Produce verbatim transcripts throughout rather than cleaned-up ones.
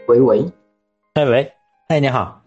喂喂， 哎喂，哎你好。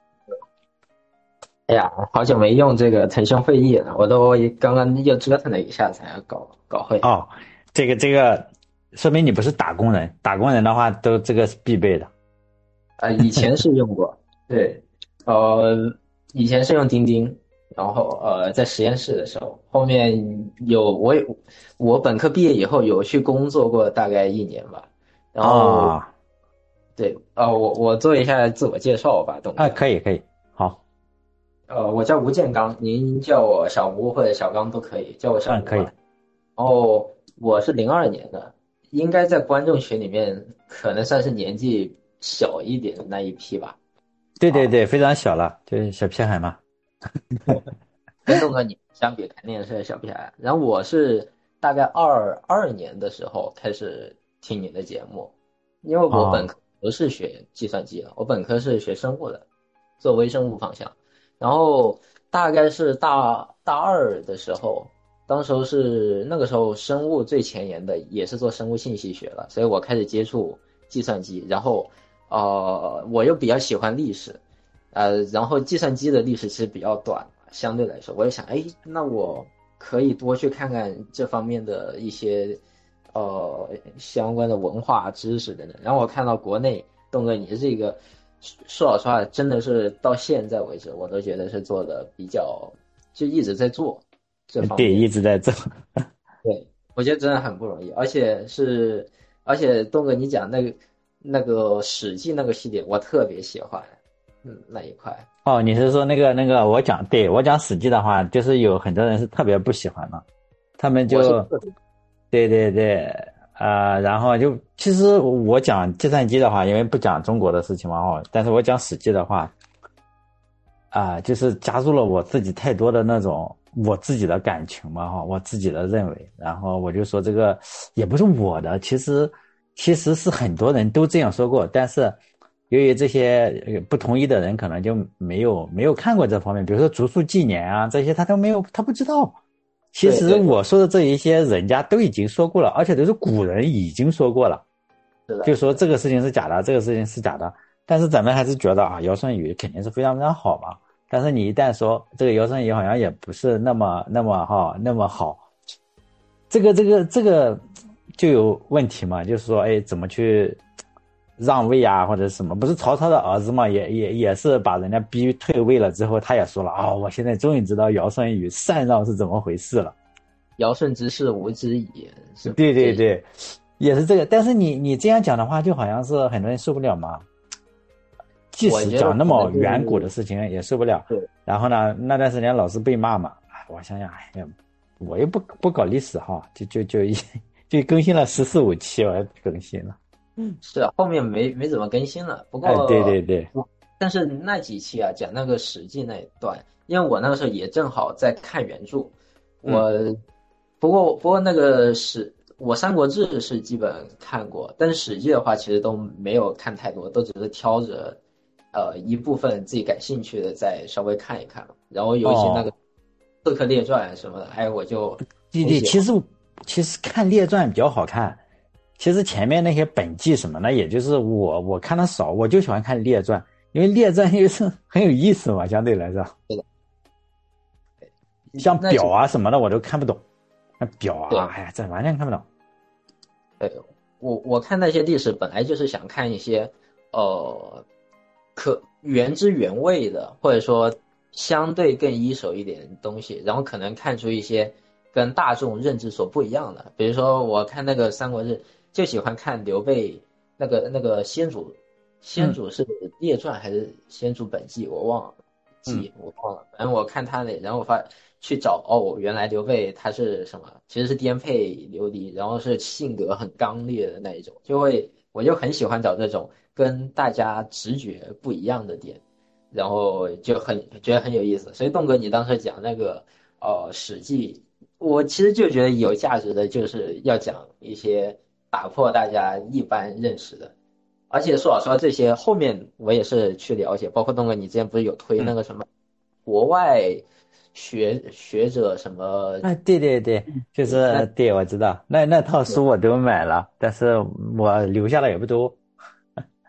哎呀，好久没用这个腾讯会议了，我都刚刚又折腾了一下才搞搞会。 哦，这个这个，说明你不是打工人，打工人的话都这个是必备的。 呃，以前是用过，对，呃，以前是用钉钉，然后呃，在实验室的时候，后面有我有我本科毕业以后有去工作过大概一年吧，然后啊对，呃，我我做一下自我介绍吧，东啊， 哥， 可以可以，好。 呃，我叫吴建刚，您叫我小吴或者小刚都可以，叫我小嗯， 吴吧。 可以。 然后我是零二年的，应该在观众群里面可能算是年纪小一点的那一批吧。啊， 对对对，非常小了，就是小屁孩嘛。 跟栋哥你相比肯定是小屁孩。然后我是大概二二年的时候开始听你的节目，因为我本哦科不是学计算机的，我本科是学生物的，做微生物方向。然后大概是大大二的时候，当时候是那个时候生物最前沿的也是做生物信息学了，所以我开始接触计算机。然后呃，我又比较喜欢历史，呃，然后计算机的历史其实比较短，相对来说，我就想，哎，那我可以多去看看这方面的一些呃相关的文化知识等等。然后我看到国内东哥你这个，说老实话，真的是到现在为止，我都觉得是做的比较，就一直在做这方对，一面。 直在做。 对，我觉得真的很不容易，而且是，而且东哥你讲那个那个《史记》那个系列，我特别喜欢，嗯，那一块。 哦，你是说那个那个我讲，对，我讲《史记》的话，就是有很多人是特别不喜欢的，他们我是就，对对对，呃，然后就其实我讲计算机的话，因为不讲中国的事情嘛，哦，但是我讲《史记》的话，啊，就是加入了我自己太多的那种我自己的感情嘛，哈，我自己的认为，然后我就说这个也不是我的，其实其实是很多人都这样说过，但是由于这些呃不同意的人可能就没有没有看过这方面，比如说竹树纪年啊这些他都没有，他不知道。其实对对对， 我说的这一些人家都已经说过了，而且都是古人已经说过了， 是的， 就说是的， 这个事情是假的，这个事情是假的。但是咱们还是觉得啊，尧舜禹肯定是非常非常好嘛。但是你一旦说这个尧舜禹好像也不是那么那么哈那么好，这个这个这个就有问题嘛。就是说，哎，怎么去让位啊，或者什么？不是曹操的儿子嘛，也也也是把人家逼退位了之后，他也说了啊、哦，我现在终于知道尧舜禹禅让是怎么回事了。 尧舜之事无知矣，是对对这， 对，也是这个。但是你你这样讲的话，就好像是很多人受不了嘛。即我使觉得可能讲那么远古的是事情也受不了。 对， 然后呢，那段时间老是被骂嘛，哎我想想，哎呀，我又不不搞历史哈，就就就一就更新了十四五期，我还更新了。 是啊，后面没没怎么更新了。不哎，对过对对。 我，但是那几期啊，讲那个《史记》那一段，因为我那个时候也正好在看原著， 嗯。 我不过不过那个史，我《三国志》是基本看过，但是《史记》的话，其实都没有看太多，都只是挑着呃一部分自己感兴趣的再稍微看一看。然后尤其那个哦， 《刺客列传》什么的，哎，我就对对， 很喜欢。 其实其实看列传比较好看，其实前面那些本纪什么的，也就是我我看的少，我就喜欢看列传，因为列传又是很有意思嘛，相对来说。像表那几啊什么的我都看不懂，那表啊， 对。 哎呀，这完全看不懂。 对，我我看那些历史本来就是想看一些，呃，可原汁原味的，或者说相对更一手一点的东西，然后可能看出一些跟大众认知所不一样的。比如说，我看那个《三国志》，就喜欢看刘备那个那个先主，先嗯主是列传还是先主本纪，我忘了， 嗯。 纪我忘了。反正我看他那，然后我发去找哦，原来刘备他是什么？其实是颠沛流离，然后是性格很刚烈的那一种，就会我就很喜欢找这种跟大家直觉不一样的点，然后就很觉得很有意思。所以栋哥，你当时讲那个呃《史记》，我其实就觉得有价值的，就是要讲一些打破大家一般认识的。而且说老实话，这些后面我也是去了解，包括东哥，你之前不是有推那嗯。 个什么国外学学者什么， 啊，对对对，就那是对，我知道，那那套书我都买了，但是我留下的也不多。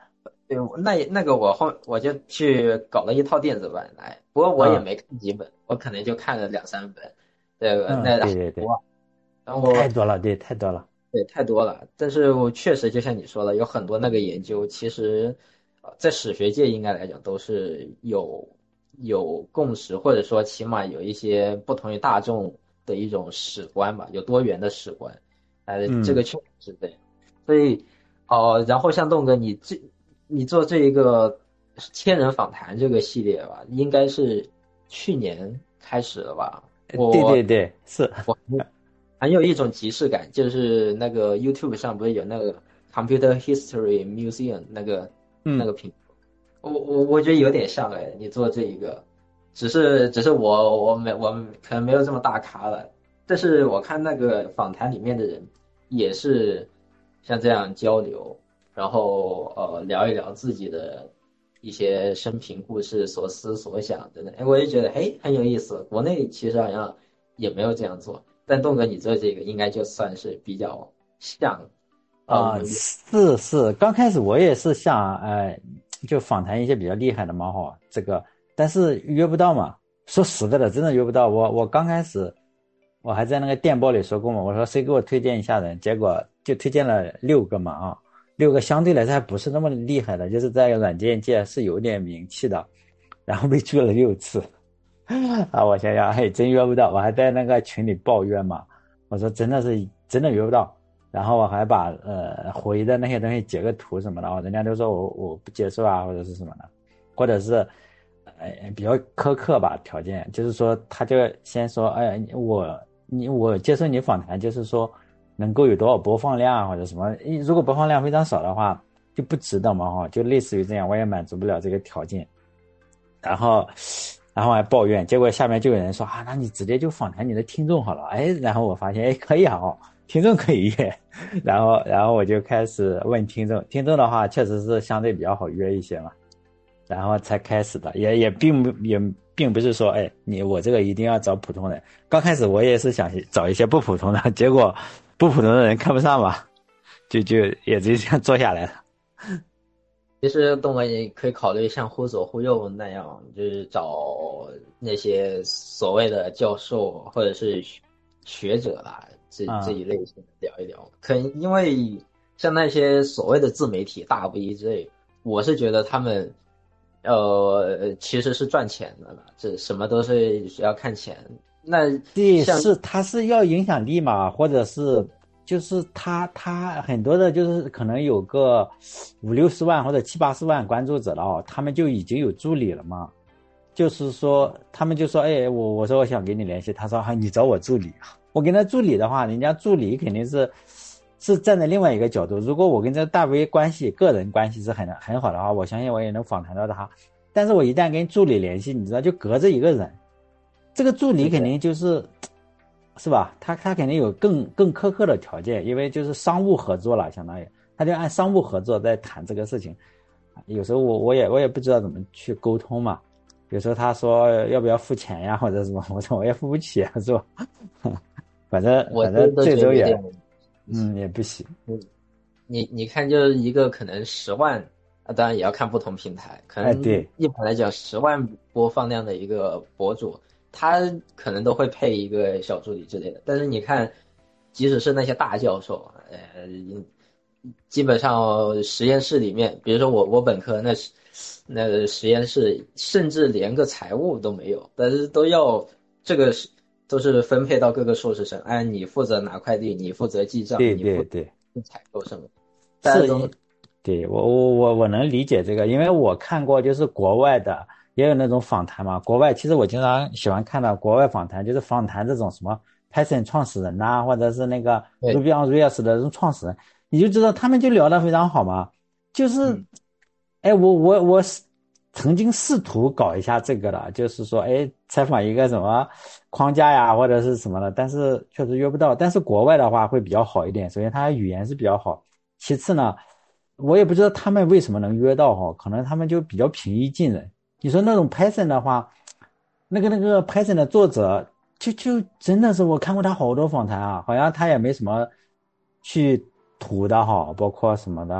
对，那那个我后我就去搞了一套电子版来，不过我也嗯没看几本，我可能就看了两三本，这个嗯， 那对对对， 哇，然后太多了，对，太多了。 对太多了，但是我确实就像你说的，有很多那个研究，其实呃在史学界应该来讲都是有有共识，或者说起码有一些不同于大众的一种史观吧，有多元的史观，呃，这嗯个确实是这样。所以，哦、然后像栋哥，你这你做这一个千人访谈这个系列吧，应该是去年开始的吧？ 对我对对，是。 我很有一种即视感，就是那个 YouTube 上不是有那个 Computer History Museum 那个那嗯个屏，我我我觉得有点像哎，你做这一个，只是只是我我没我可能没有这么大咖了，但是我看那个访谈里面的人也是像这样交流，然后呃聊一聊自己的一些生平故事、所思所想等等，哎，我也觉得嘿很有意思。国内其实好像也没有这样做，但栋哥你做这个应该就算是比较像，呃，我啊， 们是是，刚开始我也是想，呃，就访谈一些比较厉害的嘛哈，这个，但是约不到嘛。说实在的，真的约不到。我我刚开始，我还在那个电报里说过嘛，我说谁给我推荐一下人，结果就推荐了六个嘛啊，六个相对来说还不是那么厉害的，就是在软件界是有点名气的，然后被拒了六次。啊，我想想，嘿，真约不到，我还在那个群里抱怨嘛，我说真的是真的约不到。然后我还把呃回的那些东西截个图什么的，哦，人家都说我我不接受啊，或者是什么的，或者是呃比较苛刻吧条件，就是说他就先说，哎，我你我接受你访谈，就是说能够有多少播放量啊或者什么，如果播放量非常少的话就不值得嘛哈，就类似于这样，我也满足不了这个条件。然后，然后还抱怨，结果下面就有人说啊，那你直接就访谈你的听众好了，哎，然后我发现，哎，可以啊，哦，听众可以约，然后，然后我就开始问听众，听众的话确实是相对比较好约一些嘛，然后才开始的，也也并不也并不是说，哎，你我这个一定要找普通人，刚开始我也是想找一些不普通的，结果不普通的人看不上嘛，就就也就这样做下来了。 其实动哥也可以考虑像忽左忽右那样，就是找那些所谓的教授或者是学学者啦，这这啊、 一类型的聊一聊。可能因为像那些所谓的自媒体大 V 之类，我是觉得他们呃其实是赚钱的了，这什么都是要看钱。那对， 像是他是要影响力嘛，或者是就是他他很多的，就是可能有个五六十万或者七八十万关注者了哦，他们就已经有助理了嘛。就是说，他们就说，哎，我我说我想跟你联系，他说，哈，你找我助理。我跟他助理的话，人家助理肯定是是站在另外一个角度。如果我跟这个大 V 关系、个人关系是很很好的话，我相信我也能访谈到他。但是我一旦跟助理联系，你知道，就隔着一个人，这个助理肯定就是，是吧？他他肯定有更更苛刻的条件，因为就是商务合作了，相当于他就按商务合作在谈这个事情。有时候我我也我也不知道怎么去沟通嘛。有时候他说要不要付钱呀，或者什么，我说我也付不起啊，是吧？反正反正我这都这周也觉得有点。 嗯也不行。 你你看，就是一个可能十万啊，当然也要看不同平台。可哎， 能对一般来讲，十万播放量的一个博主，他可能都会配一个小助理之类的。但是你看，即使是那些大教授，呃，基本上实验室里面，比如说我我本科那是那个实验室，甚至连个财务都没有，但是都要这个是都是分配到各个硕士生，哎，你负责拿快递，你负责记账， 对你负对对， 责采购什么。大家是都对我我我我能理解这个，因为我看过就是国外的也有那种访谈嘛。国外其实我经常喜欢看到国外访谈，就是访谈这种什么 Python 创始人呐、或者是那个对， Ruby on Rails 的这种创始人，你就知道他们就聊得非常好嘛。就是， 嗯， 哎，我我我是曾经试图搞一下这个的，就是说，哎，采访一个什么框架呀，或者是什么的，但是确实约不到。但是国外的话会比较好一点，首先他语言是比较好。其次呢，我也不知道他们为什么能约到哈，可能他们就比较平易近人。你说那种 Python 的话，那个那个 Python 的作者，就就真的是我看过他好多访谈啊，好像他也没什么去图的哈，包括什么的。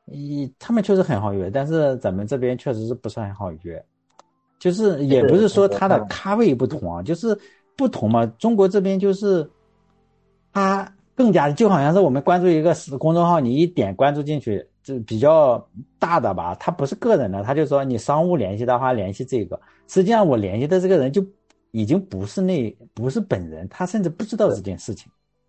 一他们确实很好约，但是咱们这边确实是不是很好约。就是也不是是说它的那个咖位不同啊，就是不同嘛。中国这边就是它更加就好像是我们关注一个公众号，你一点关注进去，就比较大的吧，它不是个人的，他就说你商务联系的话联系这个，实际上我联系的这个人就已经不是那不是本人，他甚至不知道这件事情。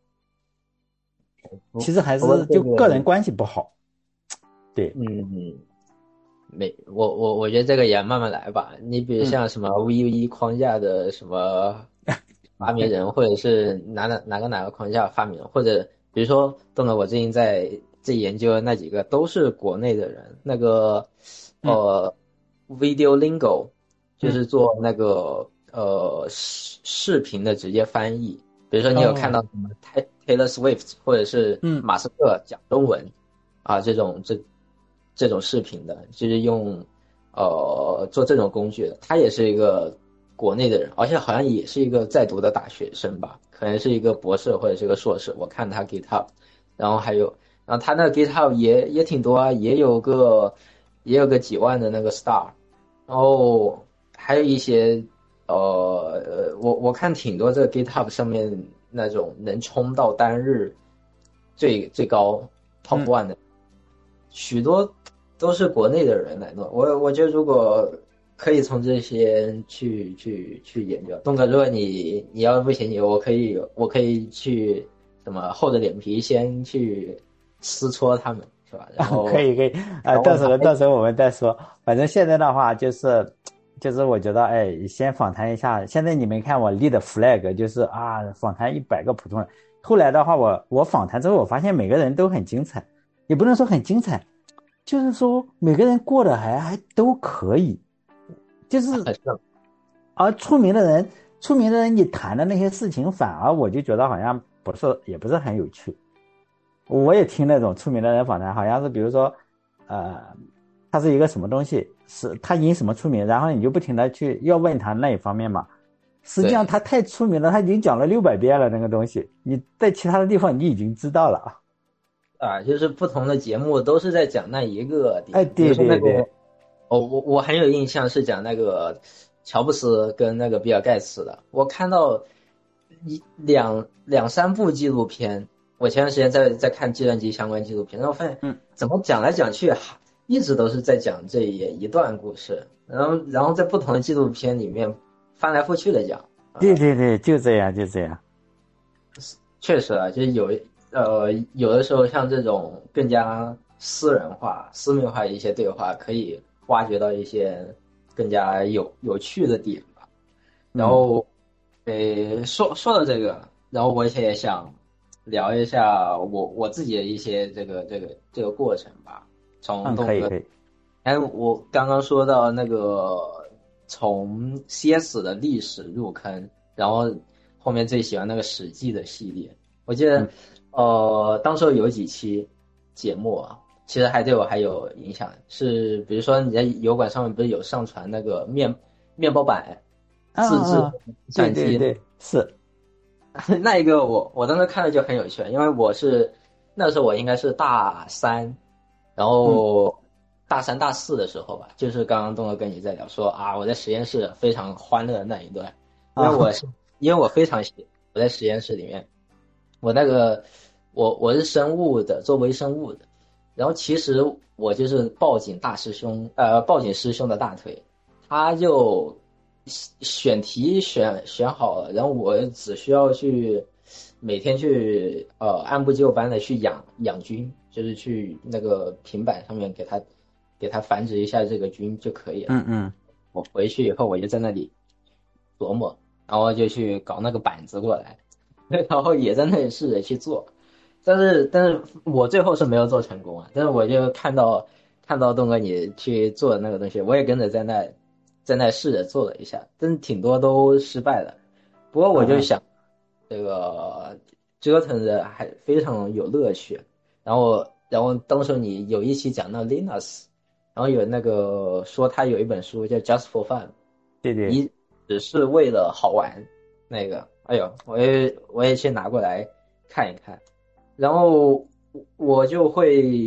不其实还不过是就这个个人关系不好。对。 嗯。没，我我我觉得这个也慢慢来吧。你比如嗯。 像什么 V 一框架的什么发明人，或者是哪哪哪个哪个框架发明人，或者比如说东哥，我最近在在研究的那几个都是国内的人。那个嗯。 呃，Video Lingo 就嗯。 是做那个呃视视频的直接翻译。比如说你有看到哦。 什么 Taylor Swift 或者是嗯。 马斯克讲中文啊这种这。这种视频的，就是用呃做这种工具的，他也是一个国内的人，而且好像也是一个在读的大学生吧，可能是一个博士或者是个硕士。我看他 GitHub，然后还有，然后他那个 GitHub 也也挺多啊，也有个也有个几万的那个 star，然后还有一些呃呃，我我看挺多这个 GitHub 上面那种能冲到单日最最高 top 嗯。 one 的。许多都是国内的人来弄。我我觉得如果可以从这些去去去研究，东哥，如果你你要不行，你我可以我可以去什么厚着脸皮先去撕戳他们，是吧？然可后以可以啊， 然后问他， 到时候哎， 到时候我们再说。反正现在的话就是就是我觉得哎，先访谈一下。现在你们看我立的 flag 就是啊，访谈一百个普通人。后来的话我我访谈之后，我发现每个人都很精彩，也不能说很精彩，就是说每个人过得还还都可以。就是很正， 而出名的人，出名的人你谈的那些事情，反而我就觉得好像不是也不是很有趣。我也听那种出名的人访谈，好像是比如说，呃，他是一个什么东西，是他因什么出名，然后你就不停的去要问他那一方面嘛。实际上对他太出名了，他已经讲了六百遍了那个东西，你在其他的地方你已经知道了。 啊，就是不同的节目都是在讲那一个点， 哎， 比如对说那个， 对对。 哦，我我很有印象是讲那个乔布斯跟那个比尔盖茨的。我看到一两两三部纪录片，我前段时间在在看计算机相关纪录片，然后发现嗯。 怎么讲来讲去，一直都是在讲这一一段故事，然后然后在不同的纪录片里面翻来覆去的讲。啊， 对对对，就这样就这样。 确实啊，就是有呃有的时候像这种更加私人化、私密化的一些对话，可以挖掘到一些更加有有趣的点吧。然嗯。 后，呃，说说到这个，然后我也想聊一下我我自己的一些这个这个这个过程吧。从嗯， 动哥， 可以可以。 哎，我刚刚说到那个从 C S 的历史入坑，然后后面最喜欢那个《史记》的系列。我记得， 嗯。 呃，当时有几期节目啊，其实还对我还有影响。是比如说你在油管上面不是有上传那个面面包板啊自制啊啊，对相机， 对对，是。 那一个我我当时看了就很有趣，因为我是那时候我应该是大三，然嗯。 后大三大四的时候吧，就是刚刚东哥跟你在聊说啊，我在实验室非常欢乐的那一段。因为啊。 我是因为我非常喜我在实验室里面，我那个我我是生物的，做微生物的，然后其实我就是抱紧大师兄，呃，抱紧师兄的大腿，他就选题选选好了，然后我只需要去每天去呃按部就班的去养养菌，就是去那个平板上面给它给它繁殖一下这个菌就可以了。 嗯嗯。 我回去以后我就在那里琢磨，然后就去搞那个板子过来，然后也在那里试着去做，但是但是我最后是没有做成功啊。但是我就看到看到东哥你去做的那个东西，我也跟着在那在那试着做了一下，但是挺多都失败了。不过我嗯嗯。 就想，这个折腾的还非常有乐趣。然后然后当时你有一期讲到 Linux，然后有那个说他有一本书叫 Just for Fun， 对对。 你只是为了好玩，那个，哎呦，我也我也去拿过来看一看，然后我就会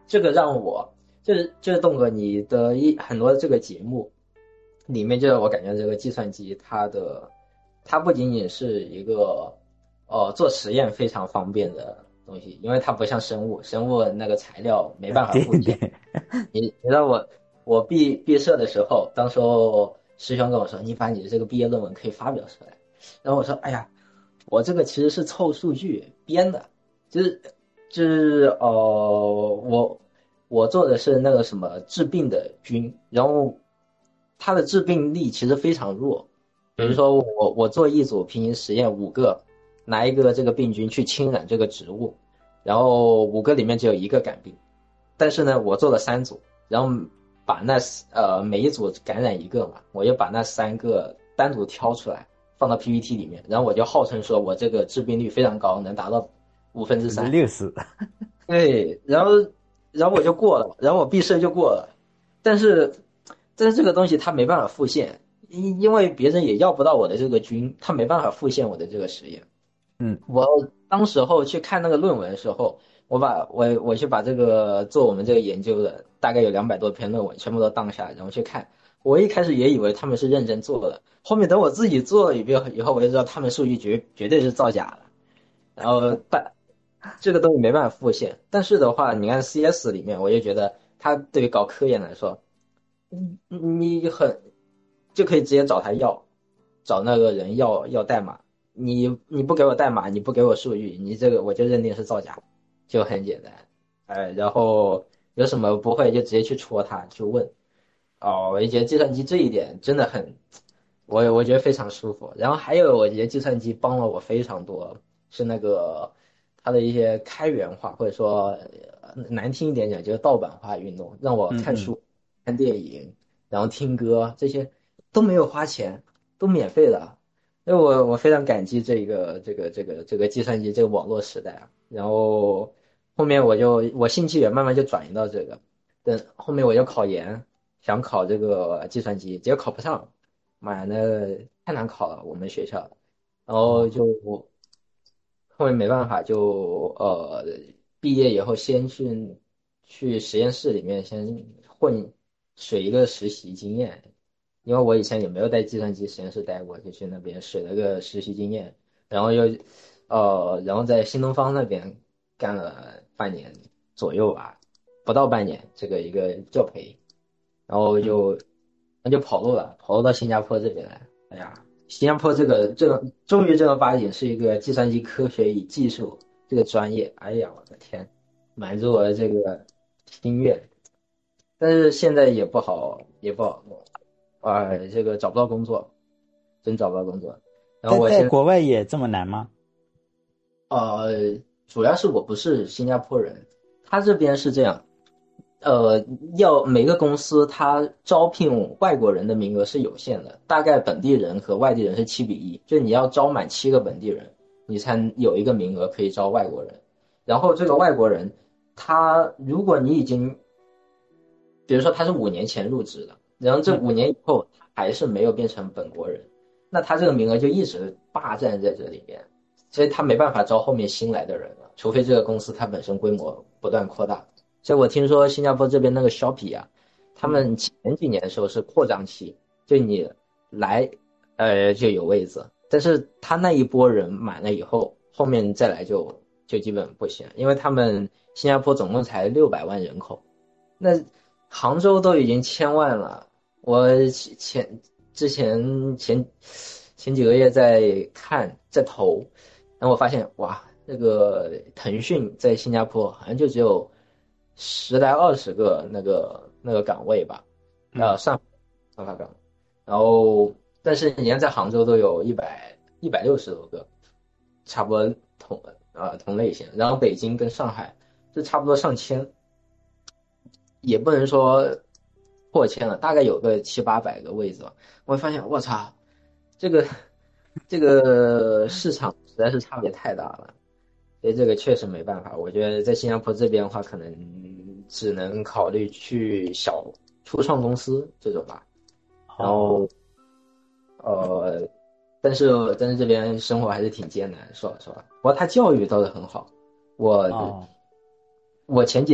这个让我就是就是栋哥你的一很多这个节目里面，就是我感觉这个计算机它的它不仅仅是一个呃做实验非常方便的东西，因为它不像生物，生物那个材料没办法对复现。 对， 你你知道我我毕毕设的时候，当时候师兄跟我说，你把你的这个毕业论文可以发表出来。然后我说，哎呀，我这个其实是凑数据编的，就是就是呃，我我做的是那个什么治病的菌，然后它的致病力其实非常弱。比如嗯说我我做一组平行实验，五个拿一个这个病菌去侵染这个植物，然后五个里面只有一个感病，但是呢，我做了三组，然后把那呃每一组感染一个嘛，我就把那三个单独挑出来放到 P P T 里面，然后我就号称说我这个致病率非常高，能达到五分之三。 六十， 对，然后然后我就过了，然后我毕设就过了，但是但是这个东西它没办法复现，因因为别人也要不到我的这个菌，它没办法复现我的这个实验。 嗯我当时候去看那个论文的时候，我把我我去把这个做我们这个研究的大概有两百多篇论文全部都当下来，然后去看。我一开始也以为他们是认真做的，后面等我自己做了一遍以后，我就知道他们数据绝绝对是造假的。然后但这个东西没办法复现。但是的话，你看 C S 里面，我就觉得它对于搞科研来说，嗯你很就可以直接找他要，找那个人要要代码。你你不给我代码，你不给我数据，你这个我就认定是造假，就很简单。哎，然后有什么不会就直接去戳他，去问。哦，我就觉得计算机这一点真的很，我我觉得非常舒服。然后还有，我觉得计算机帮了我非常多，是那个它的一些开源化，或者说呃难听一点讲，就是盗版化运动，让我嗯嗯， 看书、看电影，然后听歌这些都没有花钱，都免费的。因为我我非常感激这个这个这个这个计算机这个网络时代啊。然后后面我就我兴趣也慢慢就转移到这个，等后面我就考研，想考这个计算机，结果考不上，妈呀，那太难考了，我们学校。然后哦， 就后面没办法就呃毕业以后先去去实验室里面先混水一个实习经验，因为我以前也没有在计算机实验室待过，就去那边水了个实习经验，然后又呃然后在新东方那边干了半年左右吧，不到半年这个一个教培，然后嗯， 就那就跑路了，跑路到新加坡这边来。哎呀，新加坡这个这个终于正儿八经是一个计算机科学与技术这个专业。哎呀，我的天，满足我的这个心愿。但是现在也不好，也不好弄，啊、这个找不到工作，真找不到工作。然后在我现在在国外也这么难吗？ 呃，主要是我不是新加坡人，他这边是这样，呃，要每个公司它招聘外国人的名额是有限的，大概本地人和外地人是七比一，就你要招满七个本地人，你才有一个名额可以招外国人。然后这个外国人，他如果你已经，比如说他是五年前入职的，然后这嗯， 五年以后他还是没有变成本国人，那他这个名额就一直霸占在这里面，所以他没办法招后面新来的人了，除非这个公司它本身规模不断扩大。所以我听说新加坡这边那个 Shopee 啊，他嗯， 们前几年的时候是扩张期，就你来，呃就有位子，但是他那一波人满了以后，后面再来就就基本不行，因为他们新加坡总共才六百万人口，那杭州都已经千万了。我前之前前前几个月在看在投，然后我发现哇，那个腾讯在新加坡好像就只有十来二十个那个那个岗位吧， 嗯， 呃，上上发岗，然后但是你看在杭州都有一百一百六十多个，差不多同呃同类型，然后北京跟上海就差不多上千，也不能说破千了，大概有个七八百个位子吧。我会发现，我操，这个这个市场实在是差别太大了，所以这个确实没办法。我觉得在新加坡这边的话，可能只能考虑去小初创公司这种吧。然哦后呃，但是但是这边生活还是挺艰难，说实话。不过他教育倒是很好，我哦， 我前几年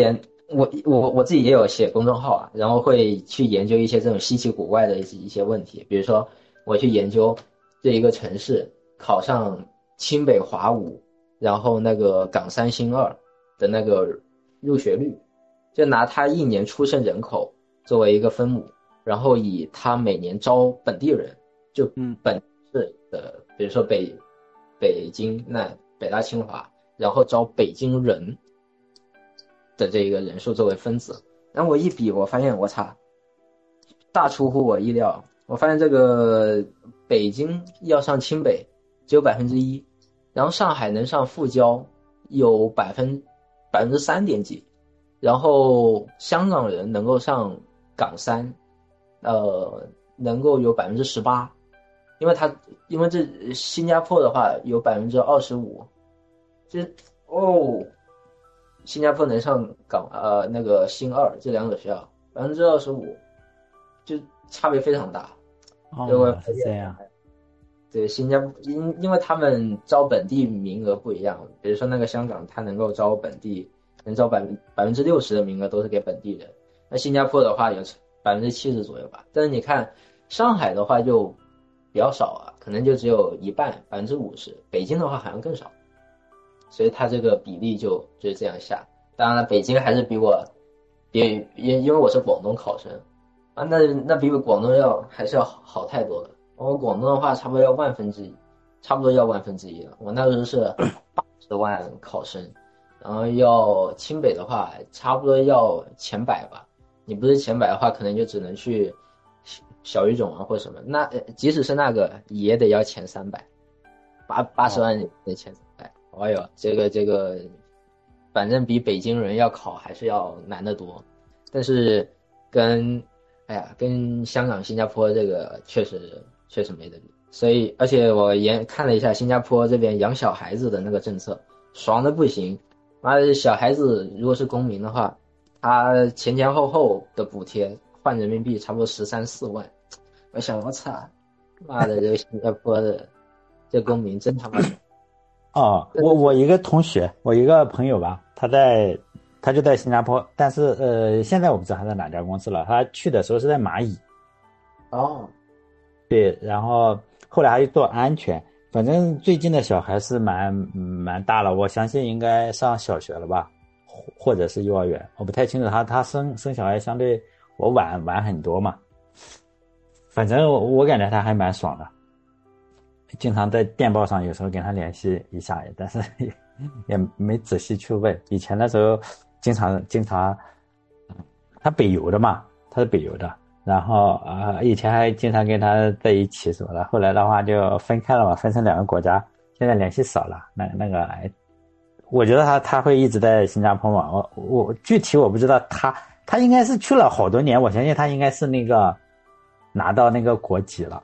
我我我自己也有写公众号啊，然后会去研究一些这种稀奇古怪的一些一些问题，比如说我去研究这一个城市考上清北华五，然后那个港三新二的那个入学率，就拿它一年出生人口作为一个分母，然后以它每年招本地人，就本市的，比如说北北京那北大清华，然后招北京人的这个人数作为分子，然后我一比，我发现我操，大出乎我意料。我发现这个北京要上清北只有百分之一，然后上海能上复交有百分百分之三点几，然后香港人能够上港三，呃，能够有百分之十八，因为他因为这新加坡的话有百分之二十五，这哦。新加坡能上港呃那个新二这两所学校百分之二十五，就差别非常大。 哦，是这样。 对，新加坡因因为他们招本地名额不一样，比如说那个香港，它能够招本地，能招百分百分之六十的名额都是给本地人。那新加坡的话有百分之七十左右吧，但是你看上海的话就比较少啊，可能就只有一半百分之五十，北京的话好像更少。所以它这个比例就就是这样下。当然了，北京还是比我，比因因为我是广东考生啊，那那比我广东要还是要好好太多了。我广东的话，差不多要万分之一，差不多要万分之一了。我那时候是八十万考生，然后要清北的话，差不多要前百吧。你不是前百的话，可能就只能去小语种啊或什么。那即使是那个，也得要前三百，八八十万的前三百。哎呦，这个这个，反正比北京人要考还是要难得多，但是跟，哎呀，跟香港、新加坡这个确实确实没得比。所以，而且我研看了一下新加坡这边养小孩子的那个政策，爽的不行。妈的，小孩子如果是公民的话，他前前后后的补贴换人民币差不多十三四万。我想，我操，妈的，这个新加坡的这公民真他妈爽。 哦，我我一个同学，我一个朋友吧，他在，他就在新加坡，但是呃，现在我不知道他在哪家公司了。他去的时候是在蚂蚁。 哦， 对，然后后来还做安全，反正最近的小孩是蛮蛮大了，我相信应该上小学了吧，或者是幼儿园，我不太清楚。他他生生小孩相对我晚晚很多嘛，反正我我感觉他还蛮爽的。经常在电报上有时候跟他联系一下，但是也也没仔细去问。以前的时候经常经常他北邮的嘛，他是北邮的，然后啊、呃、以前还经常跟他在一起什么的，后来的话就分开了嘛，分成两个国家，现在联系少了。那那个我觉得他他会一直在新加坡嘛，我我具体我不知道，他他应该是去了好多年，我相信他应该是那个拿到那个国籍了。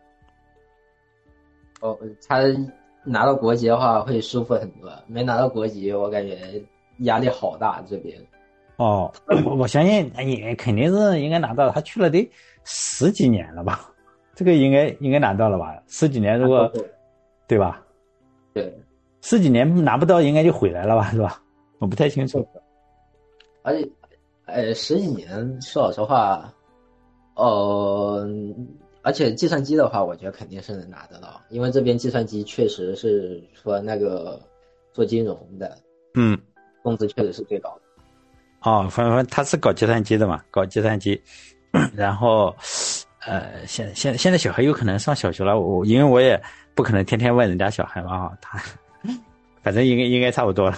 哦，他拿到国籍的话会舒服很多，没拿到国籍我感觉压力好大这边。 哦，我我相信也肯定是应该拿到，他去了得十几年了吧，这个应该应该拿到了吧？十几年如果对吧？ 对， 十几年拿不到应该就回来了吧，是吧？我不太清楚。 而且，呃，十几年说老实话，呃。而且计算机的话，我觉得肯定是能拿得到，因为这边计算机确实是说那个做金融的， 嗯， 工资确实是最高的。 哦，反正他是搞计算机的嘛，搞计算机，然后，呃，现现现在小孩有可能上小学了，我因为我也不可能天天问人家小孩嘛，哈，他反正应该应该差不多了。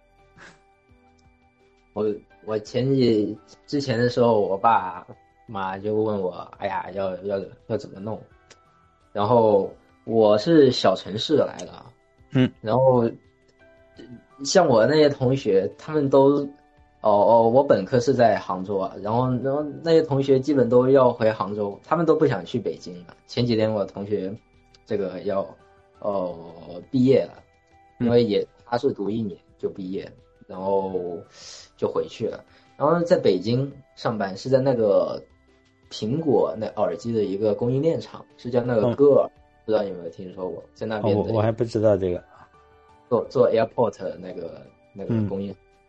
我我前几之前的时候，我爸妈就问我，哎呀，要要要怎么弄？然后我是小城市来的， 嗯， 然后像我那些同学，他们都，哦哦，我本科是在杭州啊，然后然后那些同学基本都要回杭州，他们都不想去北京了。前几天我同学这个要哦毕业了，因为也他是读一年就毕业，然后就回去了。然后在北京上班是在那个苹果那耳机的一个供应链厂，是叫那个歌尔，嗯、不知道你有没有听说过，在那边的、 哦、我, 我还不知道这个做做 AirPort 那个那个供应、嗯、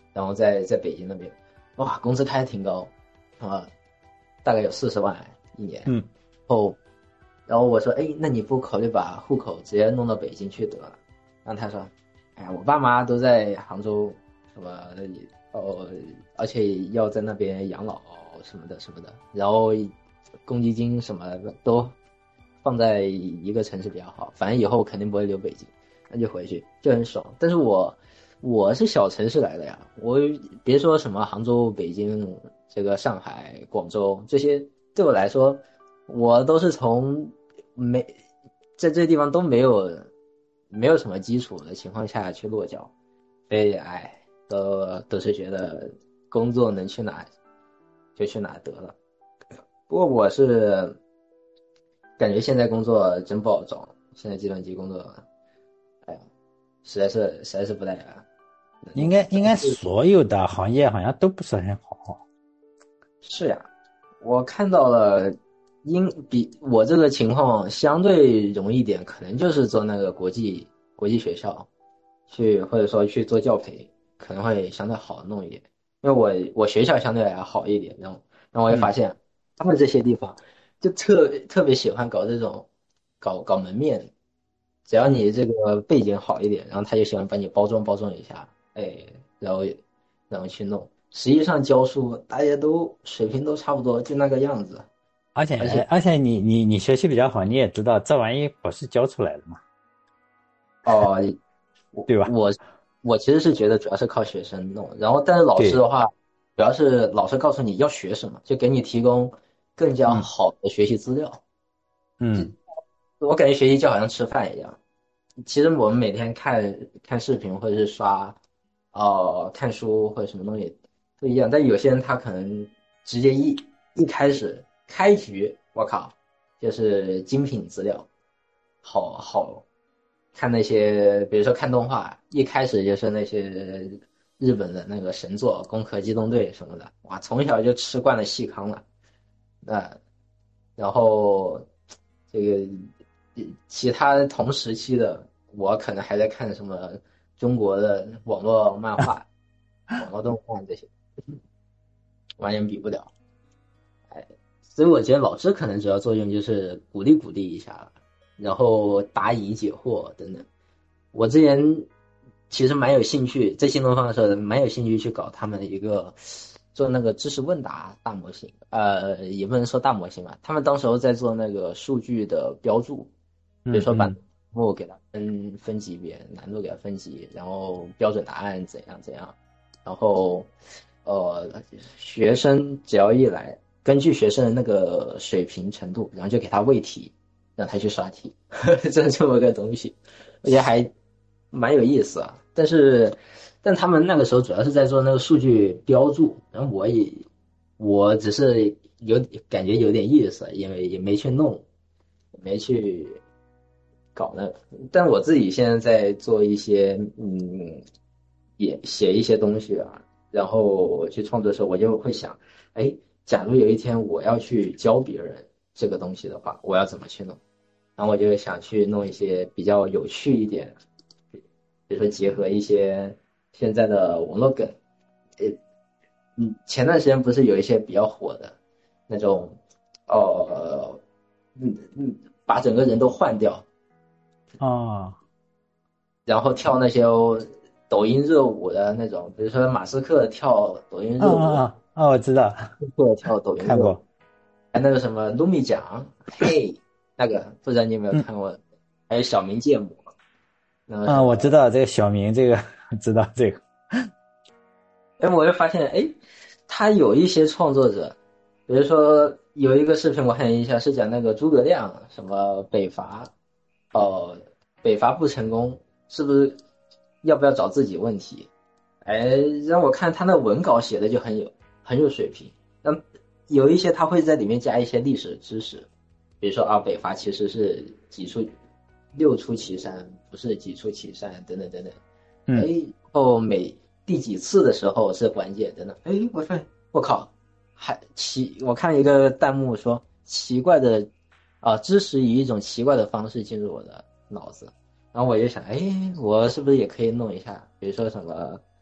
然后在在北京那边，哇，工资开的挺高，啊，大概有四十万一年。 嗯， 后，然后我说，哎，那你不考虑把户口直接弄到北京去得了？然后他说，哎呀，我爸妈都在杭州，什么哦，而且要在那边养老什么的什么的，然后公积金什么的都放在一个城市比较好，反正以后肯定不会留北京，那就回去就很爽。但是我我是小城市来的呀，我别说什么杭州、北京、这个上海、广州这些，对我来说，我都是从没在这些地方都没有没有什么基础的情况下去落脚，所以哎，都都是觉得工作能去哪就去哪得了。不过我是感觉现在工作真不好找，现在计算机工作，哎呀，实在是实在是不太应该应该所有的行业好像都不是很好。 是呀，我看到了，应比我这个情况相对容易一点，可能就是做那个国际国际学校，去或者说去做教培，可能会相对好弄一点。因为我我学校相对来好一点，然后然后我也发现，他们这些地方就特特别喜欢搞这种搞搞门面，只要你这个背景好一点，然后他就喜欢把你包装包装一下，哎，然后然后去弄。实际上教书大家都水平都差不多，就那个样子。 而且而且而且你你你学习比较好，你也知道这玩意不是教出来的嘛， 哦，我对吧？ 我我其实是觉得主要是靠学生弄，然后但是老师对， 的话，主要是老师告诉你要学什么，就给你提供更加嗯好的学习资料。 嗯我感觉学习就好像吃饭一样，其实我们每天看看视频或者是刷，哦、看书或者什么东西都一样，但有些人他可能直接一一开始开局，我靠，就是精品资料，好好看那些，比如说看动画，一开始就是那些日本的那个神作《攻壳机动队》什么的，哇，从小就吃惯了细糠了，那然后这个其他同时期的，我可能还在看什么中国的网络漫画、网络动漫这些，完全比不了。所以我觉得老师可能主要作用就是鼓励鼓励一下，然后答疑解惑等等。我之前其实蛮有兴趣，在新东方的时候蛮有兴趣去搞他们的一个做那个知识问答大模型，呃，也不能说大模型吧，他们当时候在做那个数据的标注，比如说把题嗯嗯目给它分分级别，难度给它分级，然后标准答案怎样怎样，然后呃，学生只要一来，根据学生的那个水平程度，然后就给他喂题，让他去刷题，这这么个东西，我觉得还蛮有意思啊。但是，但他们那个时候主要是在做那个数据标注，然后我也我只是有感觉有点意思，因为也没去弄，没去搞那个。但我自己现在在做一些嗯，也写一些东西啊，然后我去创作的时候，我就会想，哎，假如有一天我要去教别人这个东西的话，我要怎么去弄？然后我就想去弄一些比较有趣一点，比如说结合一些现在的网络梗，呃，嗯，前段时间不是有一些比较火的那种，哦，嗯嗯，把整个人都换掉， 哦然后跳那些抖音热舞的那种，比如说马斯克跳抖音哦热舞， 哦哦，我知道， 或者跳抖音热舞， 看过。 还那个什么卢米奖，嘿，那个不知道你有没有嗯看过？还有小明芥末，那个什嗯，我知么， 道这个小明，这个知道这个。 哎，我就发现，哎，他有一些创作者，比如说有一个视频我很有印象，是讲那个诸葛亮什么北伐，哦，北伐不成功，是不是要不要找自己问题？哎，让我看他那文稿写的就很有很有水平。那有一些他会在里面加一些历史知识，比如说啊，北伐其实是几出六出祁山，不是几出祁山等等等等。哎， 嗯然后每第几次的时候是关键等等。哎，我发现我靠，还奇，我看一个弹幕说奇怪的啊，知识以一种奇怪的方式进入我的脑子，然后我就想，哎，我是不是也可以弄一下？比如说什么？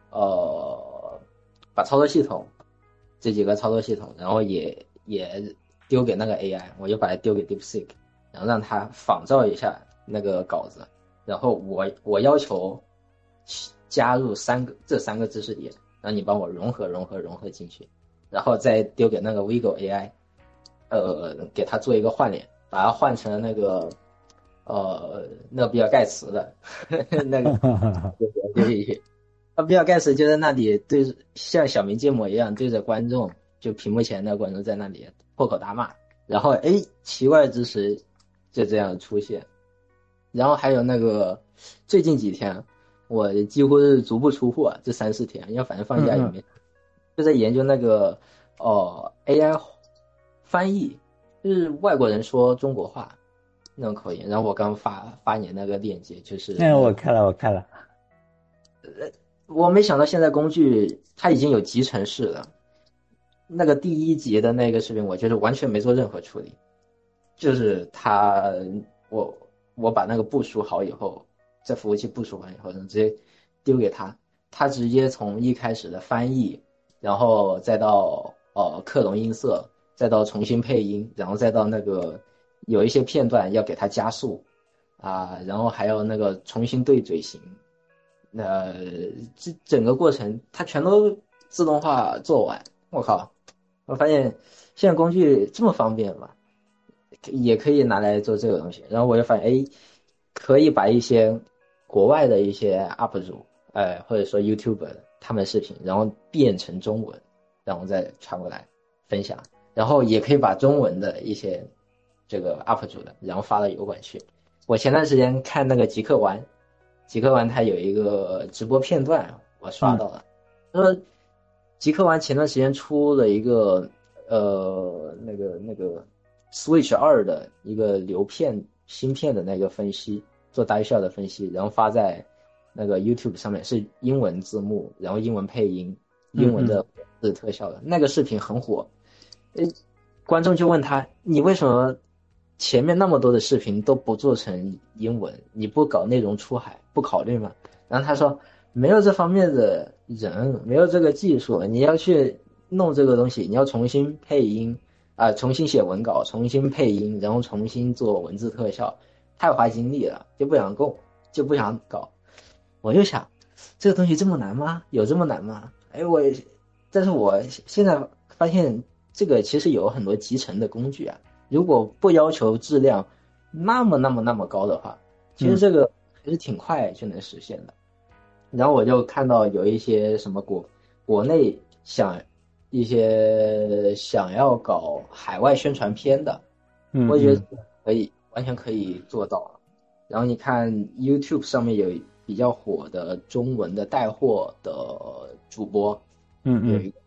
呃把操作系统这几个操作系统，然后也也丢给那个 A I， 我就把它丢给 DeepSeek， 然后让它仿造一下那个稿子，然后我我要求加入三个这三个知识点，然后你帮我融合融合融合进去，然后再丢给那个 Vigo A I， 呃，给它做一个换脸，把它换成那个呃那个比尔盖茨的那个丢进去。那比尔盖茨就在那里对像小明芥末一样对着观众，就屏幕前的观众在那里破口大骂，然后哎，奇怪之时就这样出现。然后还有那个最近几天，我几乎是足不出户啊，这三四天，因为反正放假也没，嗯嗯就在研究那个哦 A I 翻译，就是外国人说中国话那种口音。然后我刚发发你那个链接，就是那我看了，我看了。 我没想到现在工具它已经有集成式了。那个第一集的那个视频，我就是完全没做任何处理，就是它我我把那个部署好以后，在服务器部署完以后，直接丢给他，他直接从一开始的翻译，然后再到呃克隆音色，再到重新配音，然后再到那个有一些片段要给它加速啊，然后还有那个重新对嘴型。呃，这整个过程它全都自动化做完。我靠，我发现现在工具这么方便嘛，也可以拿来做这个东西。然后我就发现，哎，可以把一些国外的一些 U P 主，哎，或者说 YouTuber 他们视频，然后变成中文，然后再传过来分享。然后也可以把中文的一些这个 U P 主的，然后发到油管去。我前段时间看那个极客玩。极客玩他有一个直播片段，我刷到了。他说，极客玩前段时间出了一个呃那个那个 Switch 二的一个流片芯片的那个分析，做大效的分析，然后发在那个 YouTube 上面，是英文字幕，然后英文配音，英文的字特效的。嗯嗯那个视频很火，呃，观众就问他，你为什么前面那么多的视频都不做成英文，你不搞内容出海，不考虑吗？然后他说没有这方面的人，没有这个技术，你要去弄这个东西，你要重新配音啊、呃，重新写文稿，重新配音，然后重新做文字特效，太花精力了，就不想够，就不想搞。我就想，这个东西这么难吗？有这么难吗？哎，我，但是我现在发现这个其实有很多集成的工具啊。如果不要求质量那么那么那么高的话，其实这个还是挺快就能实现的。嗯、然后我就看到有一些什么国国内想一些想要搞海外宣传片的， 嗯， 我觉得可以完全可以做到。然后你看 YouTube 上面有比较火的中文的带货的主播， 嗯嗯， 有一个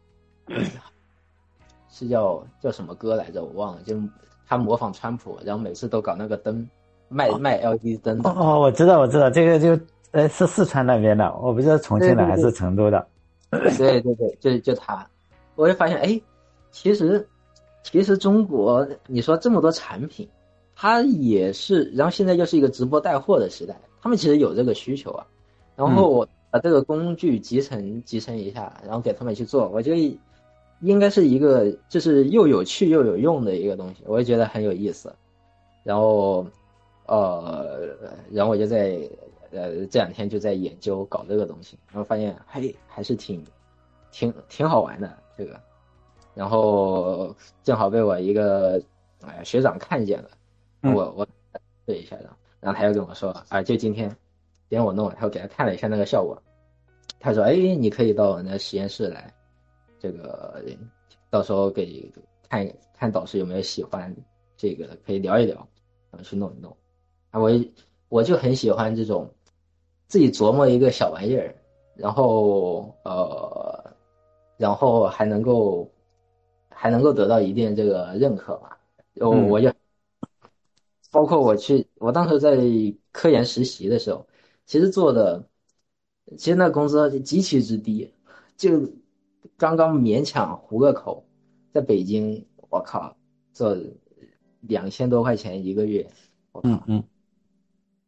是叫叫什么歌来着，我忘了，就他模仿川普，然后每次都搞那个灯，卖卖 L E D 灯的。 哦哦，我知道我知道，这个就呃是四川那边的，我不知道重庆的还是成都的。 对对对，就就他，我就发现哎，其实其实中国你说这么多产品，它也是，然后现在又是一个直播带货的时代，他们其实有这个需求啊。然后我把这个工具集成集成一下，然后给他们去做，我觉得应该是一个就是又有趣又有用的一个东西，我也觉得很有意思。然后呃，然后我就在呃这两天就在研究搞这个东西，然后发现嘿还是挺挺挺好玩的这个。然后正好被我一个哎、呃、学长看见了，我我对一下，然后然后他又跟我说啊，就今天今天我弄了，然后给他看了一下那个效果，他说哎，你可以到我那实验室来，这个到时候给看看导师有没有喜欢这个，可以聊一聊，然后去弄一弄。啊，我我就很喜欢这种自己琢磨一个小玩意儿，然后呃，然后还能够还能够得到一定这个认可嘛。我我就包括我去，我当时在科研实习的时候，其实做的，其实那工资极其之低，就刚刚勉强糊个口，在北京，我靠，做两千多块钱一个月，我靠， 嗯嗯，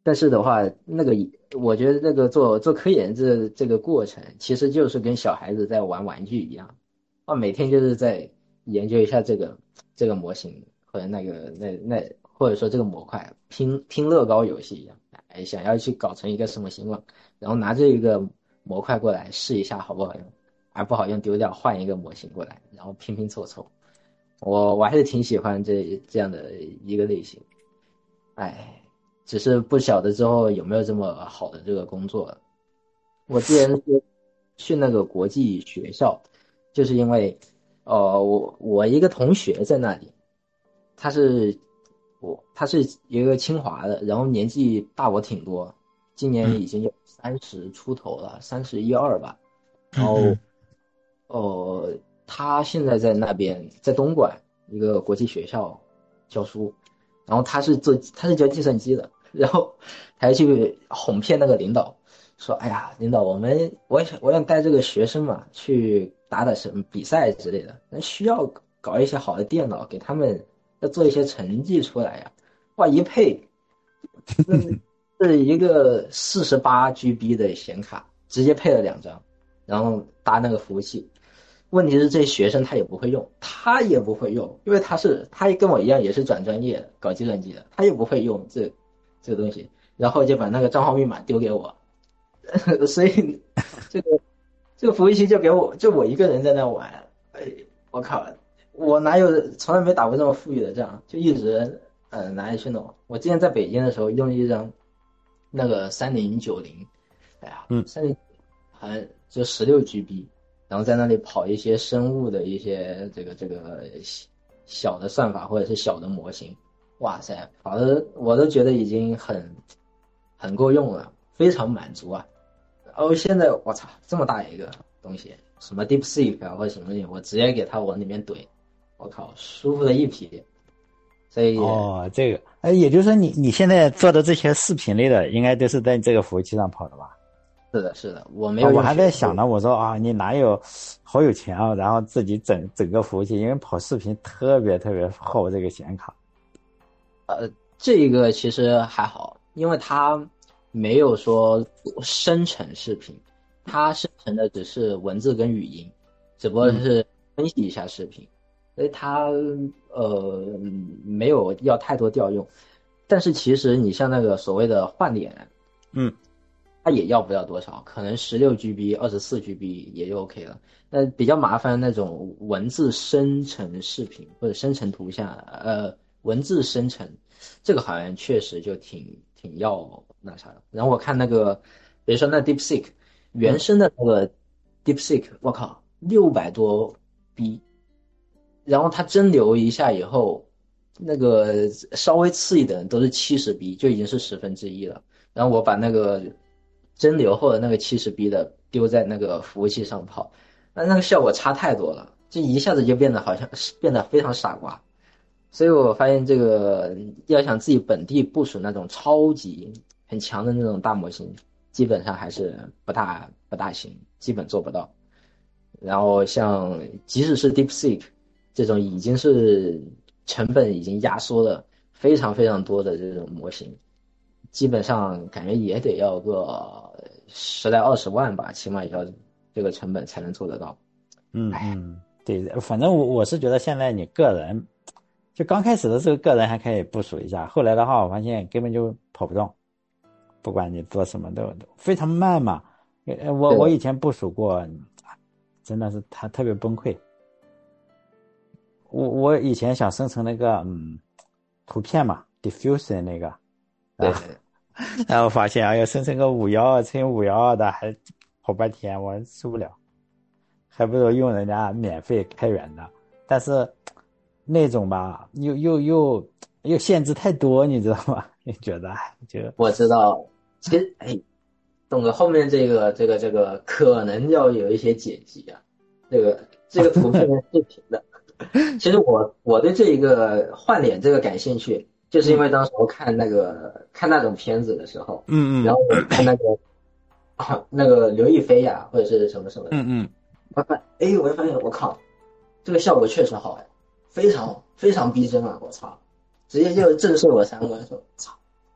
但是的话，那个我觉得那个做做科研这这个过程，其实就是跟小孩子在玩玩具一样，啊，每天就是在研究一下这个这个模型或者那个那那或者说这个模块，拼拼乐高游戏一样，哎，想要去搞成一个什么形状，然后拿这一个模块过来试一下好不好用，还不好用丢掉，换一个模型过来，然后拼拼凑凑。我我还是挺喜欢这这样的一个类型，哎。只是不晓得之后有没有这么好的这个工作。我之前去那个国际学校，就是因为，呃，我我一个同学在那里，他是我他是一个清华的，然后年纪大我挺多，今年嗯已经有三十出头了，三十一二吧。然后， 嗯嗯呃，他现在在那边，在东莞一个国际学校教书，然后他是做他是教计算机的，然后他还去哄骗那个领导，说：“哎呀，领导，我们我也想我想带这个学生嘛去打打什么比赛之类的，那需要搞一些好的电脑给他们，要做一些成绩出来呀。”哇，一配，那是一个四十八 G B 的显卡，直接配了两张，然后搭那个服务器。问题是这学生他也不会用，他也不会用，因为他是他也跟我一样也是转专业的，搞计算机的，他也不会用这这个东西，然后就把那个账号密码丢给我，所以这个这个服务器就给我就我一个人在那玩，哎，我靠，我哪有从来没打过这么富裕的仗，就一直呃拿来去弄。我之前在北京的时候用一张那个三零九零，哎呀， 嗯三零好像就十六 G B。然后在那里跑一些生物的一些这个这个小的算法或者是小的模型，哇塞，跑的我都觉得已经很很够用了，非常满足啊。然后现在我操，这么大一个东西，什么 DeepSeek 啊或者什么东西，我直接给它往里面怼，我靠，舒服的一批。所以哦，这个，哎，也就是说你你现在做的这些视频类的，应该都是在这个服务器上跑的吧？ 是的，是的，我没啊， 有用我还在学想呢，我说啊，你哪有好有钱啊？然后自己整整个服务器，因为跑视频特别特别耗这个显卡。 呃，这个其实还好，因为它没有说生成视频，它生成的只是文字跟语音，只不过嗯是分析一下视频，所以它呃没有要太多调用。但是其实你像那个所谓的换脸， 嗯它也要不了多少，可能十六 G B、二十四 G B 也就 OK 了。那比较麻烦那种文字生成视频或者生成图像，呃，文字生成，这个好像确实就挺挺要那啥的。然后我看那个，比如说那 DeepSeek 原嗯， 生的那个 DeepSeek，我靠，六百多 B，然后它蒸馏一下以后，那个稍微次一点都是七十 B，就已经是十分之一了。然后我把那个蒸馏后的那个七十 B 的丢在那个服务器上跑，那那个效果差太多了，这一下子就变得好像变得非常傻瓜。所以我发现这个要想自己本地部署那种超级很强的那种大模型，基本上还是不大不大行，基本做不到。然后像即使是 DeepSeek 这种已经是成本已经压缩了非常非常多的这种模型，基本上感觉也得要个十来二十万吧，起码也要这个成本才能做得到。 嗯嗯，对，反正我我是觉得现在你个人，就刚开始的时候个人还可以部署一下，后来的话我发现根本就跑不动，不管你做什么都都非常慢嘛。呃，我对的， 我以前部署过，真的是他特别崩溃。我我以前想生成那个嗯图片嘛，diffusion 那个，然后对对然后发现哎呀，生成个五幺二乘五幺二的还跑半天，我受不了。还不如用人家免费开源的，但是那种吧，又又又又限制太多，你知道吗？你觉得就我知道。其实，哎，董哥后面这个这个这个可能要有一些剪辑啊，这个这个图片视频的。其实我我对这一个换脸这个感兴趣，就是因为当时我看那个看那种片子的时候， 嗯嗯然后我看那个啊那个刘亦菲呀、或者是什么什么的， 嗯嗯我发哎，我就发现我靠，这个效果确实好哎，非常非常逼真啊！我操，直接就震慑我三观，说操，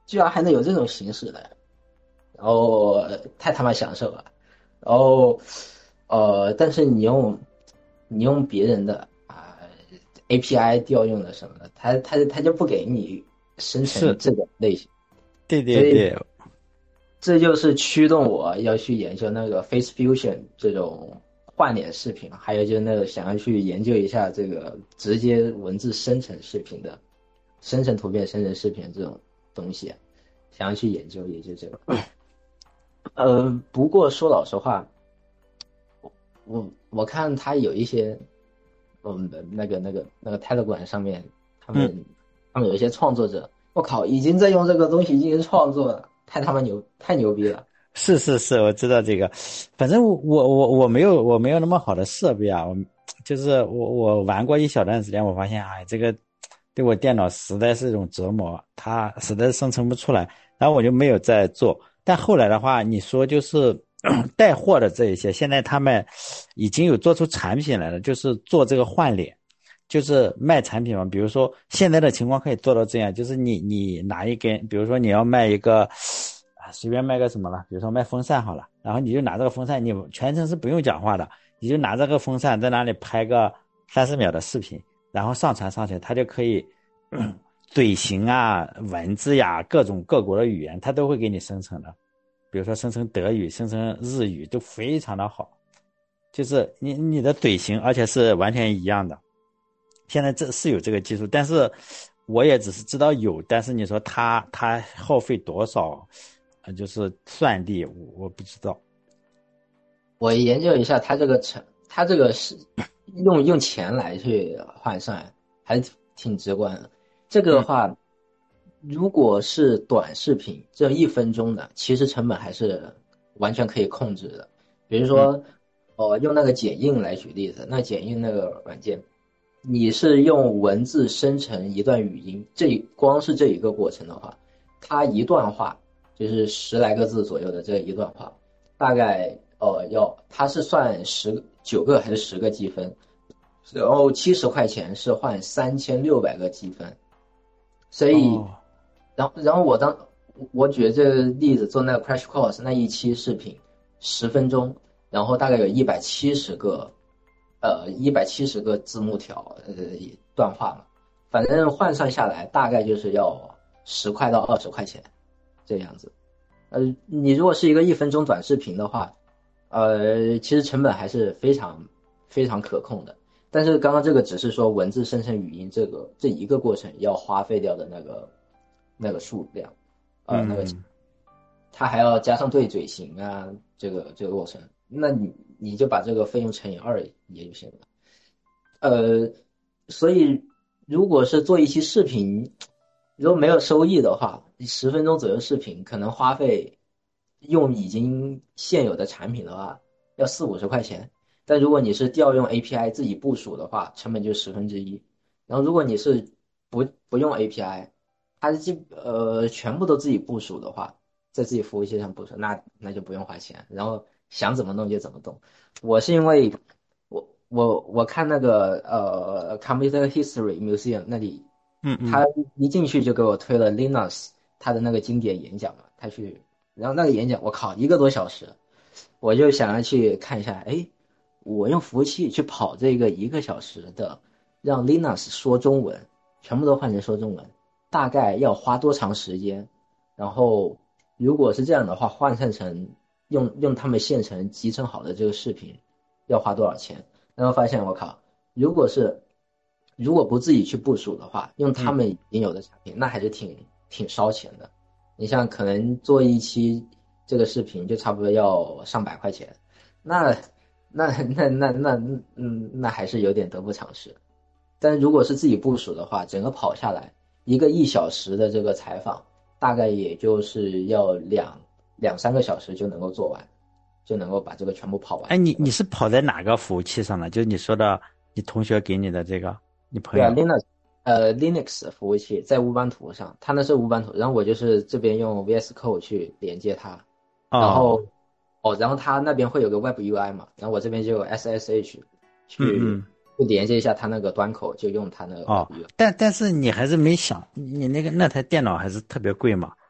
居然还能有这种形式的，然后太他妈享受了。然后呃，但是你用你用别人的啊、呃、A P I 调用的什么的，他他他就不给你生成是， 这种类型， 对所以对对， 这就是驱动我要去研究那个 Face Fusion 这种换脸视频，还有就是那个想要去研究一下这个直接文字生成视频的、生成图片、生成视频这种东西，想要去研究也就这个。呃，不过说老实话，我我看他有一些，我们的那个那个那个 Telegram 上面，他们、 嗯。 他们有一些创作者，我靠，已经在用这个东西进行创作了，太他妈牛，太牛逼了。 是是是，我知道这个。反正我我我没有我没有那么好的设备啊，我就是我我玩过一小段时间，我发现哎，这个对我电脑实在是一种折磨，它实在是生成不出来，然后我就没有再做。但后来的话，你说就是带货的这一些，现在他们已经有做出产品来了，就是做这个换脸。就是卖产品嘛，比如说现在的情况可以做到这样，就是你你拿一根，比如说你要卖一个啊，随便卖个什么了，比如说卖风扇好了，然后你就拿这个风扇，你全程是不用讲话的，你就拿这个风扇在那里拍个三十秒的视频，然后上传上去，它就可以嗯嘴型啊、文字呀、各种各国的语言，它都会给你生成的，比如说生成德语、生成日语都非常的好，就是你你的嘴型，而且是完全一样的。现在这是有这个技术，但是我也只是知道有，但是你说它它耗费多少，呃，就是算力，我我不知道。 我研究一下，它这个成，它这个是用用钱来去换算，还挺直观的。这个的嗯话，如果是短视频，这一分钟的，其实成本还是完全可以控制的。比如嗯说，哦，用那个剪映来举例子，那剪映那个软件，你是用文字生成一段语音，这光是这一个过程的话，它一段话就是十来个字左右的这一段话，大概呃要它是算十九个还是十个积分，然后七十块钱是换三千六百个积分，所以， 哦然后然后我当我举这个例子做那个 crash course 那一期视频，十分钟，然后大概有一百七十个，呃一百七十个字幕条呃段话嘛，反正换算下来大概就是要十块到二十块钱这样子。呃，你如果是一个一分钟短视频的话，呃，其实成本还是非常非常可控的。但是刚刚这个只是说文字生成语音这个这一个过程要花费掉的那个那个数量，呃，那个嗯它还要加上对嘴型啊，这个这个过程，那你你就把这个费用乘以二也就行了。呃，所以如果是做一期视频，如果没有收益的话，十分钟左右视频可能花费用已经现有的产品的话，要四五十块钱。但如果你是调用 A P I 自己部署的话，成本就十分之一。然后如果你是不不用 A P I，它是基呃全部都自己部署的话，在自己服务器上部署，那那就不用花钱，然后想怎么弄就怎么动。我是因为我我我看那个呃 Computer History Museum 那里， 嗯嗯， 他一进去就给我推了 Linus 他的那个经典演讲嘛，他去，然后那个演讲我靠一个多小时，我就想要去看一下，哎，我用服务器去跑这个一个小时的，让 Linus 说中文，全部都换成说中文，大概要花多长时间？然后如果是这样的话，换算成用用他们现成集成好的这个视频，要花多少钱？然后发现我靠，如果是如果不自己去部署的话，用他们已经有的产品，那还是挺挺烧钱的。你像可能做一期这个视频就差不多要上百块钱，那那那那那嗯那还是有点得不偿失。但如果是自己部署的话，整个跑下来一个一小时的这个采访，大概也就是要两两三个小时就能够做完，就能够把这个全部跑完。 哎，你你是跑在哪个服务器上呢？就是你说的，你同学给你的这个，你朋对啊友。 ，Linux，呃，Linux 服务器在乌班图上，它那是乌班图，然后我就是这边用 V S Code 去连接它，然哦， 后，哦，然后它那边会有个 Web U I 嘛，然后我这边就有 S S H 去嗯嗯， 去连接一下它那个端口，就用它那个 Web 哦， U I。 但但是你还是没想，你那个那台电脑还是特别贵嘛？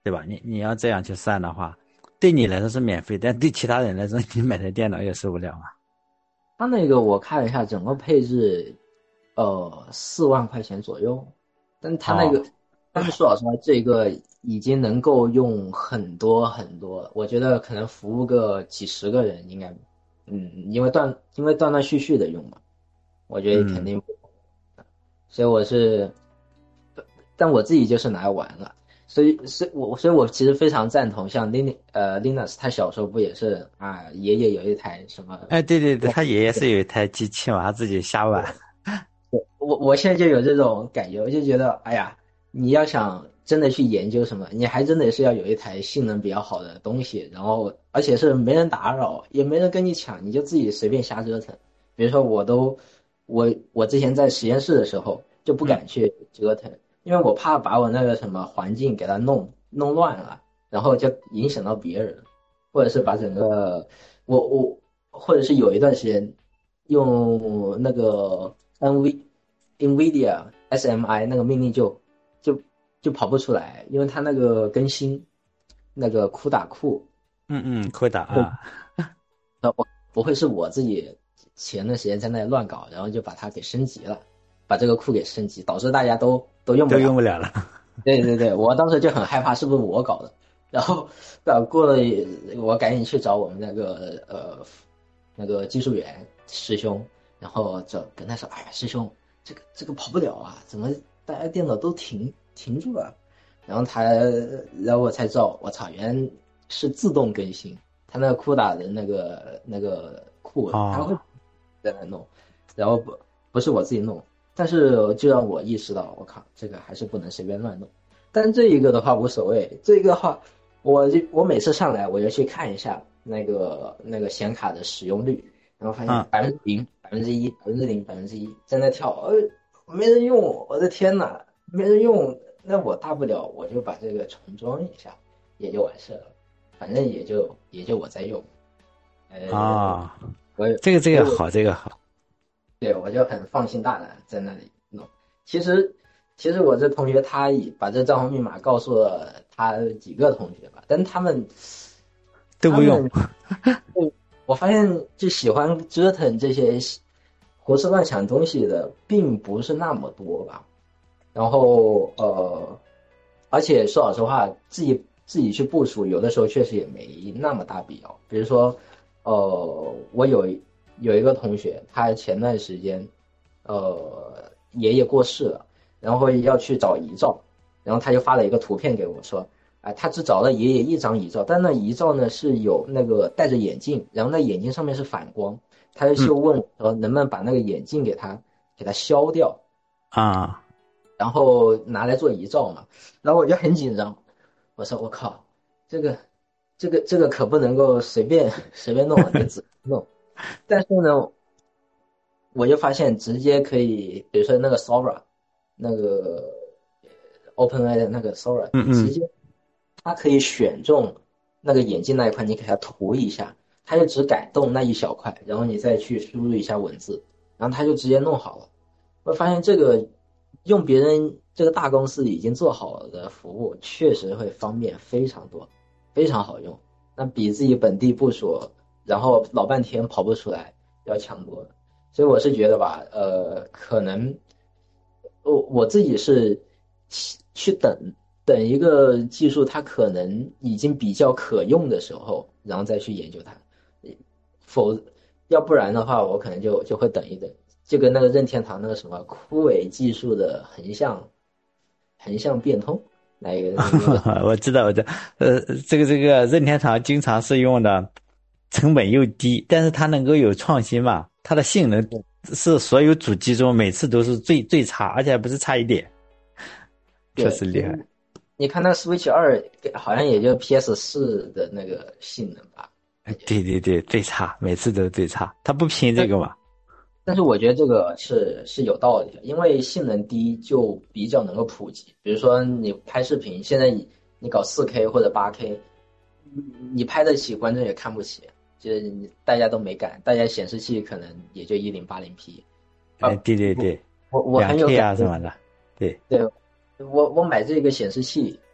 对吧？你你要这样去算的话，对你来说是免费，但对其他人来说，你买台电脑也受不了啊。 他那个我看了一下，整个配置，呃，四万块钱左右。但他那个， 哦， 但是说老实话，这个已经能够用很多很多，我觉得可能服务个几十个人应该，嗯，因为断因为断断续续的用嘛，我觉得肯嗯， 定不，所以我是，但我自己就是拿来玩了。所以，所以我，所以我其实非常赞同，像 Lin 呃 Linus，他小时候不也是啊，爷爷有一台什么。 哎，对对对，他爷爷是有一台机器嘛，他自己瞎玩。 我我现在就有这种感觉，我就觉得，哎呀，你要想真的去研究什么，你还真的是要有一台性能比较好的东西，然后而且是没人打扰，也没人跟你抢，你就自己随便瞎折腾。比如说，我都我我之前在实验室的时候就不嗯， 敢去折腾，因为我怕把我那个什么环境给它弄弄乱了，然后就影响到别人，或者是把整个我我或者是有一段时间用那个 N V NVIDIA S M I 那个命令就就就跑不出来，因为它那个更新那个库打库， 嗯嗯，会打啊。 呃，不不会是我自己前段时间在那里乱搞，然后就把它给升级了，把这个库给升级，导致大家都都用不都用了。 不了了。 对对对，我当时就很害怕是不是我搞的，然后呃过了我赶紧去找我们那个呃那个技术员师兄，然后就跟他说，哎呀师兄，这个这个跑不了啊，怎么大家电脑都停停住了？然后他然后我才知道，我操，原来是自动更新，他那个库打的那个那个库，他会哦， 在那弄，然后不不是我自己弄。但是就让我意识到，我靠，这个还是不能随便乱弄。但这一个的话无所谓，这个的话，我就我每次上来我就去看一下那个那个显卡的使用率，然后发现嗯， 百分之零、百分之一、百分之零、百分之一在那跳，呃，没人用，我的天呐，没人用，那我大不了我就把这个重装一下，也就完事了，反正也就也就我在用，呃， 啊， 我这个这所以我个好，这个好。 对，我就很放心大胆在那里弄。其实，其实我这同学他也把这账号密码告诉了他几个同学吧，但他们， 都不用。 他们，我发现就喜欢折腾这些胡思乱想东西的，并不是那么多吧。然后，呃，而且说老实话，自己自己去部署，有的时候确实也没那么大必要。比如说，呃，我有有一个同学，他前段时间，呃，爷爷过世了，然后要去找遗照，然后他就发了一个图片给我说，啊、他只找了爷爷一张遗照，但那遗照呢是有那个戴着眼镜，然后那眼镜上面是反光，他嗯就问我说能不能把那个眼镜给他给他消掉。 啊， 然后拿来做遗照嘛，然后我就很紧张，我说我靠，这个这个这个可不能够随便随便弄，你只弄。但是呢，我就发现直接可以，比如说那个 Sora，那个 OpenAI 的那个 Sora， 嗯嗯， 你直接它可以选中那个眼镜那一块，你给它涂一下，它就只改动那一小块，然后你再去输入一下文字，然后它就直接弄好了。我发现这个用别人这个大公司已经做好了的服务，确实会方便非常多，非常好用。那比自己本地部署，然后老半天跑不出来要强多了。所以我是觉得吧，呃，可能我我自己是去等等一个技术，它可能已经比较可用的时候，然后再去研究它。否，要不然的话，我可能就就会等一等。就跟那个任天堂那个什么枯萎技术的横向横向变通，那个那个我知道，我知道。呃，这个这个任天堂经常是用的，成本又低，但是它能够有创新嘛，它的性能是所有主机中每次都是最最差，而且还不是差一点，确对， 实厉害。 你看那 Switch 二好像也就 P S 四的那个性能吧， 哎感觉。 对对对，最差，每次都是最差，它不拼这个嘛。 但是我觉得这个是是有道理的，因为性能低就比较能够普及。比如说你拍视频，现在你你搞 四 K 或者 八 K，你你拍得起，观众也看不起，就是你大家都没干，大家显示器可能也就一零八零 P。啊， 哎，对对对， 我我两很有 K 感觉。 啊什么的，对。 对，我我买这个显示器，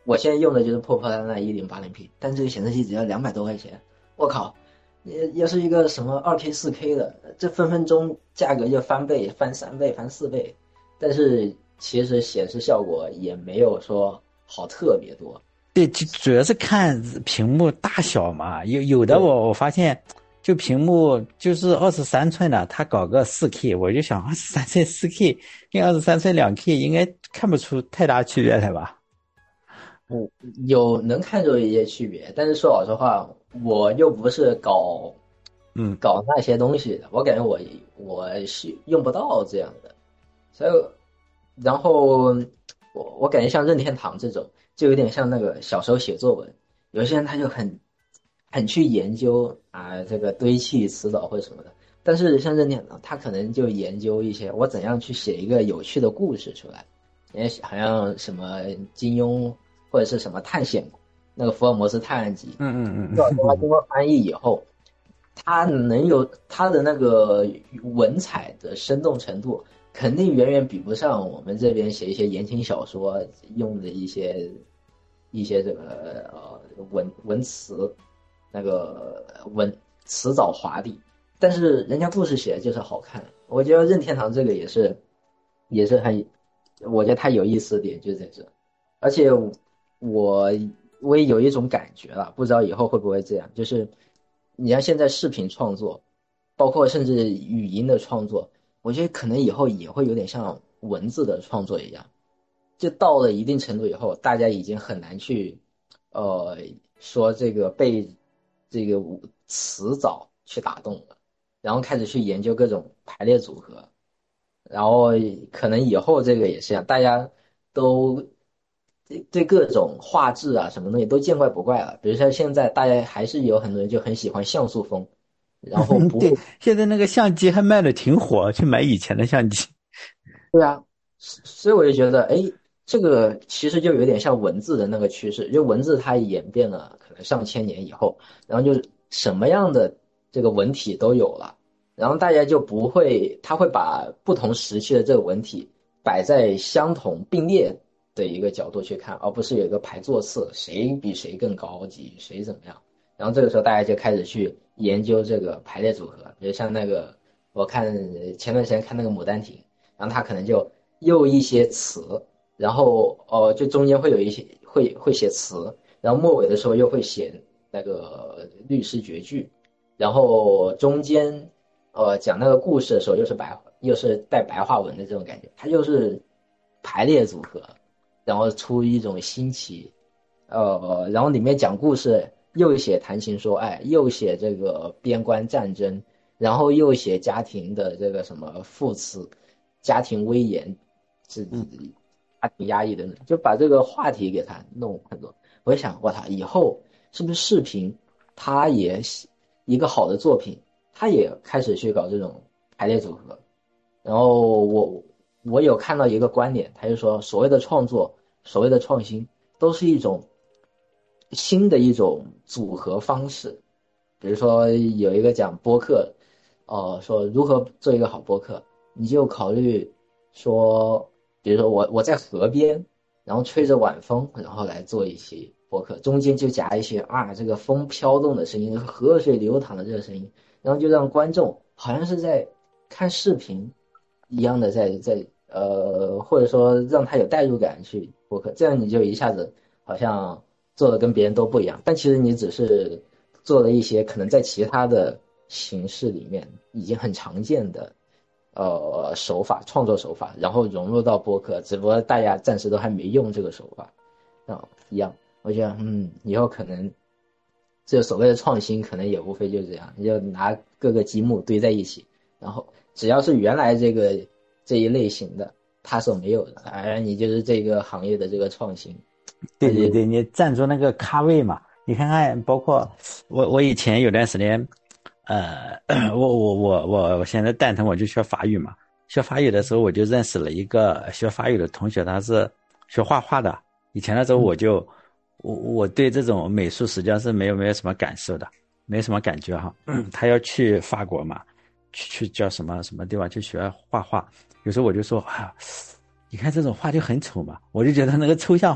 我现在用的就是破破烂烂一零八零 P，但这个显示器只要两百多块钱，我靠！也也是一个什么二 K 四 K 的，这分分钟价格就翻倍、翻三倍、翻四倍，但是其实显示效果也没有说好特别多。 对，就主要是看屏幕大小嘛，有有的我我发现，就屏幕就是二十三寸的，它搞个四 K，我就想二十三寸四 K 跟二十三寸两 K 应该看不出太大区别来吧？ 嗯，有能看出一些区别，但是说老实话，我又不是搞嗯， 搞那些东西的，我感觉我我是用不到这样的，所以然后我我感觉像任天堂这种，就有点像那个小时候写作文，有些人他就很很去研究啊这个堆砌词藻或者什么的，但是像任天堂，他可能就研究一些我怎样去写一个有趣的故事出来，因为好像什么金庸或者是什么探险那个福尔摩斯探案集， 嗯嗯嗯， 主要是他经过翻译以后。它能有它的那个文采的生动程度，肯定远远比不上我们这边写一些言情小说用的一些一些这个呃文文词，那个文词藻华丽。但是人家故事写的就是好看，我觉得任天堂这个也是也是很，我觉得它有意思的点就在这，而且我我也有一种感觉了，不知道以后会不会这样，就是你像现在视频创作，包括甚至语音的创作，我觉得可能以后也会有点像文字的创作一样，就到了一定程度以后，大家已经很难去，呃，说这个被这个词藻去打动了，然后开始去研究各种排列组合，然后可能以后这个也是这样，大家都对对各种画质啊什么东西都见怪不怪了。比如说现在大家还是有很多人就很喜欢像素风，然后不对， 会。 现在那个相机还卖的挺火，去买以前的相机。 对啊，所以我就觉得，哎，这个其实就有点像文字的那个趋势，就文字它演变了可能上千年以后，然后就什么样的这个文体都有了，然后大家就不会，他会把不同时期的这个文体摆在相同并列的一个角度去看，而不是有一个排座次，谁比谁更高级，谁怎么样。然后这个时候大家就开始去研究这个排列组合，比如像那个我看前段时间看那个《牡丹亭》。然后他可能就又一些词，然后呃，就中间会有一些会会写词，然后末尾的时候又会写那个律诗绝句，然后中间呃讲那个故事的时候又是白又是带白话文的这种感觉，它就是排列组合，然后出一种新奇，呃，然后里面讲故事又写谈情说爱，又写这个边关战争，然后又写家庭的这个什么父慈。家庭威严，是家庭压抑的，就把这个话题给他弄很多。我就想，我操，以后是不是视频，它也一个好的作品，它也开始去搞这种排列组合。然后我我有看到一个观点，他就说，所谓的创作，所谓的创新，都是一种新的一种组合方式。比如说有一个讲播客，哦、呃，说如何做一个好播客。你就考虑说，比如说我我在河边，然后吹着晚风，然后来做一期播客，中间就夹一些啊这个风飘动的声音，河水流淌的这个声音，然后就让观众好像是在看视频一样的在在呃，或者说让他有代入感去播客，这样你就一下子好像做的跟别人都不一样，但其实你只是做了一些可能在其他的形式里面已经很常见的。呃，手法创作手法，然后融入到播客，只不过大家暂时都还没用这个手法，啊，一样。我觉得，嗯，以后可能这所谓的创新，可能也无非就这样，你就拿各个积木堆在一起，然后只要是原来这个这一类型的，它所没有的，哎，你就是这个行业的这个创新。 对对对，你站住那个咖位嘛，你看看，包括我我以前有段时间。呃，我我我我我现在蛋疼，我就学法语嘛。学法语的时候，我就认识了一个学法语的同学，他是学画画的。以前的时候，我就我我对这种美术实际上是没有没有什么感受的，没什么感觉哈。他要去法国嘛，去去叫什么什么地方去学画画。有时候我就说啊，你看这种画就很丑嘛，我就觉得那个抽象画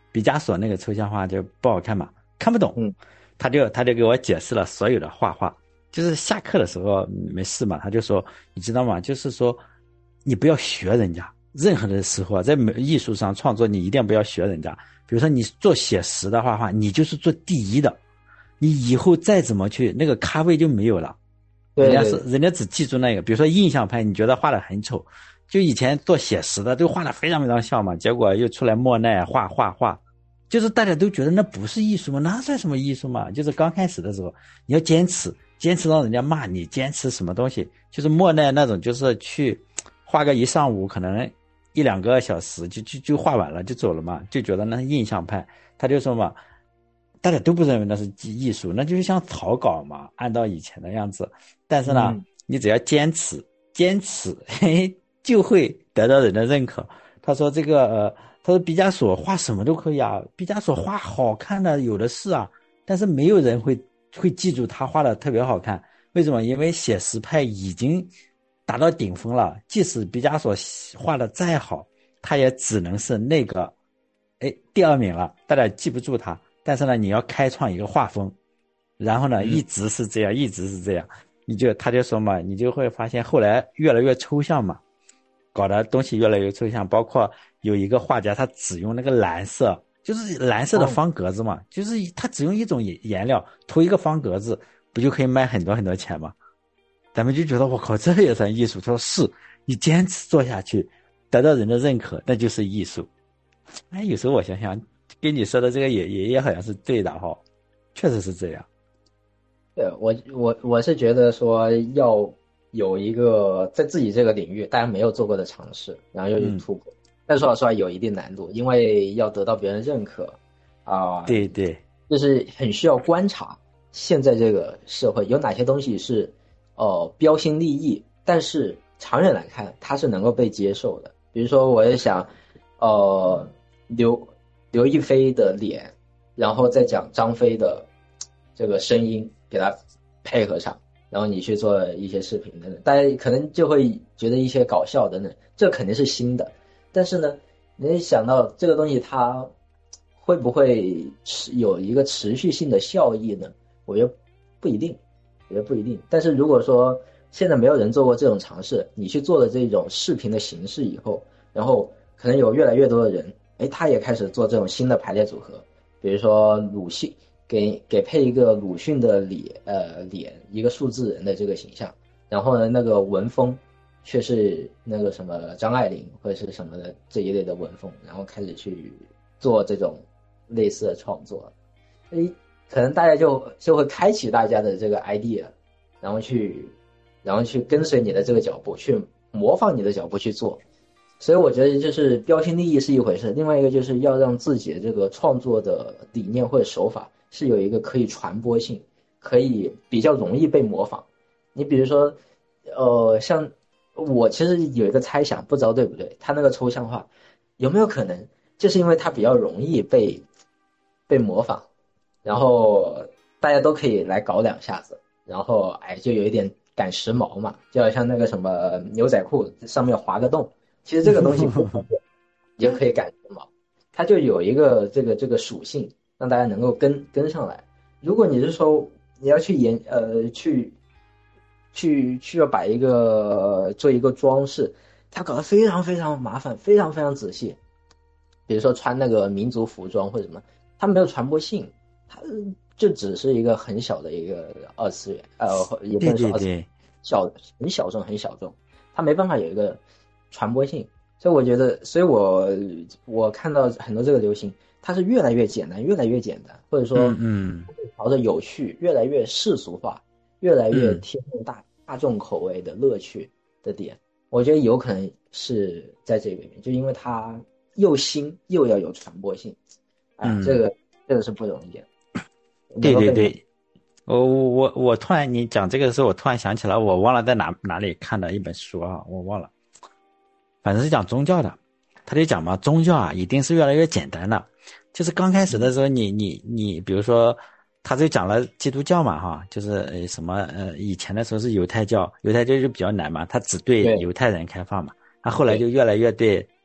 毕加索那个抽象画就不好看嘛，看不懂。 嗯， 他就他就给我解释了所有的画画。就是下课的时候没事嘛，他就说你知道吗？就是说你不要学人家，任何的时候啊，在艺术上创作你一定不要学人家。比如说你做写实的画画，你就是做第一的，你以后再怎么去那个咖位就没有了。 对对人家是人家只记住那个，比如说印象派，你觉得画的很丑，就以前做写实的都画的非常非常像嘛，结果又出来莫奈画画画，就是大家都觉得那不是艺术嘛，那算什么艺术嘛？就是刚开始的时候你要坚持，坚持让人家骂你，坚持什么东西，就是莫奈那种，就是去画个一上午，可能一两个小时就就就画完了就走了嘛，就觉得那是印象派。他就说嘛，大家都不认为那是艺术，那就是像草稿嘛，按照以前的样子。但是呢，嗯、你只要坚持，坚持，嘿嘿，就会得到人的认可。他说这个，呃，他说毕加索画什么都可以啊，毕加索画好看的有的是啊，但是没有人会会记住他画的特别好看。为什么？因为写实派已经达到顶峰了，即使毕加索画的再好，他也只能是那个，哎，第二名了，大家记不住他。但是呢，你要开创一个画风，然后呢，一直是这样，一直是这样。你就他就说嘛，你就会发现后来越来越抽象嘛，搞的东西越来越抽象。包括有一个画家，他只用那个蓝色，就是蓝色的方格子嘛，哦、就是他只用一种颜料涂一个方格子，不就可以卖很多很多钱吗？咱们就觉得我靠，这也算艺术。他说是，你坚持做下去，得到人的认可，那就是艺术。哎，有时候我想想，跟你说的这个也也也好像是对的哈，确实是这样。 对，我我我是觉得说要有一个在自己这个领域大家没有做过的尝试，然后又去突破。嗯、但说老实话有一定难度，因为要得到别人认可啊，呃、 对对， 就是很需要观察现在这个社会有哪些东西是呃标新立异，但是长远来看它是能够被接受的。比如说，我也想呃刘刘亦菲的脸，然后再讲张飞的这个声音。给它配合上，然后你去做一些视频等等，大家可能就会觉得一些搞笑等等，这肯定是新的。但是呢，你想到这个东西它会不会有一个持续性的效益呢？我觉得不一定，我觉得不一定。但是如果说现在没有人做过这种尝试，你去做了这种视频的形式以后，然后可能有越来越多的人，哎，他也开始做这种新的排列组合，比如说鲁迅。给给配一个鲁迅的脸，呃脸，一个数字人的这个形象，然后呢，那个文风却是那个什么张爱玲或者是什么的这一类的文风，然后开始去做这种类似的创作，诶，可能大家就就会开启大家的这个 idea， 然后去然后去跟随你的这个脚步，去模仿你的脚步去做。所以我觉得就是标新立异是一回事，另外一个就是要让自己的这个创作的理念或者手法是有一个可以传播性，可以比较容易被模仿。你比如说，呃，像我其实有一个猜想，不知道对不对，他那个抽象画有没有可能就是因为它比较容易被被模仿，然后大家都可以来搞两下子，然后哎就有一点赶时髦嘛，就好像那个什么牛仔裤上面划个洞。其实这个东西不你就可以赶时髦，它就有一个这个这个属性，让大家能够跟跟上来。如果你是说你要去研呃去去去要把一个做一个装饰，它搞得非常非常麻烦，非常非常仔细。比如说穿那个民族服装或者什么，它没有传播性，它就只是一个很小的一个二次元，呃，也不能说二次元，小很小众很小众，它没办法有一个传播性。所以我觉得，所以我我看到很多这个流行，它是越来越简单，越来越简单，或者说， 嗯， 朝着有趣，越来越世俗化，越来越贴近大、嗯、大众口味的乐趣的点，我觉得有可能是在这里面，就因为它又新又要有传播性，哎， 嗯、 这个这个是不容易的。 对对对，我我我突然你讲这个的时候，我突然想起来，我忘了在哪哪里看的一本书啊，我忘了。反正是讲宗教的，他就讲嘛，宗教啊一定是越来越简单的。就是刚开始的时候你，你你你，比如说，他就讲了基督教嘛，哈，就是呃什么呃以前的时候是犹太教，犹太教就比较难嘛，他只对犹太人开放嘛，他后来就越来越对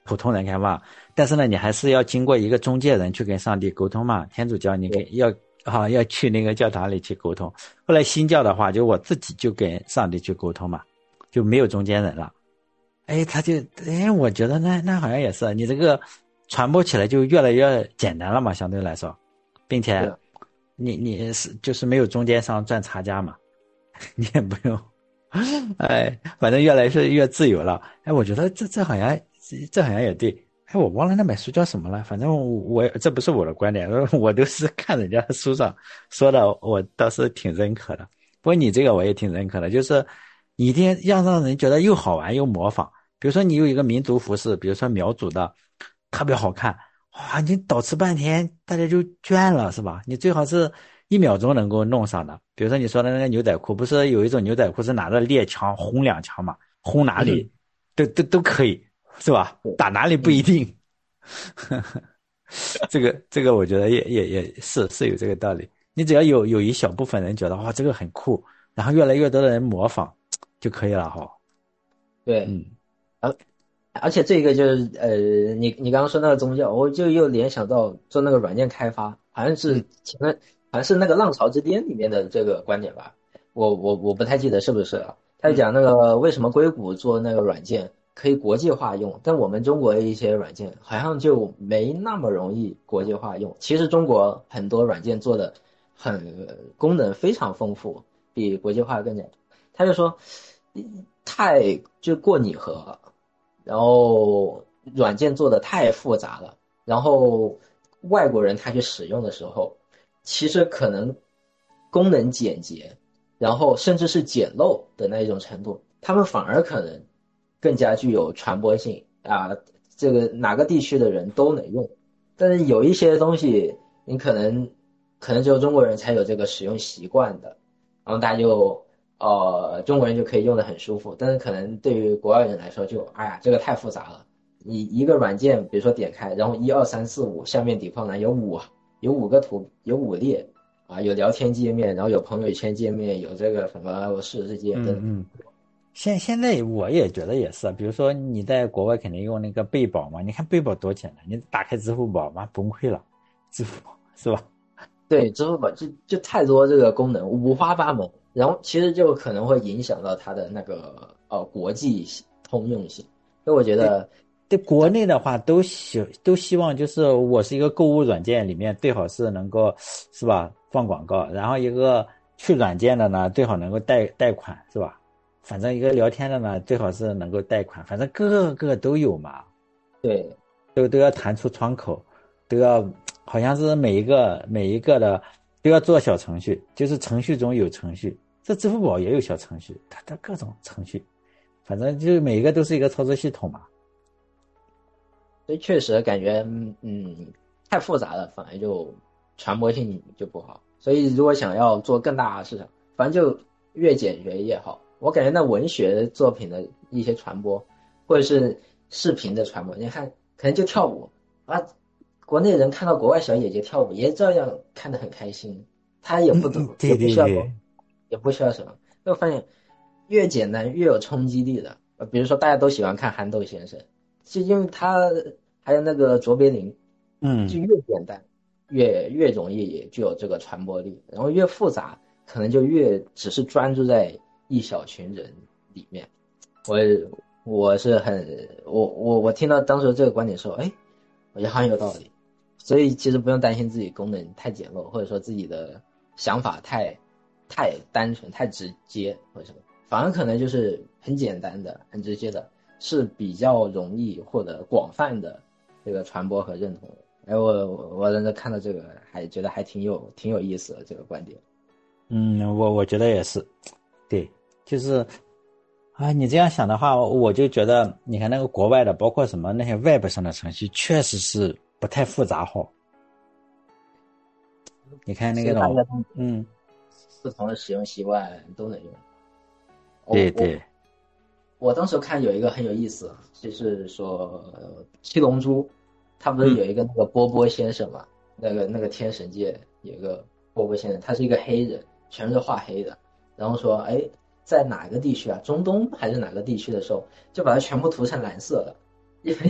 普通人开放，但是呢，你还是要经过一个中介人去跟上帝沟通嘛。天主教你给要啊要去那个教堂里去沟通。后来新教的话，就我自己就跟上帝去沟通嘛，就没有中间人了。哎，他就哎，我觉得那那好像也是你这个传播起来就越来越简单了嘛，相对来说，并且你你是就是没有中间商赚差价嘛，你也不用。哎，反正越来越越自由了。哎，我觉得这这好像这好像也对。哎，我忘了那本书叫什么了。反正我这不是我的观点，我都是看人家书上说的，我倒是挺认可的。不过你这个我也挺认可的，就是你一定要让人觉得又好玩又模仿。比如说你有一个民族服饰，比如说苗族的，特别好看，哇，你捯饬半天，大家就倦了，是吧？你最好是一秒钟能够弄上的。比如说你说的那个牛仔裤，不是有一种牛仔裤是拿着猎枪轰两枪嘛？轰哪里都都都可以，是吧？打哪里不一定。这个这个我觉得也也也是是有这个道理。你只要有有一小部分人觉得哇这个很酷，然后越来越多的人模仿就可以了哈。 对， 嗯， 而而且这个就是呃，你你刚刚说那个宗教，我就又联想到做那个软件开发，好像是前面好像是那个《浪潮之巅》里面的这个观点吧，我我我不太记得是不是了。他就讲那个为什么硅谷做那个软件可以国际化用，但我们中国的一些软件好像就没那么容易国际化用。其实中国很多软件做的很功能非常丰富，比国际化更加。他就说太就过拟合了，然后软件做的太复杂了，然后外国人他去使用的时候，其实可能功能简洁，然后甚至是简陋的那一种程度，他们反而可能更加具有传播性啊，这个哪个地区的人都能用。但是有一些东西，你可能可能只有中国人才有这个使用习惯的，然后大家就呃中国人就可以用得很舒服，但是可能对于国外人来说就哎呀这个太复杂了。你一个软件，比如说点开，然后一二三四五，下面底方栏有五有五个图，有五列啊，有聊天界面，然后有朋友圈界面，有这个什么试世界等。 嗯嗯，现现在我也觉得也是，比如说你在国外肯定用那个贝宝嘛，你看贝宝多简单，你打开支付宝嘛崩溃了，支付宝是吧？ 对，支付宝就就太多这个功能，五花八门，然后其实就可能会影响到它的那个呃国际通用性。所以我觉得在国内的话，都希都希望就是我是一个购物软件里面最好是能够是吧放广告，然后一个去软件的呢最好能够贷贷款是吧？反正一个聊天的呢最好是能够贷款，反正各个都有嘛， 对都都要弹出窗口，都要好像是每一个每一个的都要做小程序，就是程序中有程序，这支付宝也有小程序，它它各种程序，反正就每一个都是一个操作系统嘛。 所以确实感觉嗯太复杂了，反而就传播性就不好。所以如果想要做更大的市场，反正就越简约越好。我感觉那文学作品的一些传播，或者是视频的传播，你看可能就跳舞啊，国内人看到国外小姐姐跳舞也照样看得很开心，他也不懂， 嗯嗯，对也不需要， 对对， 也不需要什么。我发现越简单越有冲击力的，呃比如说大家都喜欢看憨豆先生，就因为他还有那个卓别林，就嗯。 越简单越越容易也具有这个传播力，然后越复杂可能就越只是专注在一小群人里面。我我是很我我我听到当时这个观点说，哎，我觉得很有道理。所以其实不用担心自己功能太简陋，或者说自己的想法太太单纯、太直接或者什么，反而可能就是很简单的、很直接的，是比较容易获得广泛的这个传播和认同的。哎，我我我当时看到这个，还觉得还挺有挺有意思的这个观点。 嗯，我我觉得也是，对，就是啊，你这样想的话，我就觉得，你看那个国外的，包括什么那些 Web 上的程序，确实是不太复杂哈。你看那个种， 所以大家嗯， 不同的使用习惯都能用。我我对对， 我当时看有一个很有意思，就是说呃七龙珠，他不是嗯有一个那个波波先生嘛？那个那个天神界有一个波波先生，他是一个黑人，全是画黑的。然后说，哎，在哪个地区啊？中东还是哪个地区的时候，就把它全部涂成蓝色了，因为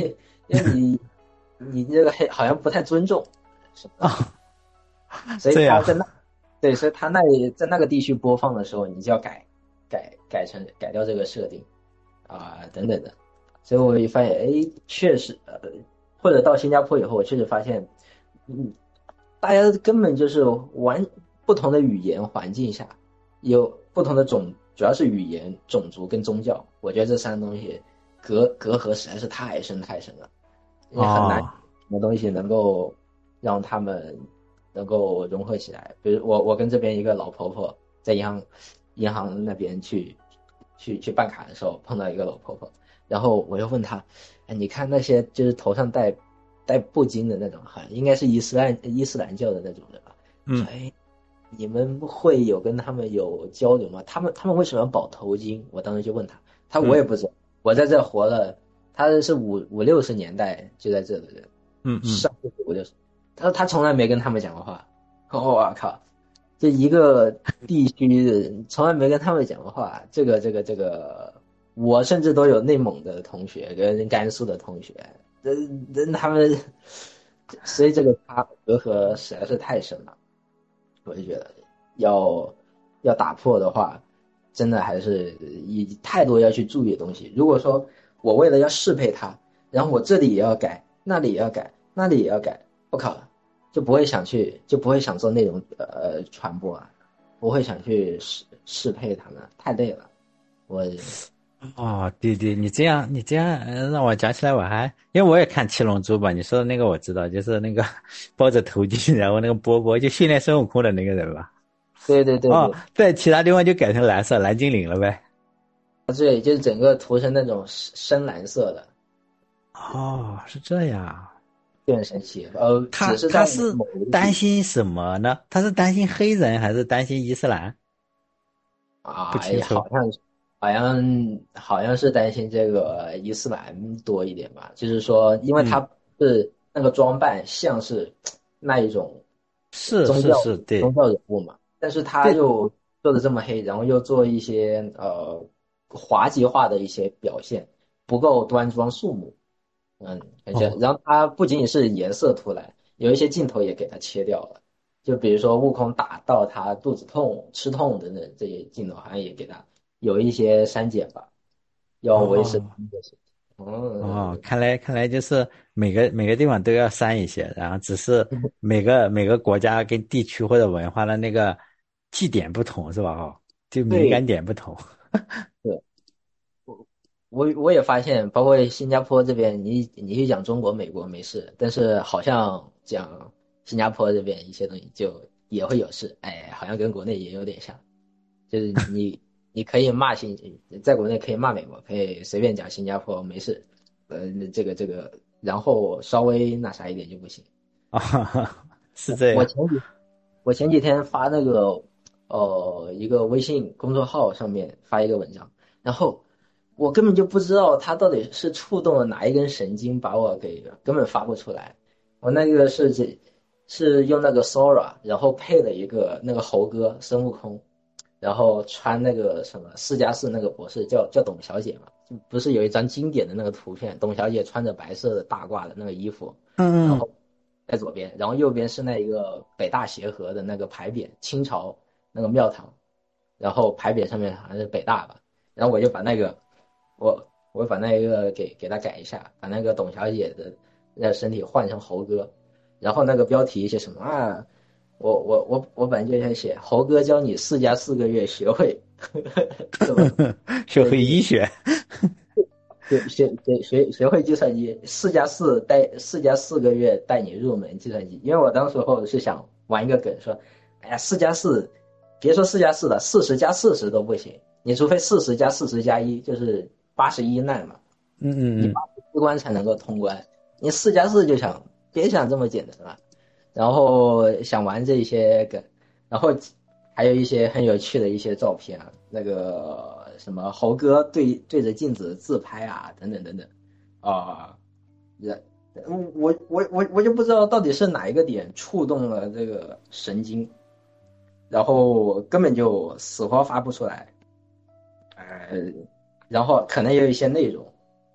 因为你你这个黑好像不太尊重，是吧？ 啊， 所以这样他在那，对，所以他那里在那个地区播放的时候，你就要改改改成改掉这个设定啊、等等的。所以我也发现，哎，确实，呃，或者到新加坡以后，我确实发现，嗯，大家根本就是完不同的语言环境下，有不同的种，主要是语言、种族跟宗教。我觉得这三个东西隔隔阂实在是太深太深了，也很难哦， 什么东西能够让他们能够融合起来。比如我我跟这边一个老婆婆在银行银行那边去去去办卡的时候碰到一个老婆婆，然后我又问她，哎，你看那些就是头上戴戴布巾的那种，好像应该是伊斯兰伊斯兰教的那种人吧？说嗯哎，你们会有跟他们有交流吗？他们他们为什么要绑头巾？我当时就问他，他我嗯也不知道，我在这活了，他是五五六十年代就在这的人， 嗯嗯， 上五六十，他说他从来没跟他们讲过话。我靠，这一个地区的人从来没跟他们讲过话，这个这个这个，我甚至都有内蒙的同学跟甘肃的同学，这这他们，所以这个差隔阂实在是太深了。我就觉得要要打破的话，真的还是以太多要去注意的东西。如果说我为了要适配它，然后我这里也要改，那里也要改，那里也要改，我靠，就不会想去，就不会想做内容呃传播啊，不会想去适适配它们，太累了。我哦，对对，你这样你这样呃让我讲起来，我还因为我也看《七龙珠》吧，你说的那个我知道，就是那个包着头巾，然后那个波波就训练孙悟空的那个人吧。 对对对哦， 对， 在其他地方就改成蓝色蓝精灵了呗。 对，就是整个涂成那种深蓝色的， 哦，是这样。 就很神奇。呃， 他只是在他是某一个地区。 担心什么呢？他是担心黑人还是担心伊斯兰？不啊， 清楚。 好像是，好像好像是担心这个伊斯兰多一点吧，就是说，因为嗯， 他是那个装扮像是那一种宗教是是是，对宗教人物嘛，但是他对。 又做的这么黑，然后又做一些呃滑稽化的一些表现，不够端庄肃穆，嗯，感觉， 哦然后他不仅仅是颜色涂来，有一些镜头也给他切掉了。就比如说悟空打到他肚子痛、吃痛等等这些镜头，好像也给他有一些删减吧，要维持哦这些。 哦， 嗯， 看来看来就是每个每个地方都要删一些，然后只是每个每个国家跟地区或者文化的那个祭点不同是吧？哦，就敏对感点不同。 对，我我也发现，包括新加坡这边，你你去讲中国、美国没事，但是好像讲新加坡这边一些东西就也会有事，哎，好像跟国内也有点像。就是你你可以骂新，在国内可以骂美国，可以随便讲新加坡没事，呃，这个这个，然后稍微那啥一点就不行。 啊，是这样。 我前几我前几天发那个呃一个微信公众号上面发一个文章，然后我根本就不知道它到底是触动了哪一根神经，把我给根本发不出来。我那个是这是用那个 Sora，然后配了一个那个猴哥孙悟空。然后穿那个什么四加四那个博士叫叫董小姐嘛，不是有一张经典的那个图片，董小姐穿着白色的大褂的那个衣服，然嗯嗯。 后在左边，然后右边是那一个北大协和的那个牌匾，清朝那个庙堂，然后牌匾上面好像是北大吧，然后我就把那个我我把那个给给他改一下，把那个董小姐的那身体换成猴哥，然后那个标题写什么啊？我我我我本来就想写猴哥教你四加四个月学会，怎么学会医学。 学学学学学会计算机，四加四带四加四个月带你入门计算机。因为我当时候是想玩一个梗，说，哎呀，四加四，别说四加四了，四十加四十都不行，你除非四十加四十加一，就是八十一难嘛， 嗯嗯嗯。 你八十四关才能够通关，你四加四就想别想这么简单了。然后想玩这些梗，然后还有一些很有趣的一些照片啊，那个什么猴哥对对着镜子自拍啊，等等等等，啊、人，我我我我就不知道到底是哪一个点触动了这个神经，然后根本就死活发不出来，呃，然后可能也有一些内容，我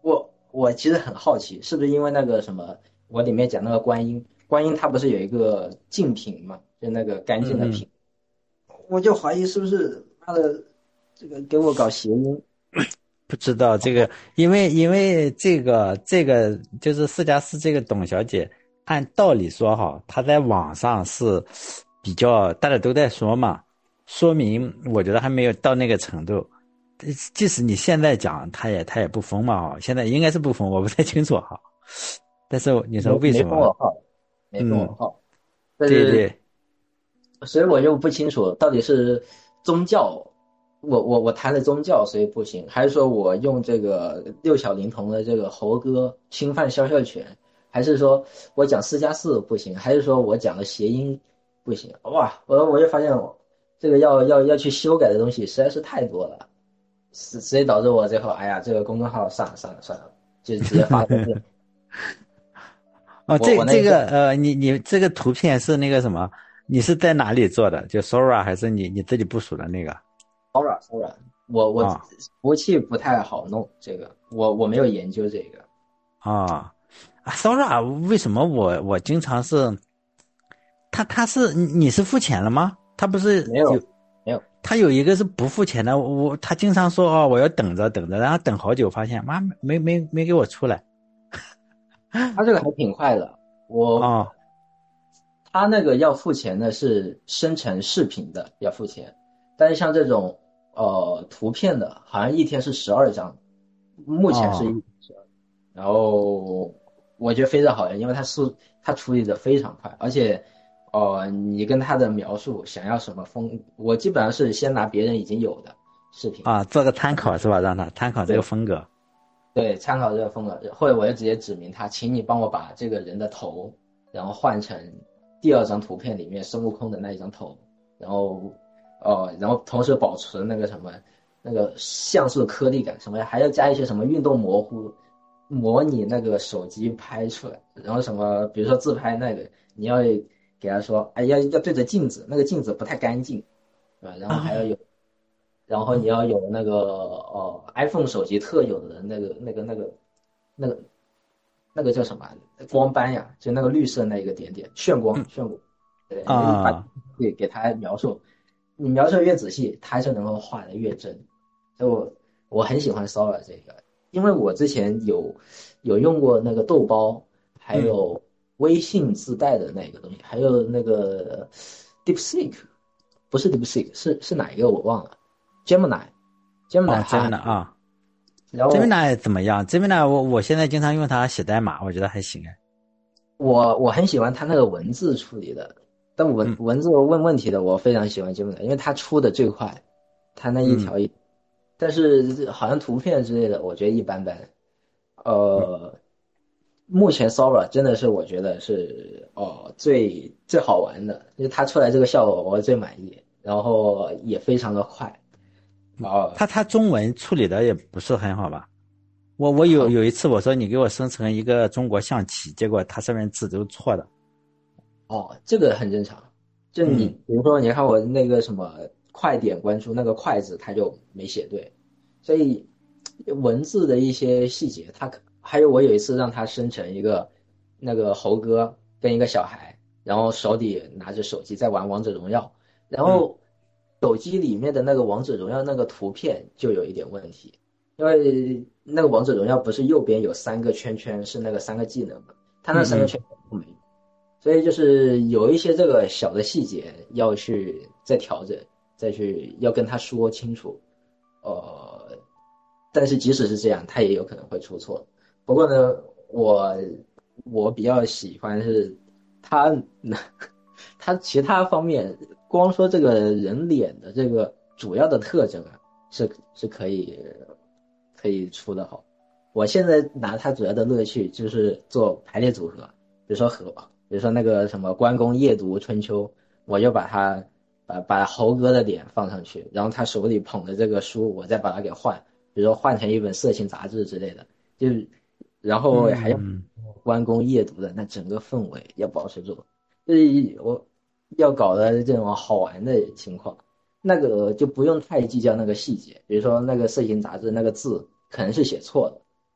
我其实很好奇，是不是因为那个什么，我里面讲那个观音，观音它不是有一个净瓶嘛，就那个干净的嗯嗯。 瓶，我就怀疑是不是妈的这个给我搞谐音。 不知道这个，因为因为这个这个就是四加四这个董小姐，按道理说哈，她在网上是比较大家都在说嘛，说明我觉得还没有到那个程度。即使你现在讲，她也她也不封嘛哈，现在应该是不封，我不太清楚哈。但是你说没没为什么？ 封我号，没封我嗯， 号，但是对对。 所以我就不清楚到底是宗教，我我我谈的宗教所以不行，还是说我用这个六小龄童的这个猴哥侵犯肖像权，还是说我讲四加四不行，还是说我讲的谐音不行？哇，我我就发现我这个要要要去修改的东西实在是太多了，所所以导致我最后哎呀，这个公众号算了算了算了，就直接发了个字。 哦， 我这这我那个个呃，你你这个图片是那个什么？你是在哪里做的？就 Sora 还是你你自己部署的那个？ Sora Sora，我我啊服务器不太好弄这个，我我没有研究这个。 啊啊！Sora 为什么我我经常是，他他是你你是付钱了吗？他不是没有有没有， 他有一个是不付钱的，我他经常说哦我要等着等着，然后等好久发现妈没没没给我出来。 他这个还挺快的。我哦他那个要付钱的是生成视频的要付钱，但是像这种呃图片的，好像一天是十二张，目前是一哦十二。然后我觉得非常好用，因为它速它处理的非常快，而且呃你跟他的描述想要什么风，我基本上是先拿别人已经有的视频。 啊，做个参考是吧？让他参考这个对。 风格。 对，参考这个风格，或者我就直接指明他，请你帮我把这个人的头，然后换成第二张图片里面孙悟空的那一张头，然后，呃，然后同时保持那个什么，那个像素颗粒感什么，还要加一些什么运动模糊，模拟那个手机拍出来，然后什么，比如说自拍那个，你要给他说，哎，要要对着镜子，那个镜子不太干净，对吧？然后还要啊有。然后你要有那个呃 iPhone 手机特有的那个那个那个那个那个叫什么光斑呀，就那个绿色那一个点点炫光炫光，对，你把啊给给他描述，你描述的越仔细，他就能够画的越真。所以我我很喜欢 Sora 这个，因为我之前有有用过那个豆包，还嗯有微信自带的那个东西，还有那个 DeepSeek，不是 DeepSeek，是是哪一个我忘了。Gemini，Gemini 哦还， ，Gemini 啊然后 ，Gemini 怎么样？Gemini 我我现在经常用它写代码，我觉得还行哎。 我我很喜欢它那个文字处理的，但文嗯文字问问题的我非常喜欢 Gemini，因为它出的最快，它那一嗯条一，但是好像图片之类的我觉得一般般。 嗯。 呃，目前 Sora 真的是我觉得是哦最最好玩的，因为它出来这个效果我最满意，然后也非常的快。哦， 它它中文处理的也不是很好吧？我我有很有一次我说你给我生成一个中国象棋，结果它上面字都错的。 哦，这个很正常。就你嗯比如说，你看我那个什么快点关注那个快字，它就没写对，所以文字的一些细节，它可还有我有一次让它生成一个那个猴哥跟一个小孩，然后手里拿着手机在玩王者荣耀，然嗯后手机里面的那个王者荣耀那个图片就有一点问题，因为那个王者荣耀不是右边有三个圈圈是那个三个技能嘛，它那三个嗯嗯圈圈都没有。所以就是有一些这个小的细节要去再调整，再去要跟他说清楚，呃，但是即使是这样，他也有可能会出错。不过呢，我我比较喜欢是他，他其他方面，光说这个人脸的这个主要的特征啊，是是可以可以出的好。我现在拿它主要的乐趣就是做排列组合，比如说和，比如说那个什么关公夜读春秋，我就把它把把猴哥的脸放上去，然后他手里捧着这个书，我再把它给换，比如说换成一本色情杂志之类的，就是然后还要嗯。 关公夜读的那整个氛围要保持住，就是我要搞的这种好玩的情况，那个就不用太计较那个细节，比如说那个色情杂志那个字可能是写错了。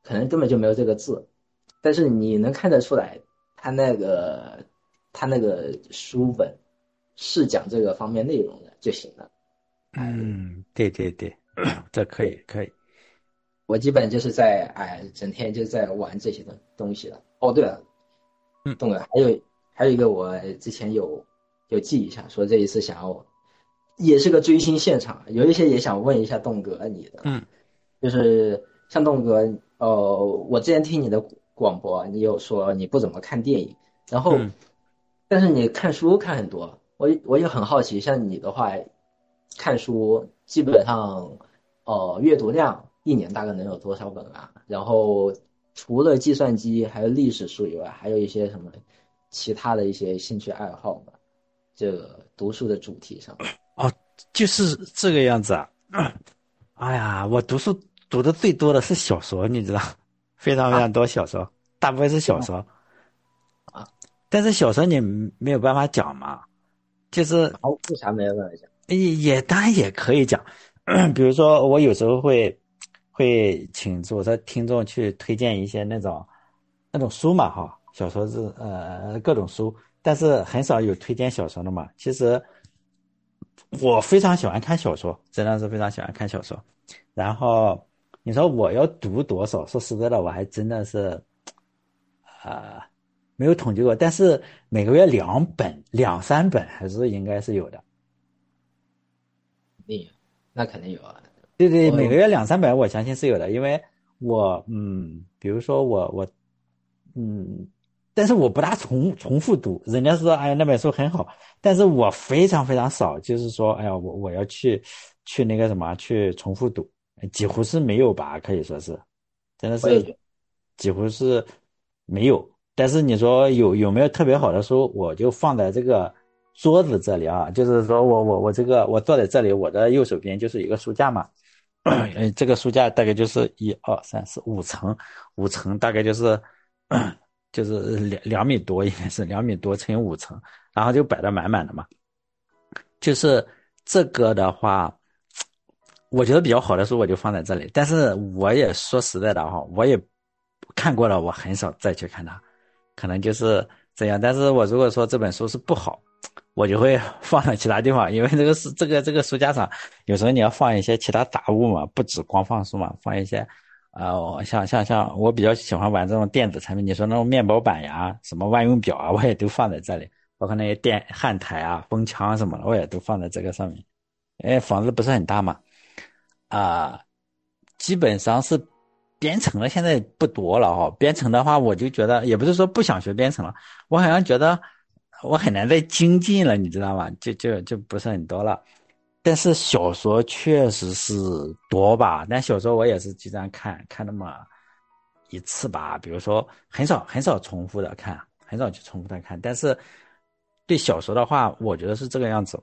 可能根本就没有这个字，但是你能看得出来，他那个他那个书本是讲这个方面内容的就行了。哎， 嗯，对对对，这可以可以。 我基本就是在哎，整天就在玩这些东东西了。哦，对了， 嗯栋哥，还有还有一个我之前有有记一下，说这一次想要也是个追星现场，有一些也想问一下栋哥你的， 嗯就是像栋哥，呃，我之前听你的广播，你有说你不怎么看电影，然后嗯。 但是你看书看很多，我我也很好奇，像你的话，看书基本上，呃，阅读量一年大概能有多少本啊？然后除了计算机还有历史书以外，还有一些什么其他的一些兴趣爱好吗？这个读书的主题上。 哦，就是这个样子啊。哎呀，我读书读的最多的是小说，你知道，非常非啊常多小说，大部分是小说。 啊， 但是小说你没有办法讲嘛，就是好，为啥没有办法讲？ 也也当然也可以讲。比如说我有时候会会请我的听众去推荐一些那种那种书嘛，哈，小说是呃各种书，但是很少有推荐小说的嘛。其实我非常喜欢看小说，真的是非常喜欢看小说。然后你说我要读多少？说实在的，我还真的是啊、呃没有统计过，但是每个月两本、两三本还是应该是有的。 肯定有，那肯定有啊。 对对，每个我月两三本，我相信是有的，因为我嗯，比如说我我嗯，但是我不大重重复读，人家说哎呀那本书很好，但是我非常非常少，就是说哎呀我我要去去那个什么去重复读，几乎是没有吧，可以说是，真的是我也觉得， 几乎是没有。但是你说有有没有特别好的书，我就放在这个桌子这里啊，就是说我我我这个我坐在这里，我的右手边就是一个书架嘛。呃，这个书架大概就是一二三四五层，五层大概就是就是两两米多，应该是两米多乘以五层，然后就摆的满满的嘛。就是这个的话，我觉得比较好的书我就放在这里，但是我也说实在的哈，我也看过了，我很少再去看它，可能就是这样。但是我如果说这本书是不好，我就会放在其他地方，因为这个是这个这个书架上，有时候你要放一些其他杂物嘛，不止光放书嘛，放一些啊、呃像像像我比较喜欢玩这种电子产品，你说那种面包板呀、什么万用表啊，我也都放在这里，包括那些电焊台啊、风枪什么的，我也都放在这个上面。因为房子不是很大嘛，啊、基本上是编程的，现在不多了哈、编程的话，我就觉得也不是说不想学编程了，我好像觉得我很难再精进了，你知道吗？就就就不是很多了。但是小说确实是多吧，但小说我也是经常看看那么一次吧，比如说很少很少重复的看，很少去重复的看。但是对小说的话，我觉得是这个样子。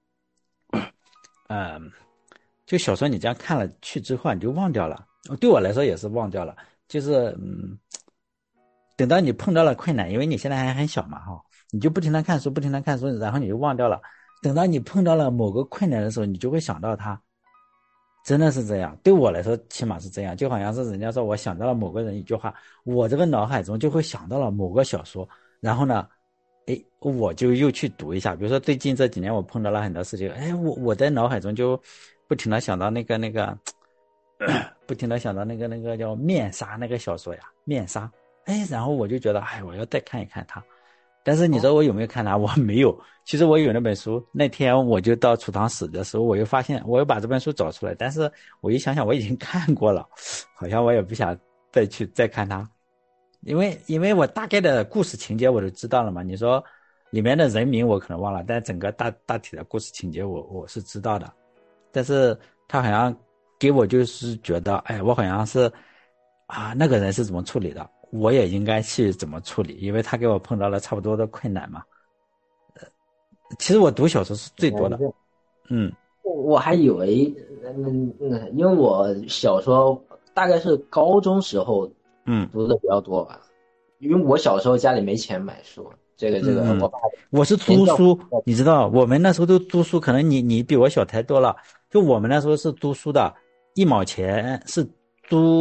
嗯，就小说你这样看了去之后，你就忘掉了。对我来说也是忘掉了，就是嗯，等到你碰到了困难，因为你现在还很小嘛，哈，你就不停的看书，不停的看书，然后你就忘掉了。等到你碰到了某个困难的时候，你就会想到它。真的是这样，对我来说起码是这样，就好像是人家说我想到了某个人一句话，我这个脑海中就会想到了某个小说，然后呢，哎，我就又去读一下。比如说最近这几年我碰到了很多事情，哎，我我在脑海中就不停的想到那个那个，不停的想到那个那个叫面纱那个小说呀，面纱，哎，然后我就觉得，哎，我要再看一看它。但是你说我有没有看它？我没有。其实我有那本书，那天我就到储藏室的时候，我又发现，我又把这本书找出来，但是我一想想，我已经看过了，好像我也不想再去再看它，因为因为我大概的故事情节我都知道了嘛。你说里面的人名我可能忘了，但整个大大体的故事情节我我是知道的，但是他好像给我就是觉得，哎，我好像是啊那个人是怎么处理的，我也应该去怎么处理，因为他给我碰到了差不多的困难嘛。其实我读小说是最多的。嗯我我还以为，嗯嗯，因为我小时候大概是高中时候嗯读的比较多吧，因为我小时候家里没钱买书，这个这个， 嗯嗯， 我爸我是连教辅租书， 课你知道，我们那时候都租书，可能你你比我小太多了。就我们那时候是租书的，一毛钱是租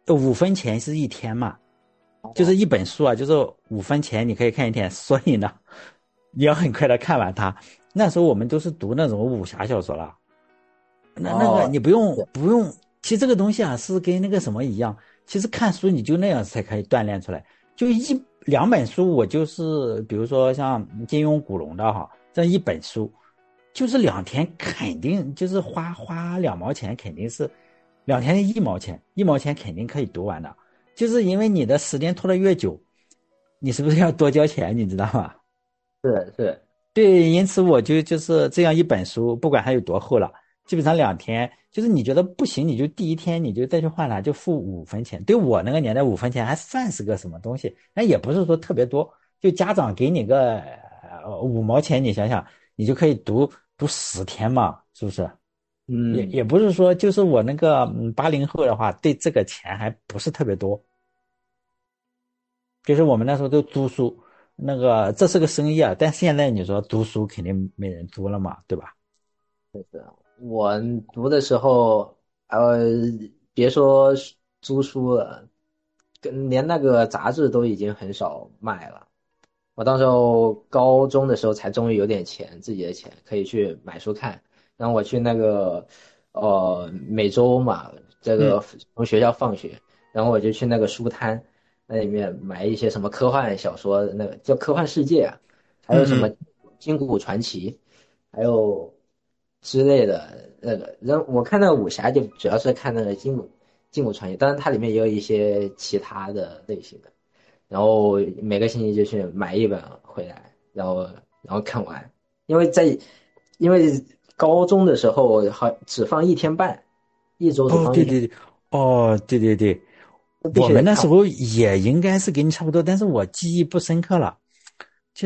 五分钱是一天嘛，就是一本书啊，就是五分钱你可以看一天，所以呢，你要很快的看完它。那时候我们都是读那种武侠小说了，那那个哦， 你不用对， 不用，其实这个东西啊是跟那个什么一样，其实看书你就那样才可以锻炼出来。就一两本书，我就是比如说像金庸、古龙的哈，这一本书，就是两天肯定就是花花两毛钱，肯定是两天一毛钱，一毛钱肯定可以读完的。就是因为你的时间拖得越久，你是不是要多交钱？你知道吗？ 是的是的。 对，因此我就就是这样一本书，不管它有多厚了，基本上两天，就是你觉得不行，你就第一天你就再去换它，就付五分钱。对我那个年代，五分钱还算是个什么东西，那也不是说特别多，就家长给你个呃五毛钱，你想想，你就可以读读十天嘛，是不是？也嗯， 也不是说，就是我那个八零后的话，对这个钱还不是特别多。就是我们那时候都读书，那个这是个生意啊，但现在你说读书肯定没人读了嘛，对吧？ 我读的时候，呃，别说租书了，跟连那个杂志都已经很少卖了。我当时候高中的时候才终于有点钱，自己的钱可以去买书看。然后我去那个，呃，每周嘛，这嗯个从学校放学，然后我就去那个书摊，那里面买一些什么科幻小说，那个叫《科幻世界》啊，还有什么嗯嗯， 《金谷传奇》，还有之类的那个。然后我看那个武侠就主要是看那个金谷金谷传奇，当然它里面也有一些其他的类型的。然后每个星期就去买一本回来，然后然后看完，因为在因为高中的时候好只放一天半，一周只哦， 放一天， 对对对，哦，对对对， 必我们那须得看完。 时候也应该是跟你差不多，但是我记忆不深刻了，就是，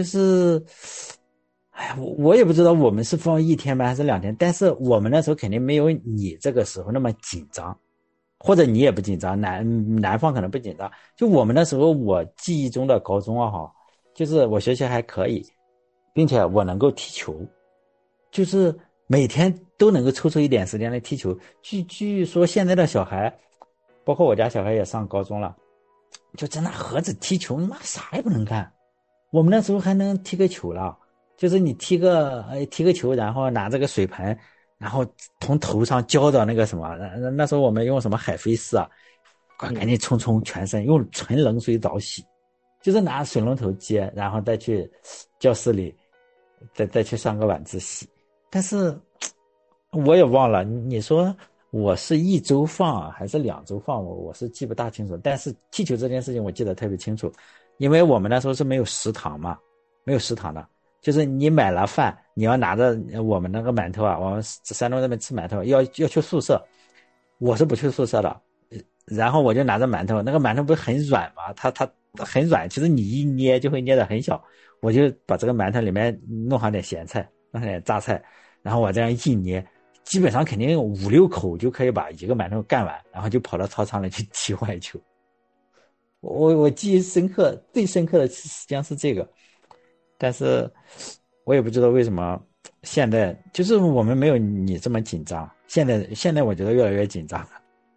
哎呀，我我也不知道我们是放一天吧还是两天，但是我们那时候肯定没有你这个时候那么紧张。或者你也不紧张，南南方可能不紧张。就我们那时候，我记忆中的高中啊，哈，就是我学习还可以，并且我能够踢球，就是每天都能够抽出一点时间来踢球。据据说现在的小孩，包括我家小孩也上高中了，就在那盒子踢球，妈啥也不能干。我们那时候还能踢个球了，就是你踢个呃踢个球，然后拿这个水盆，然后从头上浇到那个什么，那那时候我们用什么海飞丝啊，赶赶嗯， 紧冲冲全身，用纯冷水澡洗，就是拿水龙头接，然后再去教室里，再再去上个晚自习。但是我也忘了，你说我是一周放啊还是两周放，我我是记不大清楚。但是踢球这件事情我记得特别清楚，因为我们那时候是没有食堂嘛，没有食堂的，就是你买了饭，你要拿着我们那个馒头啊，我们山东那边吃馒头，要要去宿舍，我是不去宿舍的，然后我就拿着馒头，那个馒头不是很软嘛，它它很软，其实你一捏就会捏得很小，我就把这个馒头里面弄上点咸菜，弄上点榨菜，然后我这样一捏，基本上肯定五六口就可以把一个馒头干完，然后就跑到操场里去踢外球。我我记忆深刻，最深刻的实际上是这个，但是我也不知道为什么现在就是我们没有你这么紧张，现在现在我觉得越来越紧张了。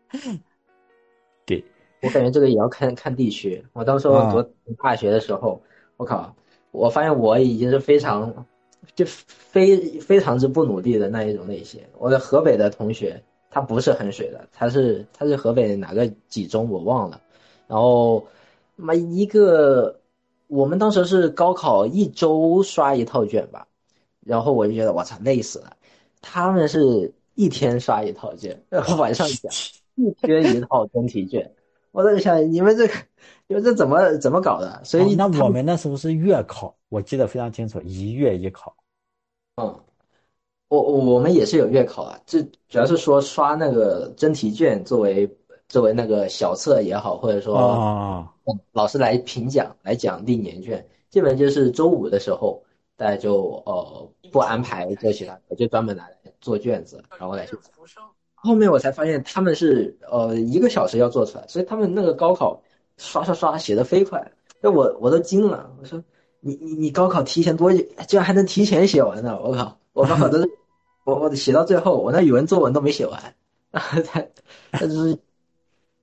对， 我感觉这个也要看看地区。我到时候读啊、 大学的时候，我靠，我发现我已经是非常就非非常之不努力的那一种类型。我的河北的同学他不是衡水的，他是他是河北哪个几中我忘了，然后妈一个我们当时是高考一周刷一套卷吧，然后我就觉得我操累死了，他们是一天刷一套卷，然后晚上讲一天一套真题卷，我在想你们这个你们这怎么怎么搞的？所哦，那我以他们们那时候是月考，我记得非常清楚，一月一考。 嗯。我我们也是有月考啊，这主要是说刷那个真题卷作为作为那个小测也好，或者哦说哦老师来评奖来讲历年卷，基本就是周五的时候，大家就呃不安排做其他的，就专门拿来做卷子，然后来去讲。后面我才发现他们是呃一个小时要做出来，所以他们那个高考刷刷刷写的飞快，那我我都惊了，我说你你你高考提前多久，居然还能提前写完呢？我靠，我高考都是我我写到最后，我那语文作文都没写完，他他就是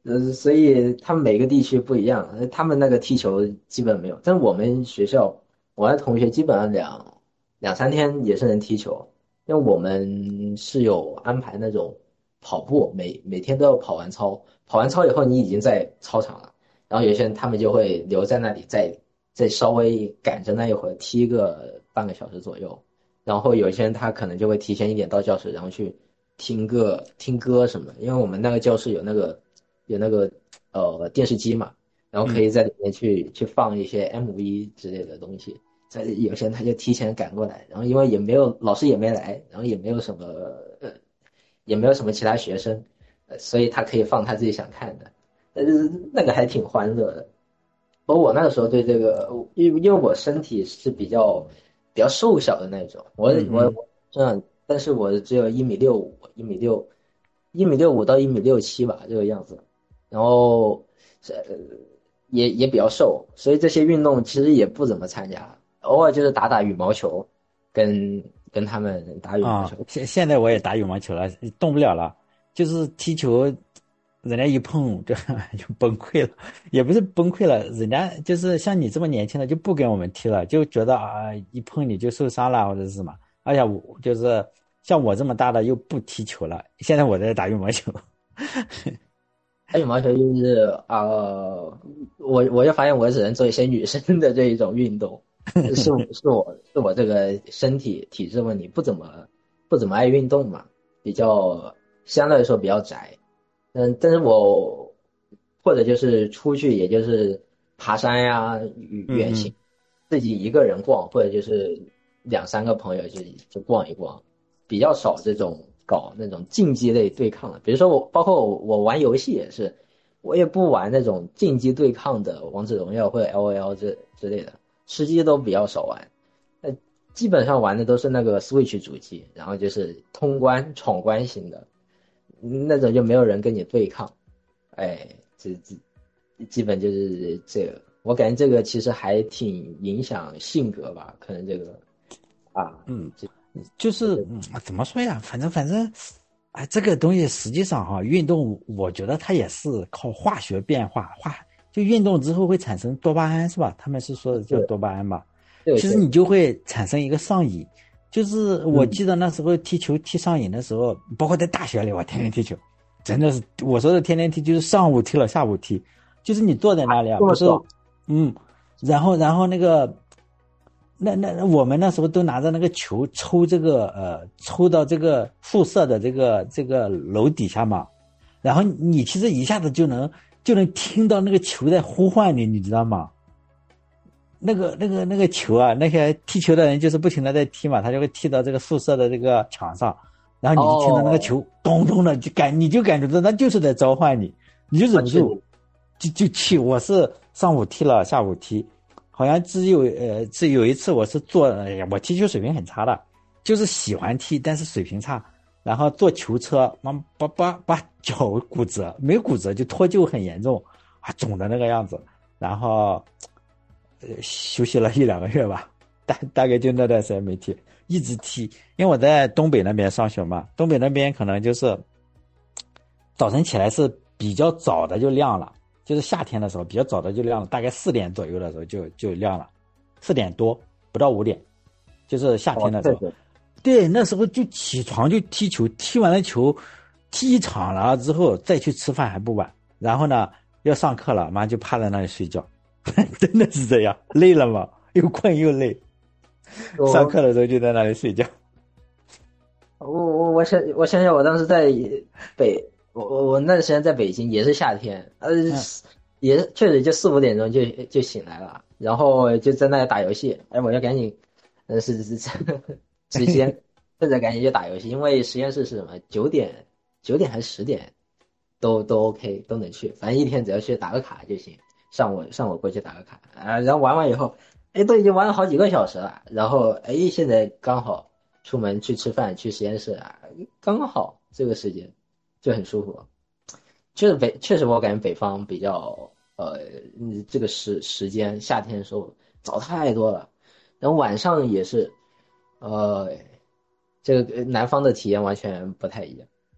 呃，所以他们每个地区不一样，呃他们那个踢球基本没有，但是我们学校，我的同学基本上两两三天也是能踢球，因为我们是有安排那种跑步，每每天都要跑完操，跑完操以后你已经在操场了，然后有些人他们就会留在那里再再稍微赶着那一会儿踢个半个小时左右，然后有些人他可能就会提前一点到教室，然后去听个听歌什么的，因为我们那个教室有那个有那个呃电视机嘛，然后可嗯以在里面去去放一些 M V 之类的东西。在有些人他就提前赶过来，然后因为也没有老师也没来，然后也没有什么呃也没有什么其他学生，呃，所以他可以放他自己想看的，但是那个还挺欢乐的。而我那个时候对这个，因为因为我身体是比较比较瘦小的那种，我我嗯嗯我这样，但是我只有一米六五，一米六，一米六五到一米六七吧这个样子，然后呃也也比较瘦，所以这些运动其实也不怎么参加，偶尔就是打打羽毛球，跟跟他们打羽毛啊， 球。 现现在我也打羽毛球了，动不了了，就是踢球，人家一碰就就崩溃了，也不是崩溃了，人家就是像你这么年轻的就不跟我们踢了，就觉得啊一碰你就受伤了或者是什么，而且我就是像我这么大的又不踢球了，现在我在打羽毛球。 打羽毛球就是啊、呃我我就发现我只能做一些女生的这一种运动，是我是我是我这个身体体质问题，不怎么不怎么爱运动嘛，比较相对来说比较宅。嗯，但是我或者就是出去，也就是爬山呀、远嗯远行， 嗯自己一个人逛，或者就是两三个朋友就就逛一逛，比较少这种搞那种竞技类对抗的。比如说我，包括我我玩游戏也是，我也不玩那种竞技对抗的王者荣耀或者 L O L 之之类的，吃鸡都比较少玩。呃，基本上玩的都是那个 Switch 主机，然后就是通关闯关型的，那种就没有人跟你对抗。哎，这这基本就是这个。我感觉这个其实还挺影响性格吧，可能这个啊， 嗯，就是嗯怎么说呀，反正反正，哎，这个东西实际上哈，运动我觉得它也是靠化学变化，化就运动之后会产生多巴胺是吧？他们是说的叫是多巴胺吧？ 对对， 其实你就会产生一个上瘾，就是我嗯， 记得那时候踢球踢上瘾的时候，包括在大学里，我天天踢球，真的是我说的天天踢，就是上午踢了下午踢，就是你坐在那里啊，不是， 这么爽。 嗯，然后然后那个。那那那我们那时候都拿着那个球抽这个呃抽到这个宿舍的这个这个楼底下嘛，然后你其实一下子就能就能听到那个球在呼唤你，你知道吗？那个那个那个球啊，那些踢球的人就是不停的在踢嘛，他就会踢到这个宿舍的这个墙上，然后你就听到那个哦， 球咚咚的，就感你就感觉到那就是在召唤你，你就忍啊， 不住确实， 就就踢。我是上午踢了，下午踢，好像只有呃只有一次我是做，哎呀，我踢球水平很差的，就是喜欢踢，但是水平差。然后坐球车，妈把把把脚骨折，没骨折就脱臼很严重，啊肿的那个样子。然后呃休息了一两个月吧，大大概就那段时间没踢，一直踢，因为我在东北那边上学嘛，东北那边可能就是早晨起来是比较早的就亮了，就是夏天的时候比较早的就亮了，大概四点左右的时候就就亮了，四点多不到五点，就是夏天哦， 的时候。 确实， 对，那时候就起床就踢球，踢完了球，踢一场了之后再去吃饭还不晚。然后呢，要上课了，马上就趴在那里睡觉，真的是这样，累了嘛，又困又累，上我课的时候就在那里睡觉。 我我我想我想想，我当时在北，我我我那段时间在北京也是夏天，呃， 嗯也是确实就四五点钟就就醒来了，然后就在那里打游戏，哎，我就赶紧，呃，是是是，时间趁着赶紧就打游戏，因为实验室是什么九点九点还是十点都都 OK 都能去，反正一天只要去打个卡就行，上午上午过去打个卡啊，然后玩完以后，哎，都已经玩了好几个小时了，然后哎现在刚好。出门去吃饭，去实验室啊，刚好这个时间就很舒服。确实北，确实我感觉北方比较，呃，嗯这个时时间夏天的时候早太多了，然后晚上也是，呃，这个呃南方的体验完全不太一样。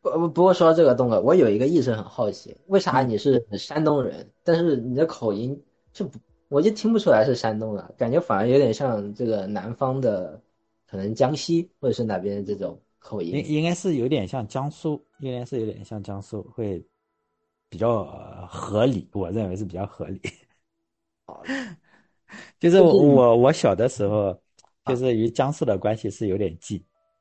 不不不过说到这个东哥，我有一个一直很好奇，为啥嗯， 你是山东人，但是你的口音就不，我就听不出来是山东的，感觉反而有点像这个南方的，可能江西或者是哪边的这种口音。 应应该是有点像江苏，应该是有点像江苏，会比较呃合理，我认为是比较合理。就是我就是你我我小的时候，就啊， 是与江苏的关系是有点近。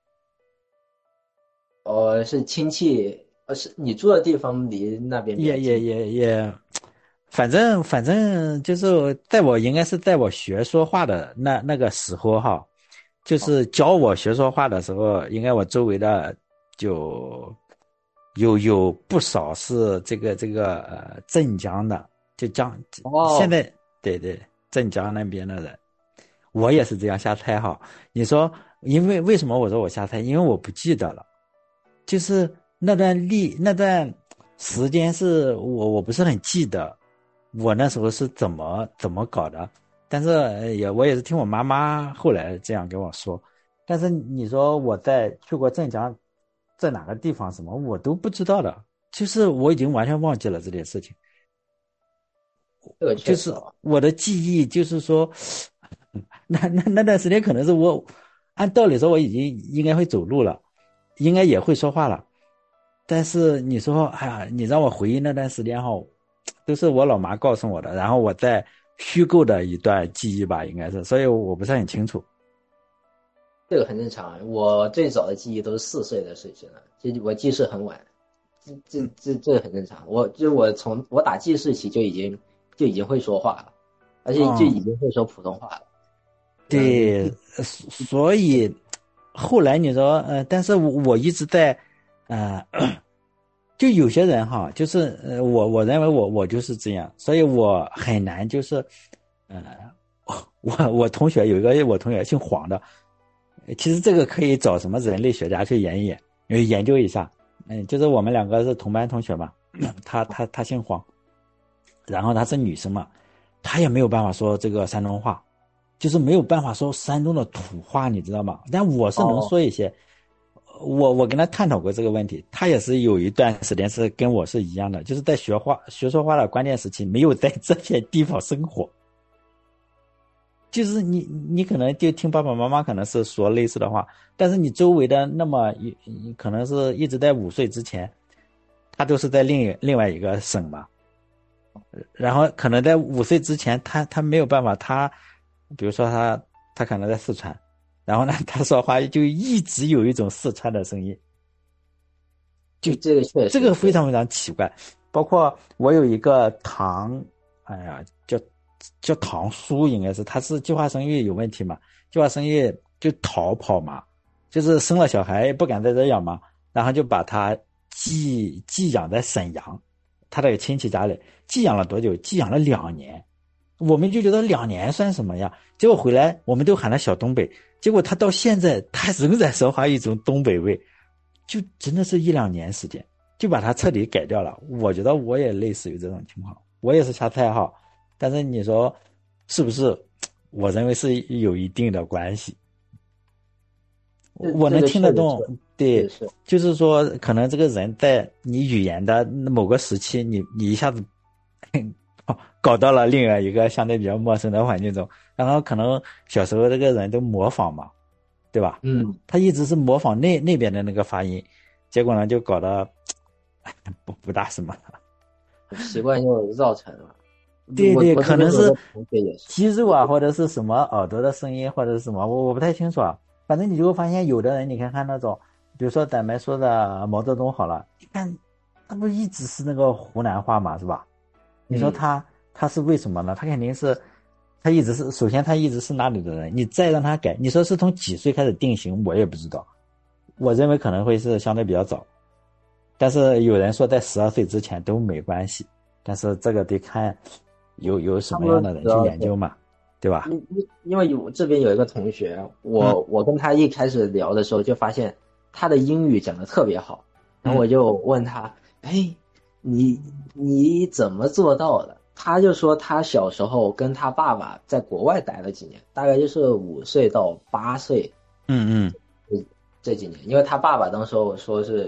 哦，是亲戚，呃，是你住的地方离那边比较也也近。 也也，反正反正就是在我应该是在我学说话的那那个时候哈，就哦是教我学说话的时候，应该我周围的就有有不少是这个这个呃镇江的，就江现哦， 在对对镇江那边的人，我也是这样瞎猜哈。你说，因为为什么我说我瞎猜？因为我不记得了。就是那段历那段时间是我我不是很记得，我那时候是怎么怎么搞的，但是呃也我也是听我妈妈后来这样跟我说，但是你说我在去过镇江，在哪个地方什么我都不知道的，就是我已经完全忘记了这件事情， 这个就是确实哦。 我的记忆就是说，那那那段时间可能是我按道理说我已经应该会走路了，应该也会说话了。但是你说，哎呀，你让我回忆那段时间哈，都是我老妈告诉我的，然后我在虚构的一段记忆吧，应该是，所以我不是很清楚。 这个很正常，我最早的记忆都是四岁的事情了，其实我记事很晚，这这这这很正常。我就我从我打记事起就已经就已经会说话了，而且就嗯， 已经会说普通话了。嗯， 对，呃所以后来你说，呃，但是我我一直在，呃，就有些人哈，就是呃，我我认为我我就是这样，所以我很难就是，呃，我我同学有一个我同学姓黄的，其实这个可以找什么人类学家去研一研，呃研究一下。嗯，就是我们两个是同班同学嘛，他他他姓黄，然后她是女生嘛，她也没有办法说这个山东话，就是没有办法说山东的土话，你知道吗？但我是能哦， 说一些。我我跟他探讨过这个问题，他也是有一段时间是跟我是一样的，就是在学话学说话的关键时期，没有在这些地方生活。就是你你可能就听爸爸妈妈可能是说类似的话，但是你周围的那么一可能是一直在五岁之前，他都是在另另外一个省嘛，然后可能在五岁之前，他他没有办法，他比如说他他可能在四川，然后呢他说话就一直有一种四川的声音，就这这个确这实是。 个非常非常奇怪。包括我有一个堂，哎呀，叫叫堂叔，应该是他是计划生育有问题嘛，计划生育就逃跑嘛，就是生了小孩不敢在这养嘛，然后就把他寄寄养在沈阳，他的亲戚家里，寄养了多久？寄养了两年。我们就觉得两年算什么呀？结果回来我们都喊他小东北，结果他到现在他仍然说话一种东北味，就真的是一两年时间就把他彻底改掉了。我觉得我也类似于这种情况，我也是瞎猜哈，但是你说是不是？我认为是有一定的关系。我能这这个听得懂， 确实是对， 是是。 就是说，可能这个人在你语言的某个时期，你你一下子哦搞到了另外一个相对比较陌生的环境中，然后可能小时候这个人都模仿嘛，对吧？ 嗯， 他一直是模仿那那边的那个发音，结果呢就搞得不不大什么。 习惯就造成了。 对对， 我我这可能是边有个同学也是。 肌肉啊，或者是什么耳朵的声音，或者是什么，我我不太清楚啊。反正你就会发现，有的人你看看那种，比如说咱们说的毛泽东好了，你看他不一直是那个湖南话嘛，是吧？你说嗯， 他他是为什么呢？他肯定是他一直是，首先他一直是那里的人，你再让他改，你说是从几岁开始定型，我也不知道。我认为可能会是相对比较早，但是有人说在十二岁之前都没关系，但是这个得看有有什差不多么样的人去十二岁。 研究嘛，对吧？ 因因因为有这边有一个同学， 嗯我我跟他一开始聊的时候就发现他的英语讲的特别好，然后嗯我就问他，哎，你你怎么做到的？他就说他小时候跟他爸爸在国外待了几年，大概就是五岁到八岁嗯嗯这这几年，因为他爸爸当时候说是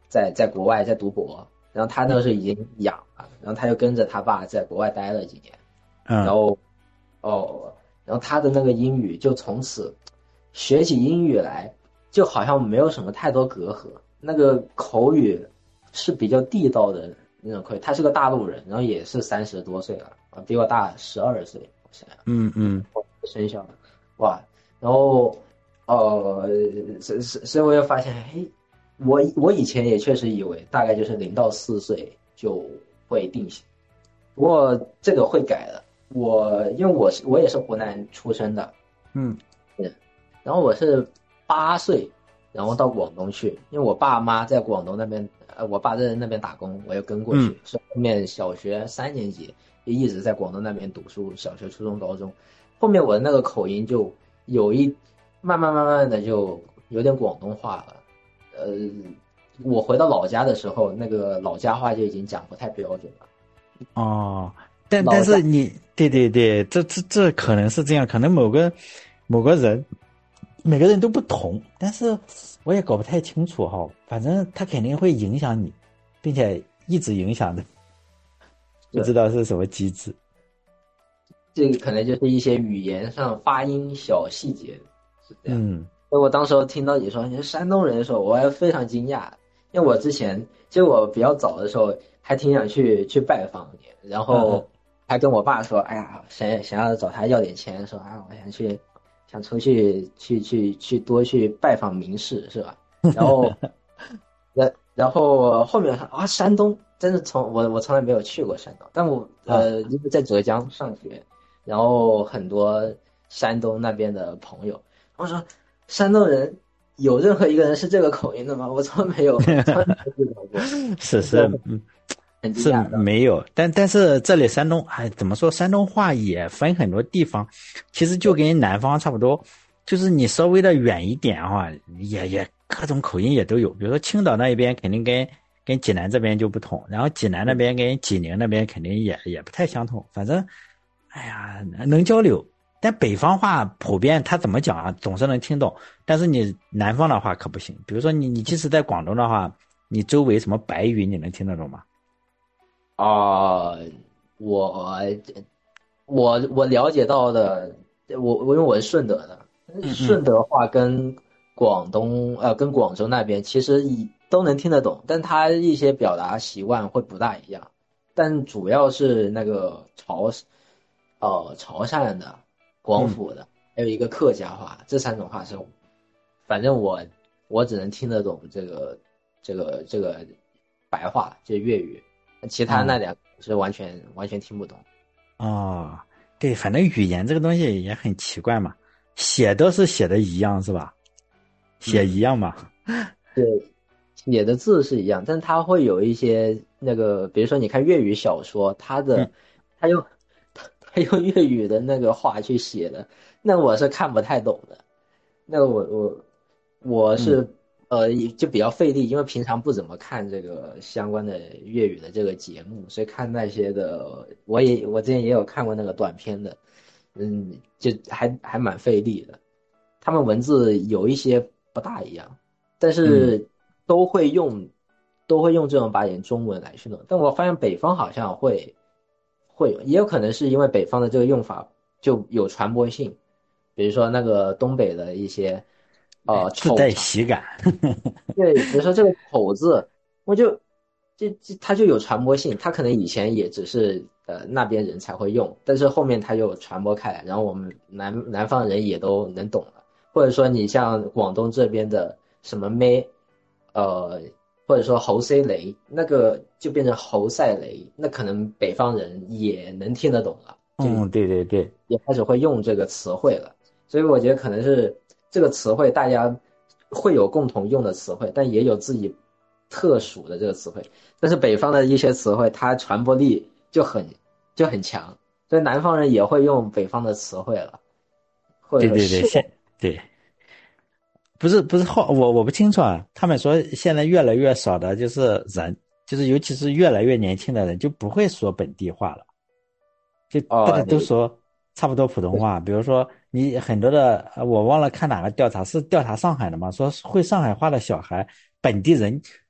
在在国外在读博，然后他那时候已经养了，然后他就跟着他爸在国外待了几年，然嗯， 后哦，然后他的那个英语就从此学起英语来，就好像没有什么太多隔阂，那个口语是比较地道的那种口语。他是个大陆人，然后也是三十多岁了，啊，比我大十二岁，我想想， 嗯嗯， 生肖的，哇，然后呃，所所所以我又发现，嘿，我我以前也确实以为大概就是零到四岁就会定型，不过这个会改的。我因为我是我也是湖南出生的， 嗯嗯，然后我是八岁，然后到广东去，因为我爸妈在广东那边，呃，我爸在那边打工，我又跟过嗯， 去，所以后面小学三年级就一直在广东那边读书，小学、初中、高中，后面我的那个口音就有一慢慢慢慢的就有点广东话了，呃，我回到老家的时候，那个老家话就已经讲不太标准了， 哦，但但老家。 是你，对对对，这这这可能是这样，可能某个某个人，每个人都不同，但是我也搞不太清楚哈，反正他肯定会影响你，并且一直影响的，不知道是什么机制。 这个可能就是一些语言上发音小细节是这样。 嗯所以我当时候听到你说你是山东人的时候，我还非常惊讶，因为我之前其实我比较早的时候还挺想去去拜访你，然嗯嗯， 后还跟我爸说，哎呀，想想要找他要点钱，说啊，我想去想出去去去去多去拜访名士，是吧？然后然然后后面啊，山东真的从我我从来没有去过山东，但我啊， 呃因为在浙江上学，然后很多山东那边的朋友，我说山东人有任何一个人是这个口音的吗？我从来没有从来没有遇到过， 是是， 就很嗯，是很惊讶的。 没有，但但是这里山东，哎，怎么说？山东话也分很多地方，其实就跟南方差不多，就是你稍微的远一点哈，也也各种口音也都有。比如说青岛那一边肯定跟跟济南这边就不同，然后济南那边跟济宁那边肯定也也不太相同。反正，哎呀，能交流。但北方话普遍他怎么讲啊，总是能听懂。但是你南方的话可不行。比如说你你即使在广东的话，你周围什么白语你能听得懂吗？ 啊、我我我了解到的，我我因为我是顺德的， 嗯嗯顺德话跟广东呃跟广州那边其实一都能听得懂，但它一些表达习惯会不大一样，但主要是那个潮呃潮汕的、广嗯。 府的，还有一个客家话，这三种话是，反正我我只能听得懂这个这个这个白话，就是粤语，其他那哦两个是完全完全听不懂。 哦，对，反正语言这个东西也很奇怪嘛，写都是写的一样是吧？写一嗯， 样嘛。 对，写的字是一样，但它会有一些那个，比如说你看粤语小说，它嗯的它用它它用粤语的那个话去写的，那我是看不太懂的。那个我我我嗯是呃就比较费力，因为平常不怎么看这个相关的粤语的这个节目，所以看那些的，我也我之前也有看过那个短片的，嗯，就还还蛮费力的。他们文字有一些不大一样，但嗯， 是都会用都会用这种把点中文来去弄。但我发现北方好像会会有，也有可能是因为北方的这个用法就有传播性，比如说那个东北的一些呃自带丑长， 喜感。 对，比如说这个丑字，我就这这它就有传播性，它可能以前也只是呃那边人才会用，但是后面它就传播开来，然后我们南南方人也都能懂了。或者说你像广东这边的什么咩，呃，或者说猴塞雷，那个就变成猴赛雷，那可能北方人也能听得懂了，就嗯，对对对也开始会用这个词汇了。所以我觉得可能是这个词汇大家会有共同用的词汇，但也有自己特属的这个词汇。但是北方的一些词汇，它传播力就很就很强，所以南方人也会用北方的词汇了，或者对对对， 说是。 现对不是不是后我我不清楚啊。他们说现在越来越少的就是人，就是尤其是越来越年轻的人就不会说本地话了。就大家哦， 都说差不多普通话。比如说你很多的，呃我忘了看哪个调查，是调查上海的吗？说会上海话的小孩，本地人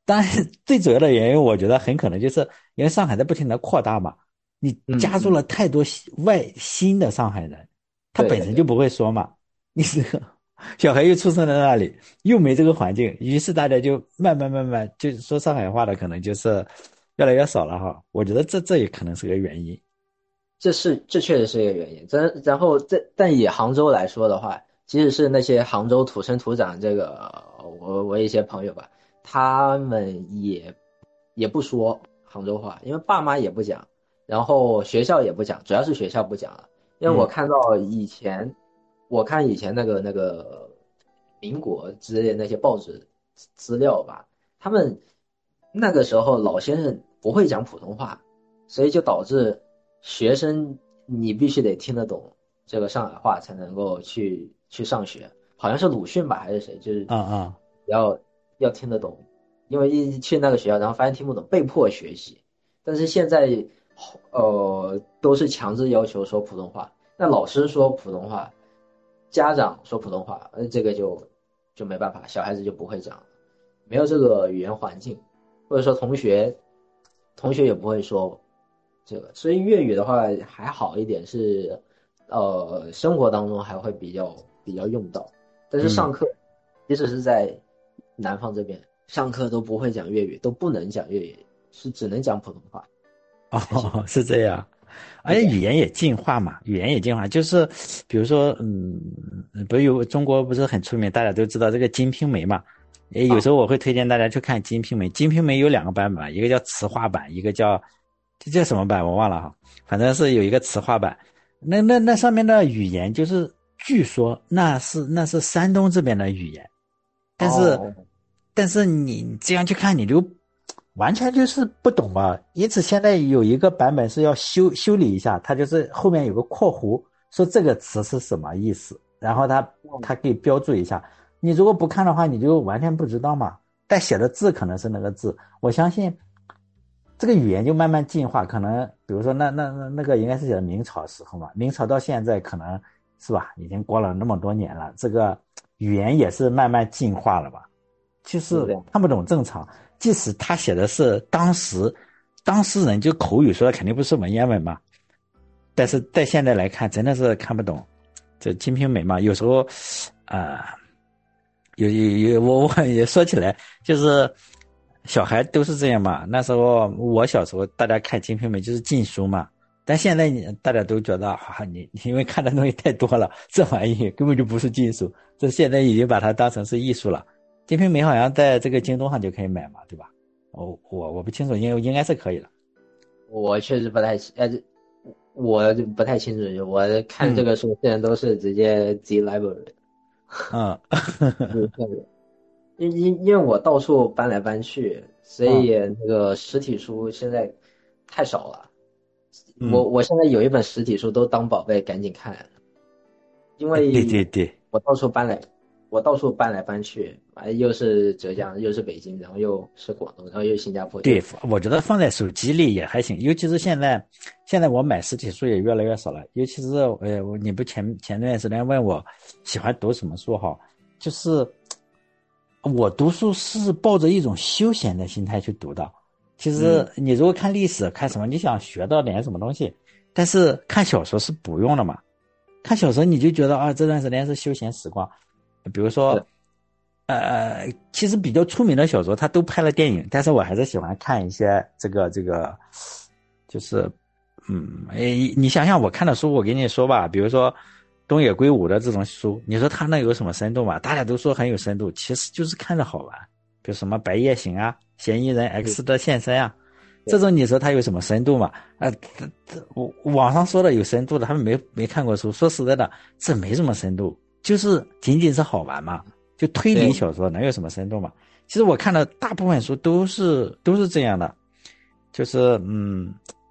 当然最主要的原因，我觉得很可能就是因为上海在不停的扩大嘛，你嗯嗯， 加入了太多新外新的上海人，他对对对。 本身就不会说嘛，你这个小孩又出生在那里，又没这个环境，于是大家就慢慢慢慢就说上海话的可能就是越来越少了哈。我觉得这这也可能是个原因。 这是这确实是一个原因。真然后这但以杭州来说的话，即使是那些杭州土生土长这个我我一些朋友吧，他们也也不说杭州话，因为爸妈也不讲，然后学校也不讲，主要是学校不讲了。因为我嗯看到以前，我看以前那个那个民国之类的那些报纸资料吧，他们那个时候老先生不会讲普通话，所以就导致学生你必须得听得懂这个上海话才能够去去上学，好像是鲁迅吧还是谁，就是啊啊要要听得懂，因为一去那个学校，然后发现听不懂，被迫学习。但是现在呃都是强制要求说普通话，那老师说普通话，家长说普通话，呃这个就就没办法，小孩子就不会讲了，没有这个语言环境，或者说同学同学也不会说这个，所以粤语的话还好一点是，呃，生活当中还会比较比较用到，但是嗯。 上课，即使是在南方这边上课都不会讲粤语，都不能讲粤语，是只能讲普通话才行。 哦，是这样，而是的。 且语言也进化嘛，语言也进化，就是比如说，嗯，不是有中国不是很出名，大家都知道这个《金瓶梅》嘛，也有啊， 时候我会推荐大家去看《金瓶梅》，《金瓶梅》有两个版本，一个叫词话版，一个叫这叫什么版我忘了哈，反正是有一个词话版，那那那上面的语言就是据说那是那是山东这边的语言，但是， 哦， 但是你这样去看，你就完全就是不懂嘛。因此，现在有一个版本是要修修理一下，它就是后面有个括弧，说这个词是什么意思，然后它它可以标注一下。你如果不看的话，你就完全不知道嘛。但写的字可能是那个字，我相信这个语言就慢慢进化。可能比如说那那那那个应该是写的明朝时候嘛，明朝到现在可能是吧，已经过了那么多年了，这个语言也是慢慢进化了吧。就是是这样。 看不懂正常。即使他写的是当时当事人就口语说的，肯定不是文言文嘛。但是在现在来看，真的是看不懂。这《金瓶梅》嘛，有时候啊、呃有有有，我我也说起来，就是小孩都是这样嘛。那时候我小时候，大家看《金瓶梅》就是禁书嘛。但现在你大家都觉得啊，你因为看的东西太多了，这玩意根本就不是禁书，这现在已经把它当成是艺术了。金瓶梅好像在这个京东上就可以买嘛，对吧？我我我不清楚，应应该是可以的。 我确实不太清，呃，我就不太清楚，我看这嗯个书现在都是直接 Z library。 嗯嗯，因因因为我到处搬来搬去，所嗯以那个实体书现在太少了。我嗯， 我现在有一本实体书都当宝贝赶紧看，因对为对对我到处搬来，我到处搬来搬去，完了又是浙江，又是北京，然后又是广东，然后又是新加坡，就对，我觉得放在手机里也还行，尤其是现在，现在我买实体书也越来越少了。尤其是呃，你不前前段时间问我喜欢读什么书哈，就是我读书是抱着一种休闲的心态去读的。其实嗯， 你如果看历史看什么，你想学到点什么东西，但是看小说是不用的嘛。看小说你就觉得啊，这段时间是休闲时光。比如说， 是呃，其实比较出名的小说，它都拍了电影，但是我还是喜欢看一些这个这个，就是，嗯，诶，你想想我看的书，我跟你说吧，比如说东野圭吾的这种书，你说他那有什么深度嘛？大家都说很有深度，其实就是看着好玩。比如什么《白夜行》啊，《嫌疑人 X 是， 的现身》啊，这对， 种你说它有什么深度嘛？啊、这这我网上说的有深度的，他们没没看过书。说实在的，这没什么深度，就是仅仅是好玩嘛。就推理对， 小说能有什么深度嘛？其实我看的大部分书都是都是这样的，就是嗯，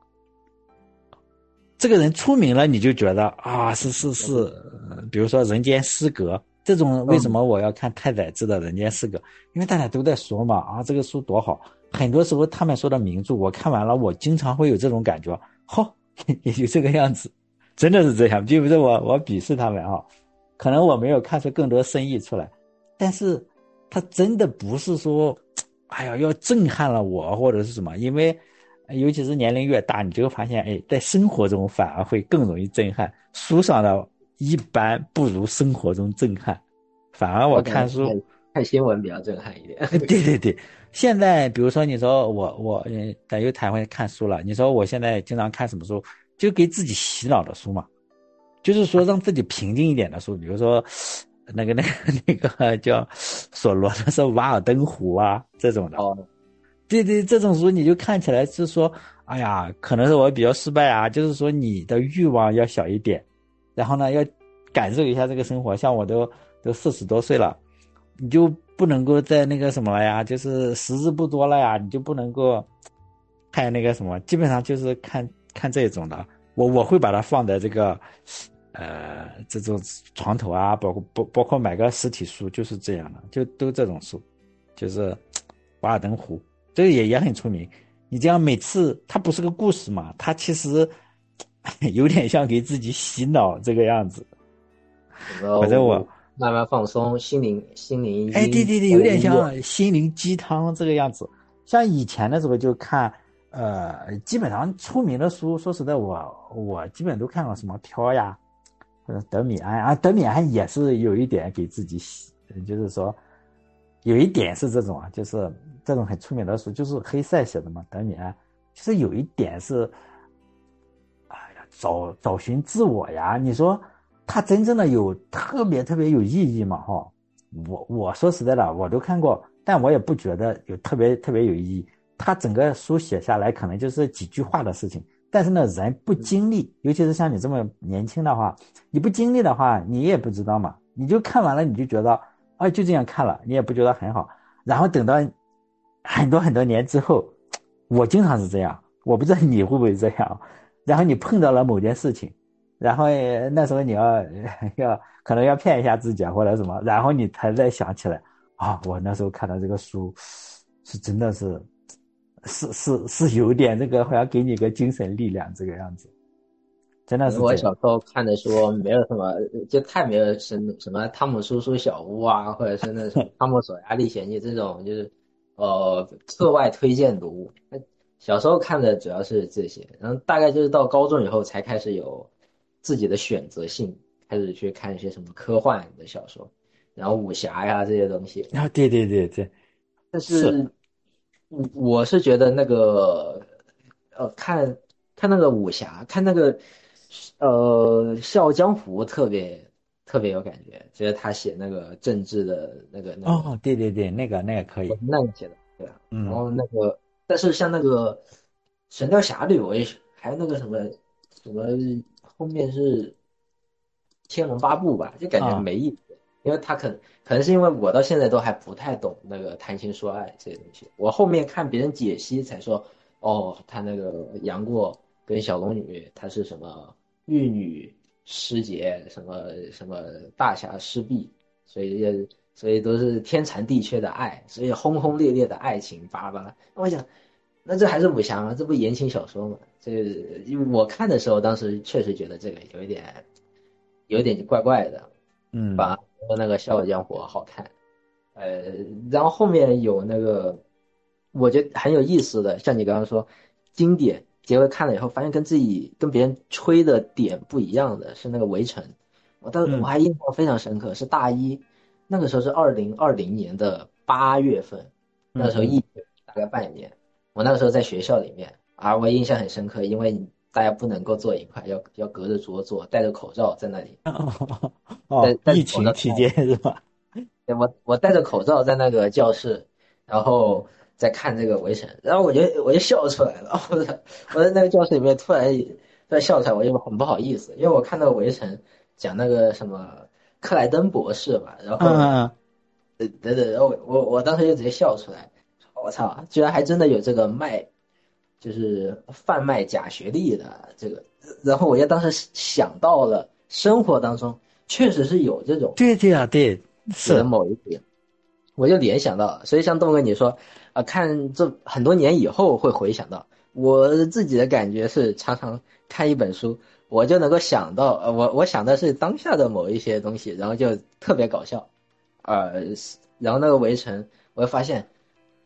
这个人出名了，你就觉得啊，是是是，呃比如说《人间失格》这种，为什嗯， 么我要看太宰治的《人间失格》？因为大家都在说嘛，啊，这个书多好。很多时候他们说的名著，我看完了，我经常会有这种感觉，好，也就这个样子，真的是这样，并不是我我鄙视他们啊，可能我没有看出更多深意出来，但是他真的不是说哎呀，要震撼了我或者是什么，因为尤其是年龄越大，你就会发现，哎，在生活中反而会更容易震撼，书上的一般不如生活中震撼，反而我我感觉看书。 看看新闻比较震撼一点。 哎，对对对，现在比如说你说我我嗯，咱又谈回看书了。你说我现在经常看什么书？就给自己洗脑的书嘛，就是说让自己平静一点的书，比如说那个那个那个叫索罗的是《瓦尔登湖》啊这种的。 哦， 对对，这种书你就看起来是说，哎呀，可能是我比较失败啊，就是说你的欲望要小一点，然后呢要感受一下这个生活。像我都都四十多岁了，你就不能够在那个什么了呀，就是时日不多了呀，你就不能够看那个什么，基本上就是看看这种的。我我会把它放在这个呃这种床头啊，包括包包括买个实体书，就是这样的，就都这种书，就是《瓦尔登湖》。这个也也很出名。你这样每次它不是个故事嘛，它其实有点像给自己洗脑这个样子。 什么反正我， 慢慢放松，心灵心灵哎，对音对对，有点那个音乐。 像心灵鸡汤这个样子。像以前的时候就看，呃，基本上出名的书，说实在我，我基本都看过什么飘呀，或者德米安啊，德米安也是有一点给自己洗，就是说有一点是这种啊，就是这种很出名的书，就是黑塞写的嘛，德米安，其实有一点是，哎呀，找找寻自我呀。你说他真正的有特别特别有意义吗？哈，我我说实在的，我都看过，但我也不觉得有特别特别有意义。他整个书写下来，可能就是几句话的事情。但是呢，人不经历，尤其是像你这么年轻的话，你不经历的话，你也不知道嘛。你就看完了，你就觉得，啊，就这样看了，你也不觉得很好。然后等到很多很多年之后，我经常是这样，我不知道你会不会这样。然后你碰到了某件事情，然后那时候你要要可能要骗一下自己啊，或者什么，然后你才再想起来啊，我那时候看到这个书，是真的是是是是有点这个，好像给你个精神力量这个样子，真的可能是这样。 我小时候看的书没有什么，就太没有深度，什么汤姆叔叔小屋啊，或者是那什么汤姆索亚历险记这种，就是呃课外推荐读物。那小时候看的主要是这些，然后大概就是到高中以后才开始有自己的选择性，开始去看一些什么科幻的小说，然后武侠呀这些东西。 啊，对对对对， 但是是我我是觉得那个呃看看那个武侠，看那个呃《笑傲江湖》特别特别有感觉，觉得他写那个政治的那个那个， 哦，对对对，那个那个可以。 我是那个写的，对啊。然嗯后那个，但是像那个《神雕侠侣》，我也是，还有那个什么什么后面是《天龙八部》吧，就感觉啊， 没意思，因为他可能可能是因为我到现在都还不太懂那个谈情说爱这些东西，我后面看别人解析才说，哦，他那个杨过跟小龙女，他是什么玉女失节，什么什么大侠失臂，所以也所以都是天长地缺的爱，所以轰轰烈烈的爱情，巴拉巴拉。我想，那这还是武侠吗？这不言情小说吗？这因为我看的时候，当时确实觉得这个有一点。有点怪怪的，反嗯而说那个《笑傲江湖》好看。呃，然后后面有那个，我觉得很有意思的，像你刚刚说，经典，结果看了以后发现跟自己跟别人吹的点不一样的是那个《围城》，我当我嗯还印象非常深刻，是大一，那个时候是二零二零年的八月份，那个时候疫嗯嗯。 情大概半年，我那个时候在学校里面，而我印象很深刻，因为大家不能够坐一块，要要隔着桌坐，戴着口罩在那里， 哦哦， 戴戴着疫口罩。 情期间是吧？ 对我我戴着口罩在那个教室，然后在看这个围城，然后我就我就笑出来了，我在我在那个教室里面突然突然笑出来，我就很不好意思，因为我看那个围城讲那个什么克莱登博士吧，然后嗯嗯呃等等，然后我我我当时就直接笑出来，我操，居然还真的有这个卖，就是贩卖假学历的这个，然后我就当时想到了生活当中确实是有这种对对啊，对， 的是， 某一点。我就联想到了，所以像豆哥你说，啊、看这很多年以后会回想到，我自己的感觉是常常看一本书，我就能够想到，呃，我我想的是当下的某一些东西，然后就特别搞笑，呃，然后那个围城，我会发现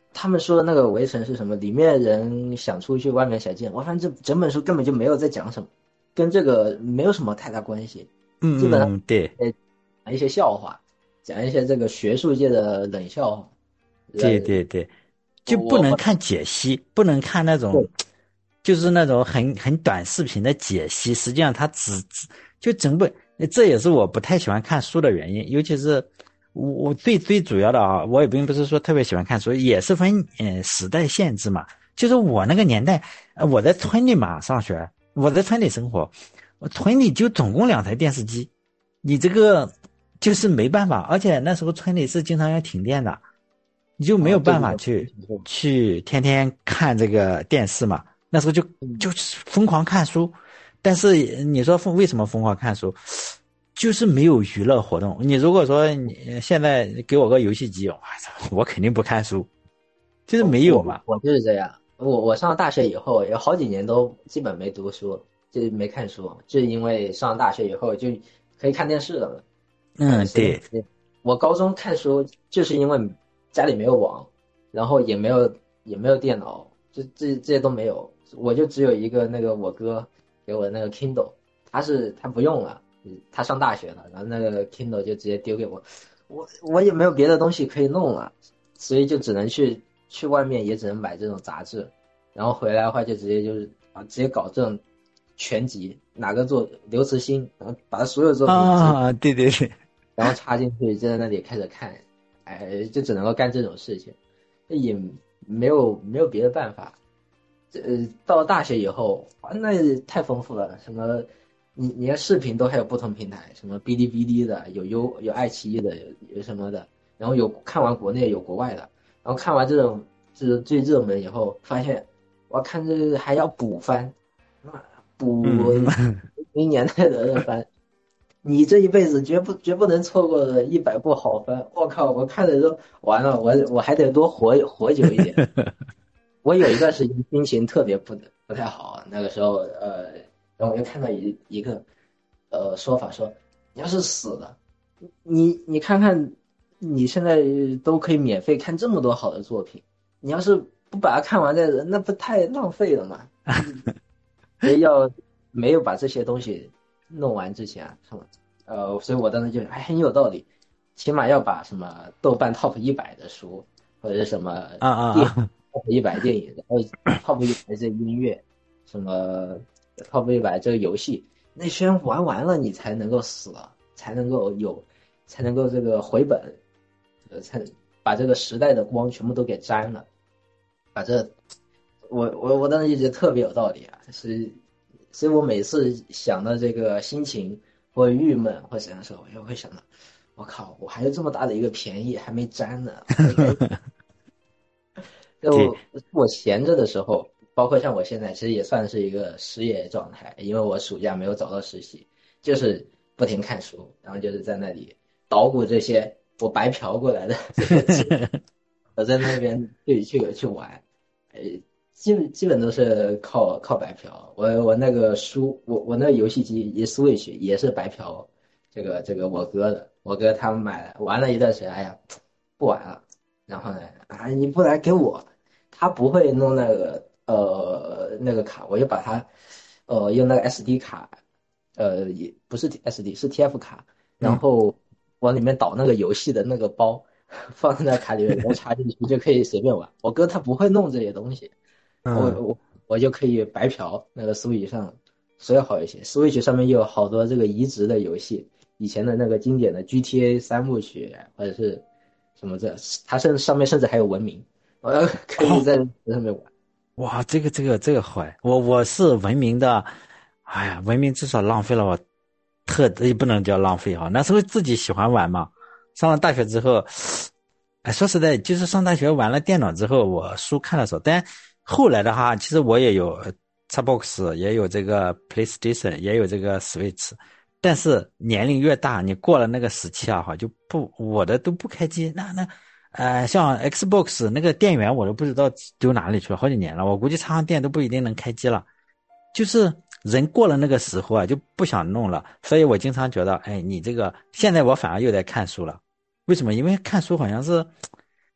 他们说的那个围城是什么？里面人想出去外面小见，我发现这整本书根本就没有在讲什么，跟这个没有什么太大关系。基本上嗯嗯，对呃讲一些笑话，讲一些这个学术界的冷笑话。呃， 对对对，就不我我能看解析，不能看那种， 对就是那种很很短视频的解析。实际上，它只只就整本，这也是我不太喜欢看书的原因。尤其是我我最最主要的啊，我也并不是说特别喜欢看书，也是分呃时代限制嘛。就是我那个年代，呃我在村里嘛上学，我在村里生活，我村里就总共两台电视机，你这个就是没办法，而且那时候村里是经常要停电的。你就没有啊，对办对对， 法去去天天看这个电视嘛。那时候就嗯， 就是疯狂看书，但是你说疯为什么疯狂看书，就是没有娱乐活动。你如果说你现在给我个游戏机，我操，我肯定不看书，就是没有嘛。 我我就是这样。我我上了大学以后，有好几年都基本没读书，就没看书，就是因为上了大学以后就可以看电视了嘛。看嗯，对。 随便随便。我高中看书就是因为家里没有网，然后也没有也没有电脑，这这这些都没有，我就只有一个那个我哥给我的那个 Kindle，他是他不用了，他上大学了，然后那个 Kindle 就直接丢给我，我我也没有别的东西可以弄了，所以就只能去去外面，也只能买这种杂志，然后回来的话就直接就是啊直接搞这种全集，哪个作刘慈欣，然后把他所有作品直接啊，对对对。 然后插进去就在那里开始看，哎，就只能够干这种事情，也没有没有别的办法。这呃，到了大学以后，啊那太丰富了，什么你你看视频都还有不同平台，什么哔哩哔哩的，有优有爱奇艺的，有有什么的，然后有看完国内有国外的，然后看完这种就是最热门以后，发现我看这还要补番，妈补嗯。 零年代的热番。你这一辈子绝不绝不能错过的一百部好番，我靠！我看的都完了，我我还得多活活久一点。我有一段时间心情特别不不太好，那个时候呃，然后我就看到一一个呃说法说，你要是死了，你你看看你现在都可以免费看这么多好的作品，你要是不把它看完再人，那不太浪费了吗？所以要没有把这些东西弄完之前啊，是吧？呃，所以我当时就还很有道理，起码要把什么豆瓣 top 一百的书，或者是什么啊啊电啊。 top 一百电影，然后 top 一百这音乐，什么 top 一百这个游戏，那些玩完了你才能够死了，才能够有，才能够这个回本，呃，才把这个时代的光全部都给沾了，把这我我我当时就觉得特别有道理啊，是，所以我每次想到这个心情或郁闷或怎样的时候，我就会想到，我靠，我还有这么大的一个便宜还没沾呢，我得赶紧对。 就我闲着的时候，包括像我现在，其实也算是一个失业状态，因为我暑假没有找到实习，就是不停看书，然后就是在那里捣鼓这些我白嫖过来的这些知识，我在那边去去去玩，呃，基本基本都是靠靠白嫖。我我那个书，我我那个游戏机也 Switch 也是白嫖，这个这个我哥的，我哥他们买了玩了一段时间，哎呀，不玩了。然后呢，啊，你不来给我，他不会弄那个呃那个卡，我就把它呃用那个 S D 卡，呃也不是 S D 是 T F 卡，然嗯后往里面导那个游戏的那个包，放在那卡里面，然后插进去就可以随便玩。我哥他不会弄这些东西，我嗯。 我我就可以白嫖那个 Switch 上所有好游戏，Switch 上面又有好多这个移植的游戏，以前的那个经典的 G T A 三部曲或者是。什么这，它甚至上面甚至还有文明，我要可以哦。 在上面玩。 哇，这个这个这个好哎！我我是文明的，哎呀，文明至少浪费了我特也不能叫浪费哈，那时候自己喜欢玩嘛。上了大学之后，哎，说实在，就是上大学玩了电脑之后，我书看的少。但后来的话，其实我也有 Xbox，也有这个 PlayStation，也有这个 Switch。但是年龄越大，你过了那个时期啊，哈，就不我的都不开机。那那呃，像 Xbox 那个电源我都不知道丢哪里去了，好几年了，我估计插上电都不一定能开机了。就是人过了那个时候啊，就不想弄了。所以我经常觉得，哎，你这个现在我反而又在看书了。为什么？因为看书好像是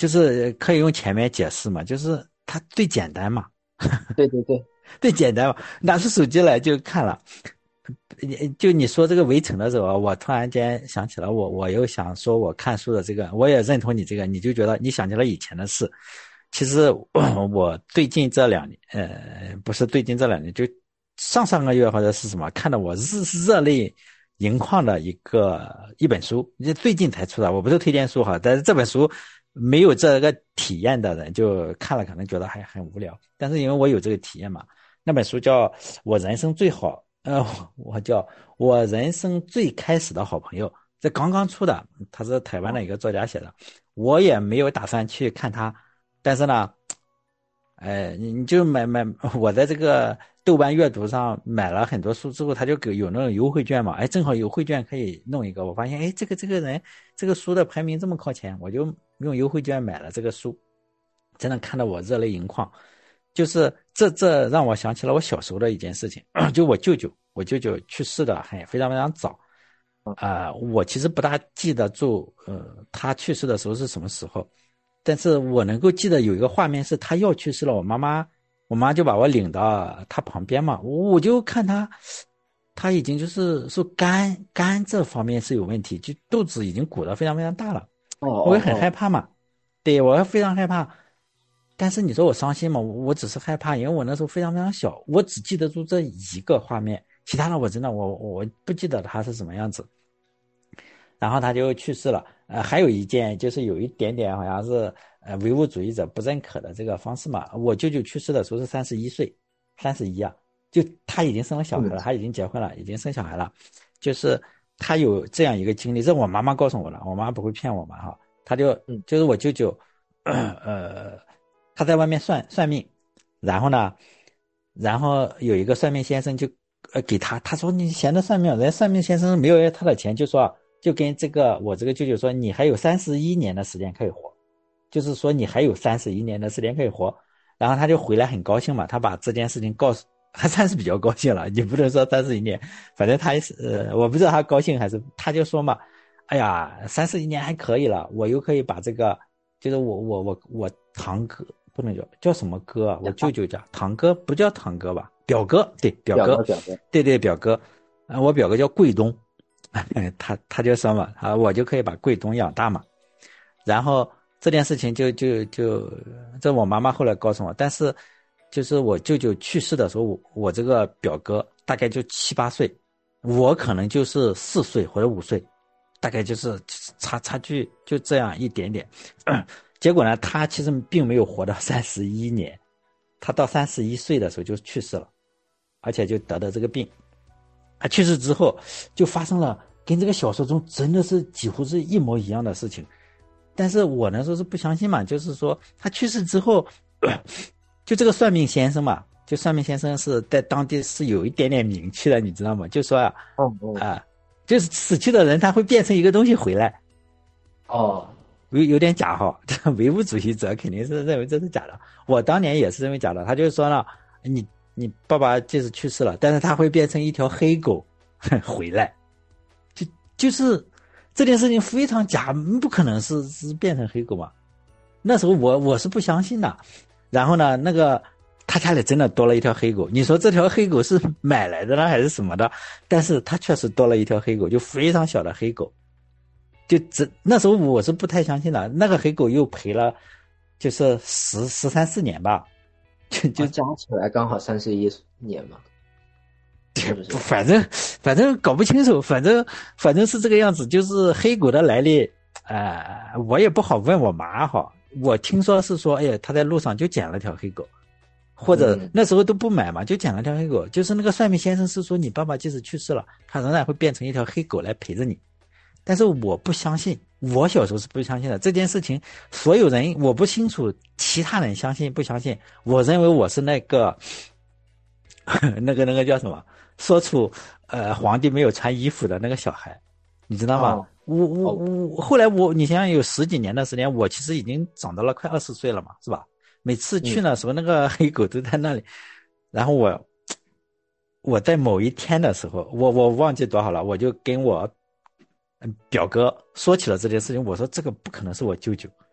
就是可以用前面解释嘛，就是它最简单嘛， 对对对， 最简单嘛，拿出手机来就看了。就你说这个围城的时候，我突然间想起了我，我又想说我看书的这个，我也认同你这个，你就觉得你想起了以前的事。其实我最近这两年，呃，不是最近这两年，就上上个月或者是什么，看到我热热泪盈眶的一个一本书，最近才出的。我不是推荐书哈，但是这本书没有这个体验的人就看了可能觉得还很无聊，但是因为我有这个体验嘛，那本书叫《我人生最好》。呃，我叫我人生最开始的好朋友，这刚刚出的，他是台湾的一个作家写的，我也没有打算去看他，但是呢，呃，你就买买，我在这个豆瓣阅读上买了很多书之后，他就给有那种优惠券嘛，哎，正好优惠券可以弄一个，我发现，哎，这个这个人这个书的排名这么靠前，我就用优惠券买了这个书，真的看得我热泪盈眶。就是这这让我想起了我小时候的一件事情，就我舅舅，我舅舅去世的很非常非常早，啊、呃，我其实不大记得住，呃，他去世的时候是什么时候，但是我能够记得有一个画面是他要去世了，我妈妈，我妈就把我领到他旁边嘛，我就看他，他已经就是说肝肝这方面是有问题，就肚子已经鼓得非常非常大了， 哦哦我也很哦， 害怕嘛，对我非常害怕。但是你说我伤心吗？我只是害怕，因为我那时候非常非常小，我只记得住这一个画面，其他的我真的我我不记得他是什么样子。然后他就去世了。呃，还有一件就是有一点点好像是呃唯物主义者不认可的这个方式嘛。我舅舅去世的时候是三十一岁，三十一啊，就他已经生了小孩了，他已经结婚了，已经生小孩了，就是他有这样一个经历，这我妈妈告诉我的，我妈不会骗我嘛哈，他就就是我舅舅，呃。他在外面算算命，然后呢，然后有一个算命先生就呃给他，他说你闲着算命，人家算命先生没有要他的钱，就说就跟这个我这个舅舅说，你还有三十一年的时间可以活，就是说你还有三十一年的时间可以活，然后他就回来很高兴嘛，他把这件事情告诉，他算是比较高兴了，你不能说三十一年，反正他呃我不知道他高兴还是他就说嘛，哎呀三十一年还可以了，我又可以把这个就是我我我我堂哥。不能叫叫什么哥啊？我舅舅叫堂哥，不叫堂哥吧？表哥，对，表哥， 表哥表哥， 对对，表哥。啊，我表哥叫贵东，他他就说嘛，啊，我就可以把贵东养大嘛。然后这件事情就就就，这我妈妈后来告诉我，但是就是我舅舅去世的时候，我我这个表哥大概就七八岁，我可能就是四岁或者五岁，大概就是差差距就这样一点点。结果呢，他其实并没有活到三十一年，他到三十一岁的时候就去世了，而且就得的这个病。他去世之后，就发生了跟这个小说中真的是几乎是一模一样的事情。但是我那时候是不相信嘛，就是说他去世之后，就这个算命先生嘛，就算命先生是在当地是有一点点名气的，你知道吗？就说啊， 哦哦啊，就是死去的人他会变成一个东西回来。 哦。 有有点假哈，这唯物主义者肯定是认为这是假的。我当年也是认为假的。他就说了，你你爸爸即使去世了，但是他会变成一条黑狗回来，就就是这件事情非常假，不可能是是变成黑狗嘛。那时候我我是不相信的。然后呢，那个他家里真的多了一条黑狗。你说这条黑狗是买来的呢还是什么的？但是他确实多了一条黑狗，就非常小的黑狗。就这那时候我是不太相信的，那个黑狗又陪了，就是十十三四年吧，就就加起来刚好三十一年嘛，是不是？ 反正反正搞不清楚，反正反正是这个样子。就是黑狗的来历，呃，我也不好问我妈哈。我听说是说，哎呀，他在路上就捡了条黑狗，或者那时候都不买嘛，就捡了条黑狗。就是那个算命先生是说，你爸爸即使去世了，他仍然会变成一条黑狗来陪着你。但是我不相信，我小时候是不相信的这件事情。所有人我不清楚，其他人相信不相信？我认为我是那个，那个那个叫什么？说出呃皇帝没有穿衣服的那个小孩，你知道吗？哦、我我我后来我你想想有十几年的时间，我其实已经长到了快二十岁了嘛，是吧？每次去的时候，那个黑狗都在那里，然后我我在某一天的时候，我我忘记多少了，我就跟我。表哥说起了这件事情，我说这个不可能是我舅舅，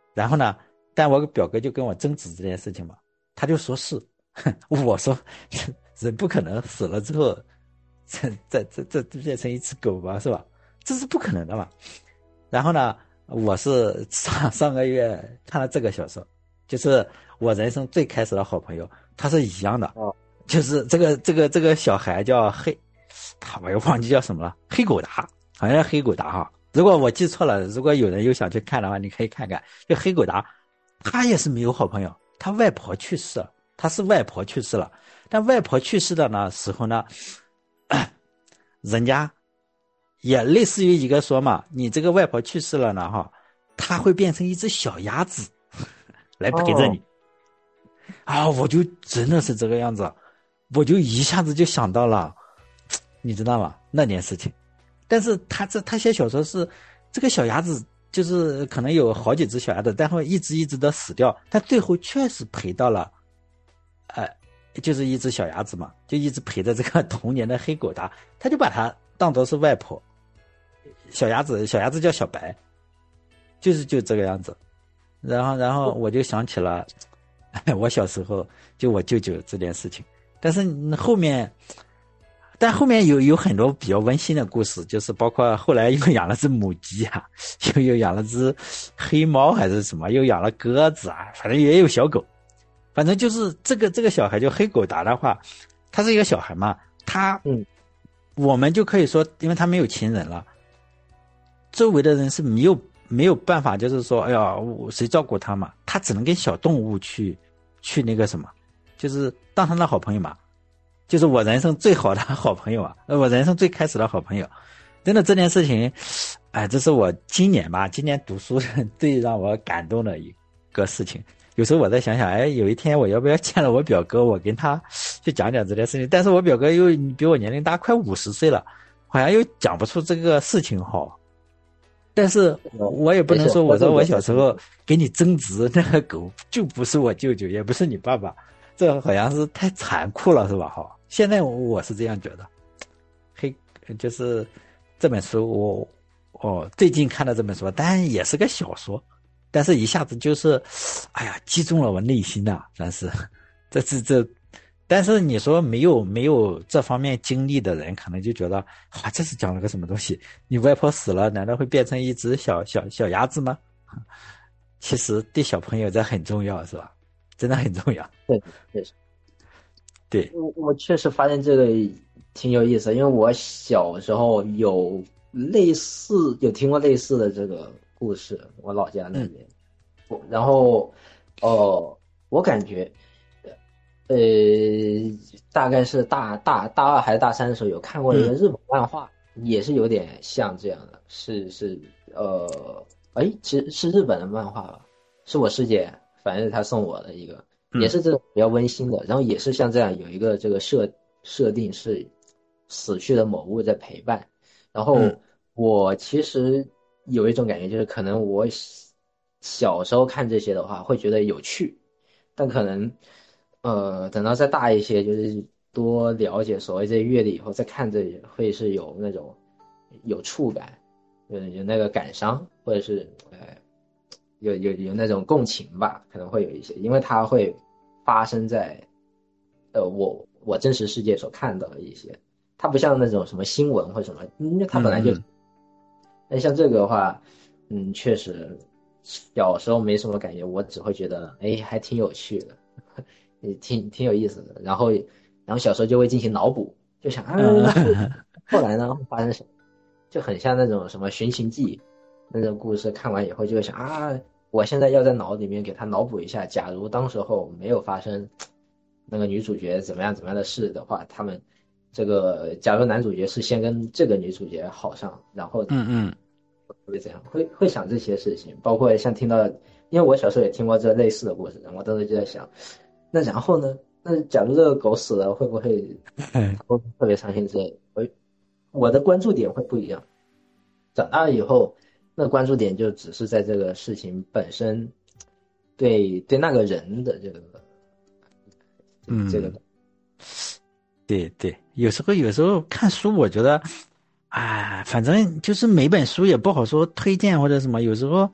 然后呢，但我表哥就跟我争执这件事情嘛，他就说是，我说人不可能死了之后，再再再再变成一只狗吧，是吧？这是不可能的嘛。然后呢，我是上上个月看了这个小说，就是我人生最开始的好朋友，他是一样的， 哦， 就是这个这个这个小孩叫黑，他我又忘记叫什么了，黑狗达，好像是黑狗达哈。如果我记错了，如果有人又想去看的话，你可以看看。就黑狗达，他也是没有好朋友，他外婆去世了，他是外婆去世了，但外婆去世的呢时候呢，人家也类似于一个说嘛，你这个外婆去世了呢哈，他会变成一只小鸭子来陪着你。 哦啊，我就真的是这个样子，我就一下子就想到了，你知道吗？那件事情。但是他这他写小说是这个小鸭子，就是可能有好几只小鸭子，但会一只一只的死掉，但最后确实陪到了，呃，就是一只小鸭子嘛，就一直陪着这个童年的黑狗达，他就把它当作是外婆。小鸭子，小鸭子叫小白，就是就这个样子。然后，然后我就想起了我小时候就我舅舅这件事情，但是后面。但后面有有很多比较温馨的故事，就是包括后来又养了只母鸡啊，又又养了只黑猫还是什么，又养了鸽子啊，反正也有小狗。反正就是这个这个小孩就黑狗达的话，他是一个小孩嘛，他嗯， 我们就可以说，因为他没有亲人了，周围的人是没有没有办法，就是说，哎呀，我谁照顾他嘛？他只能跟小动物去去那个什么，就是当他的好朋友嘛。就是我人生最好的好朋友啊，我人生最开始的好朋友，真的这件事情，哎，这是我今年吧，今年读书最让我感动的一个事情。有时候我在想想，哎，有一天我要不要见了我表哥，我跟他去讲讲这件事情？但是我表哥又比我年龄大，快五十岁了，好像又讲不出这个事情好。但是我也不能说，我说我小时候给你争执那个狗就不是我舅舅，也不是你爸爸，这好像是太残酷了，是吧？哈。现在我是这样觉得，黑就是这本书我，我哦最近看的这本书，但也是个小说，但是一下子就是，哎呀，击中了我内心呐、啊，真是，这这这，但是你说没有没有这方面经历的人，可能就觉得，哇，这是讲了个什么东西？你外婆死了，难道会变成一只小小小鸭子吗？其实对小朋友这很重要，是吧？真的很重要。 对，确实。 对， 我我确实发现这个挺有意思的，因为我小时候有类似有听过类似的这个故事，我老家那边，我然后，哦，我感觉，呃，大概是大大大二还是大三的时候有看过一个嗯日本漫画，也是有点像这样的，是是呃，哎，其实是日本的漫画吧，是我师姐，反正是她送我的一个。也嗯是这种比较温馨的，然后也是像这样有一个这个设设定是死去的某物在陪伴，然后嗯我其实有一种感觉，就是可能我小小时候看这些的话会觉得有趣，但可能呃等到再大一些，就是多了解所谓这些阅历以后再看这些，会是有那种有触感，有有那个感伤，或者是呃有有有那种共情吧，可能会有一些，因为它会发生在呃我我真实世界所看到的一些，它不像那种什么新闻或什么，因为它本来就， 嗯嗯那像这个的话，嗯，确实小时候没什么感觉，我只会觉得哎还挺有趣的，也挺挺有意思的，然后然后小时候就会进行脑补，就想啊嗯后嗯后来呢会发生什么，就很像那种什么寻秦记。那个故事看完以后就会想啊，我现在要在脑里面给他脑补一下，假如当时候没有发生那个女主角怎么样怎么样的事的话，他们这个假如男主角是先跟这个女主角好上，然后嗯嗯会怎样？会会想这些事情，包括像听到，因为我小时候也听过这类似的故事，我当时就在想，那然后呢？那假如这个狗死了，会不会嗯他会特别伤心之类的？我我的关注点会不一样。长大了以后，那关注点就只是在这个事情本身，对对那个人的这个这个， 嗯，对对，有时候有时候看书，我觉得，哎，反正就是每本书也不好说推荐或者什么，有时候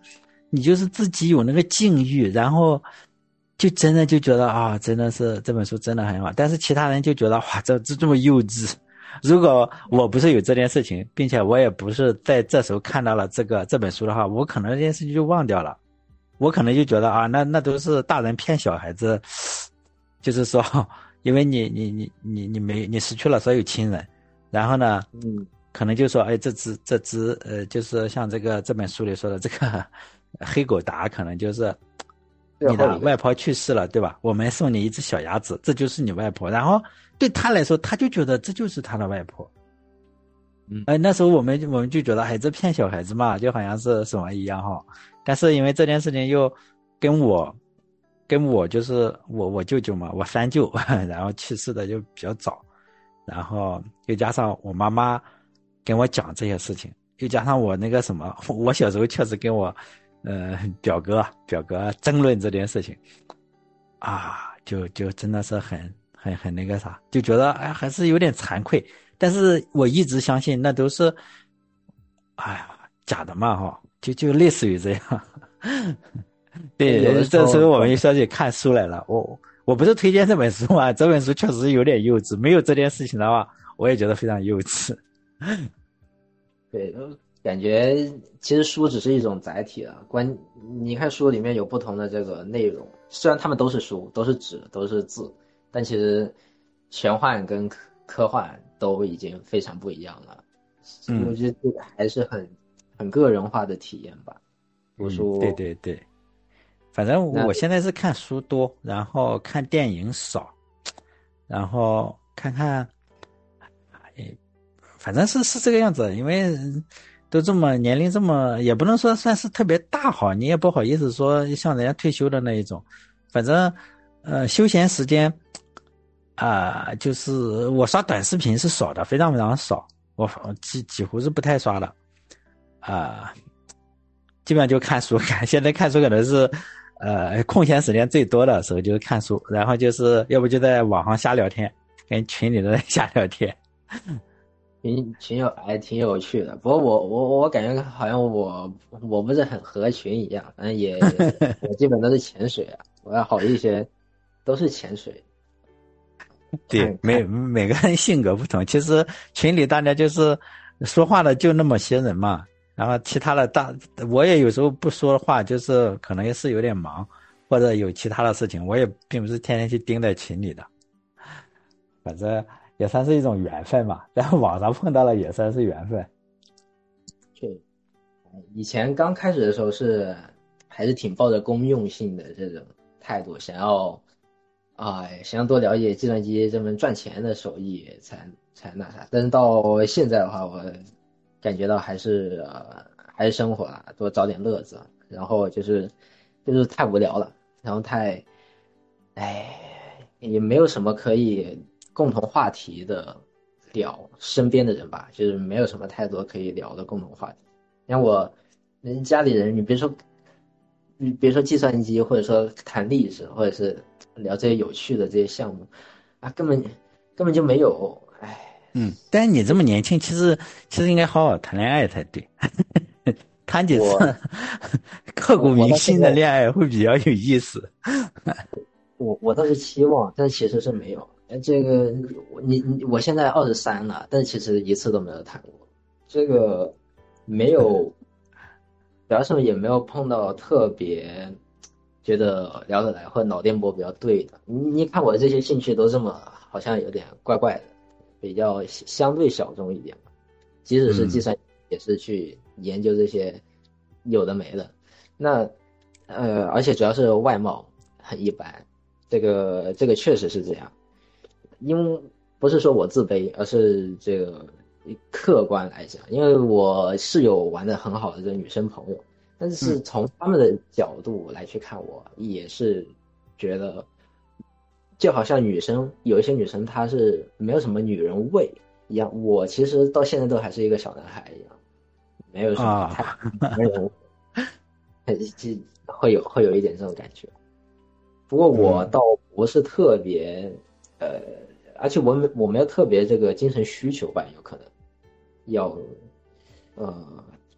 你就是自己有那个境遇，然后就真的就觉得啊，真的是这本书真的很好。但是其他人就觉得哇，这这这么幼稚。如果我不是有这件事情，并且我也不是在这时候看到了这个这本书的话，我可能这件事情就忘掉了。我可能就觉得啊，那那都是大人骗小孩子，就是说，因为你你你你你没你失去了所有亲人，然后呢， 嗯， 可能就说，哎，这只这只呃，就是像这个这本书里说的这个黑狗达，可能就是你的外婆去世了，对吧？我们送你一只小鸭子，这就是你外婆。然后对他来说，他就觉得这就是他的外婆。 嗯， 哎，那时候我们我们就觉得，哎，这骗小孩子嘛，就好像是什么一样哈。但是因为这件事情又跟我跟我就是我我舅舅嘛，我三舅，然后去世的就比较早，然后又加上我妈妈跟我讲这些事情，又加上我那个什么，我小时候确实跟我呃表哥表哥争论这件事情，啊，就就真的是很很很那个啥，就觉得哎还是有点惭愧。但是我一直相信那都是，哎呀假的嘛哈，就就类似于这样。对， 有的时候这时候我们就说起看书来了。我我不是推荐这本书啊，这本书确实有点幼稚。没有这件事情的话，我也觉得非常幼稚。 对，感觉其实书只是一种载体了。关，你看书里面有不同的这个内容，虽然他们都是书，都是纸，都是字，但其实玄幻跟科科幻都已经非常不一样了。我嗯觉得这个还是很很个人化的体验吧。读嗯，对书， 对对，反正那我现在是看书多，然后看电影少，然后看看，哎，反正是是这个样子。因为都这么年龄这么，也不能说算是特别大哈，你也不好意思说像人家退休的那一种。反正呃，休闲时间啊、就是我刷短视频是少的，非常非常少，我几几乎是不太刷的啊、基本上就看书看。现在看书可能是呃空闲时间最多的时候就是看书，然后就是要不就在网上瞎聊天，跟群里的人瞎聊天。 群群友还挺有趣的。不过我我我感觉好像我我不是很合群一样，反正也我基本都是潜水啊，我要好一些都是潜水。 对， 看看每每个人性格不同，其实群里大家就是说话的就那么些人嘛，然后其他的大我也有时候不说话，就是可能也是有点忙，或者有其他的事情，我也并不是天天去盯在群里的，反正也算是一种缘分嘛，在网上碰到了也算是缘分。 去。以前刚开始的时候是还是挺抱着公用性的这种态度，想要啊、想要多了解计算机这门赚钱的手艺才才那啥。但是到现在的话，我感觉到还是呃还是生活啊，多找点乐子。然后就是就是太无聊了，然后太哎也没有什么可以共同话题的聊身边的人吧，就是没有什么太多可以聊的共同话题。像我，人家里人，你别说，你别说计算机，或者说谈历史，或者是聊这些有趣的这些项目，啊，根本根本就没有，哎， 嗯，但是你这么年轻，其实其实应该好好谈恋爱才对，谈几次我刻骨我我铭心的到现在， 恋爱会比较有意思。 我我倒是期望，但其实是没有。哎，这个我你你，我现在二十三了，但其实一次都没有谈过，这个没有，主要是也没有碰到特别觉得聊得来或者脑电波比较对的。你你看我的这些兴趣都这么好像有点怪怪的，比较相对小众一点吧。即使是计嗯算，也是去研究这些有的没的。那呃，而且主要是外貌很一般，这个这个确实是这样。因为不是说我自卑，而是这个客观来讲，因为我是有玩的很好的这个女生朋友，但是嗯从他们的角度来去看我，也是觉得，就好像女生有一些女生她是没有什么女人味一样，我其实到现在都还是一个小男孩一样，没有什么太啊， 男人味，就会有会有一点这种感觉。不过我嗯倒不是特别，呃，而且我没我没有特别这个精神需求吧，有可能要，呃，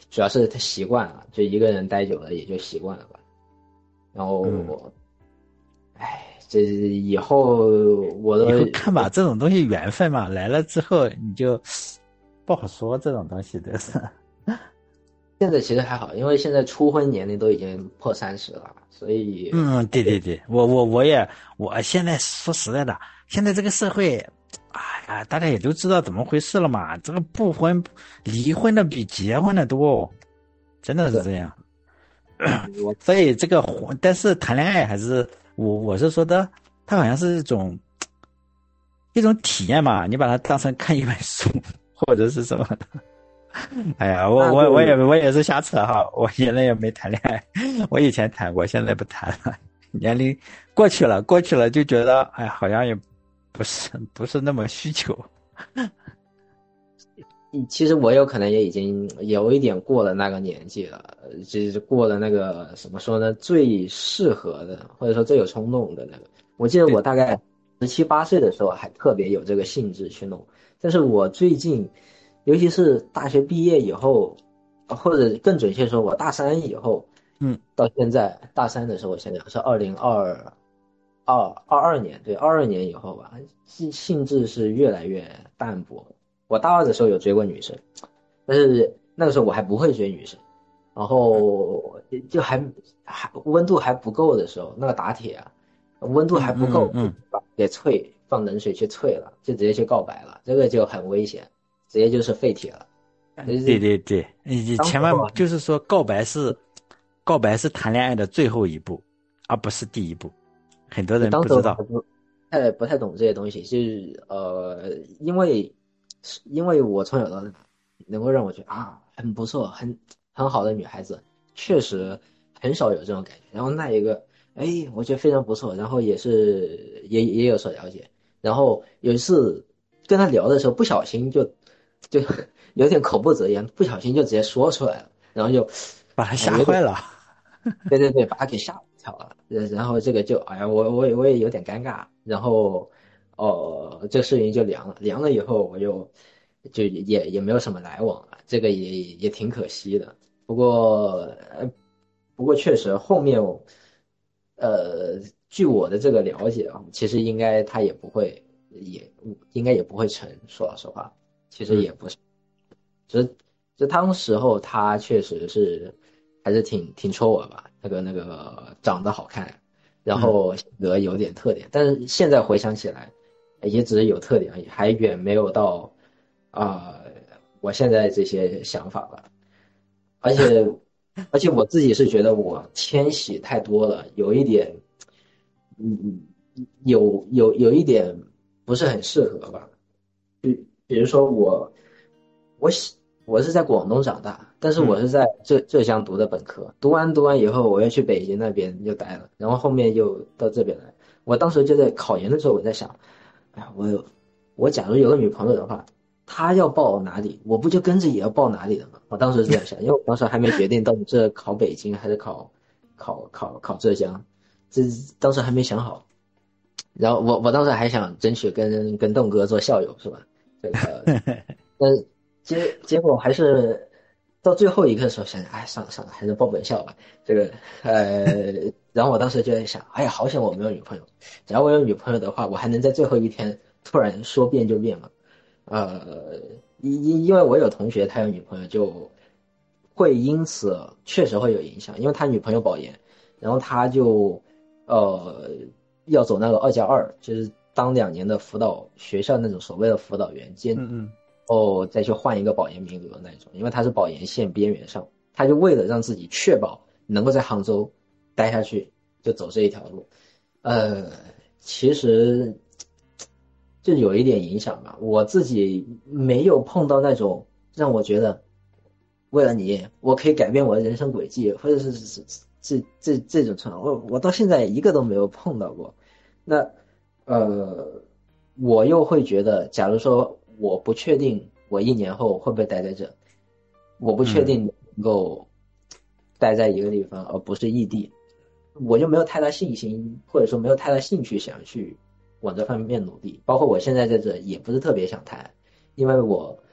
主要是他习惯了，就一个人待久了也就习惯了吧。然后，哎、嗯，这以后我都以后看吧，这种东西缘分嘛，来了之后你就不好说，这种东西的是。 现在其实还好，因为现在初婚年龄都已经破三十了，所以嗯，对对对，我我我也，我现在说实在的，现在这个社会，哎呀，大家也都知道怎么回事了嘛。这个不婚离婚的比结婚的多，真的是这样。所以这个，但是谈恋爱还是我我是说的，它好像是一种一种体验嘛，你把它当成看一本书或者是什么的。哎呀，我我我也我也是瞎扯哈，我原来也没谈恋爱，我以前谈过，现在不谈了，年龄过去了，过去了就觉得，哎，好像也不是不是那么需求。 其实我有可能也已经有一点过了那个年纪了，就是过了那个怎么说呢，最适合的或者说最有冲动的那个。我记得我大概十七八岁的时候还特别有这个兴致去弄，但是我最近。尤其是大学毕业以后，或者更准确说，我大三以后， 嗯， 到现在大三的时候，我想想是二零二二二二年，对，二二年以后吧，兴兴致是越来越淡薄。我大二的时候有追过女生，但是那个时候我还不会追女生，然后就还还温度还不够的时候，那个打铁啊，温度还不够， 嗯， 把给萃放冷水去萃了，就直接去告白了，这个就很危险。直接就是废铁了。 对对对，你千万就是说，告白是告白是谈恋爱的最后一步，而不是第一步。很多人不知道， 不太不太懂这些东西，就是呃，因为因为我从小到大能够让我觉得啊很不错，很很好的女孩子，确实很少有这种感觉。然后那一个，哎，我觉得非常不错，然后也是也也有所了解。然后有一次跟她聊的时候，不小心就就有点口不择言，不小心就直接说出来了，然后就把他吓坏了。 对对对，把他给吓一跳了。然后这个就哎呀，我我也我也有点尴尬。然后哦，这个事情就凉了。凉了以后，我就就也也没有什么来往了。这个也也挺可惜的。不过呃，不过确实后面呃，据我的这个了解啊，其实应该他也不会，也应该也不会成。说老实话，其实也不是。只是就当时候他确实是还是挺挺戳我吧，那个那个长得好看，然后性格有点特点，但是现在回想起来，也只是有特点而已，还远没有到啊、呃、我现在这些想法吧。而且而且我自己是觉得我迁徙太多了，有一点，嗯，有有有一点不是很适合吧。比比如说我，我喜我是在广东长大，但是我是在浙浙江读的本科，读完读完以后，我又去北京那边就待了，然后后面又到这边来。我当时就在考研的时候，我在想，哎呀，我有我假如有个女朋友的话，她要报哪里，我不就跟着也要报哪里的吗？我当时是这样想，因为我当时还没决定到底是考北京还是考考考考浙江，这当时还没想好。然后我我当时还想争取跟跟栋哥做校友，是吧？这个，但结结果还是到最后一刻的时候想想，哎，算了算了，还是报本校吧。这个呃，然后我当时就在想，哎呀，好险我没有女朋友。假如我有女朋友的话，我还能在最后一天突然说变就变嘛？呃，因因因为我有同学他有女朋友，就会因此确实会有影响，因为他女朋友保研，然后他就呃。要走那个二加二，就是当两年的辅导学校那种所谓的辅导员兼， 嗯嗯， 哦，再去换一个保研名额那种，因为他是保研线边缘上，他就为了让自己确保能够在杭州待下去，就走这一条路。呃，其实就有一点影响吧。我自己没有碰到那种让我觉得为了你，我可以改变我的人生轨迹，或者是这这这这种情况，我我到现在一个都没有碰到过。那呃，我又会觉得，假如说我不确定我一年后会不会待在这，我不确定能够待在一个地方，而不是异地，我就没有太大信心，或者说没有太大兴趣想去往这方面努力。包括我现在在这也不是特别想谈，因为我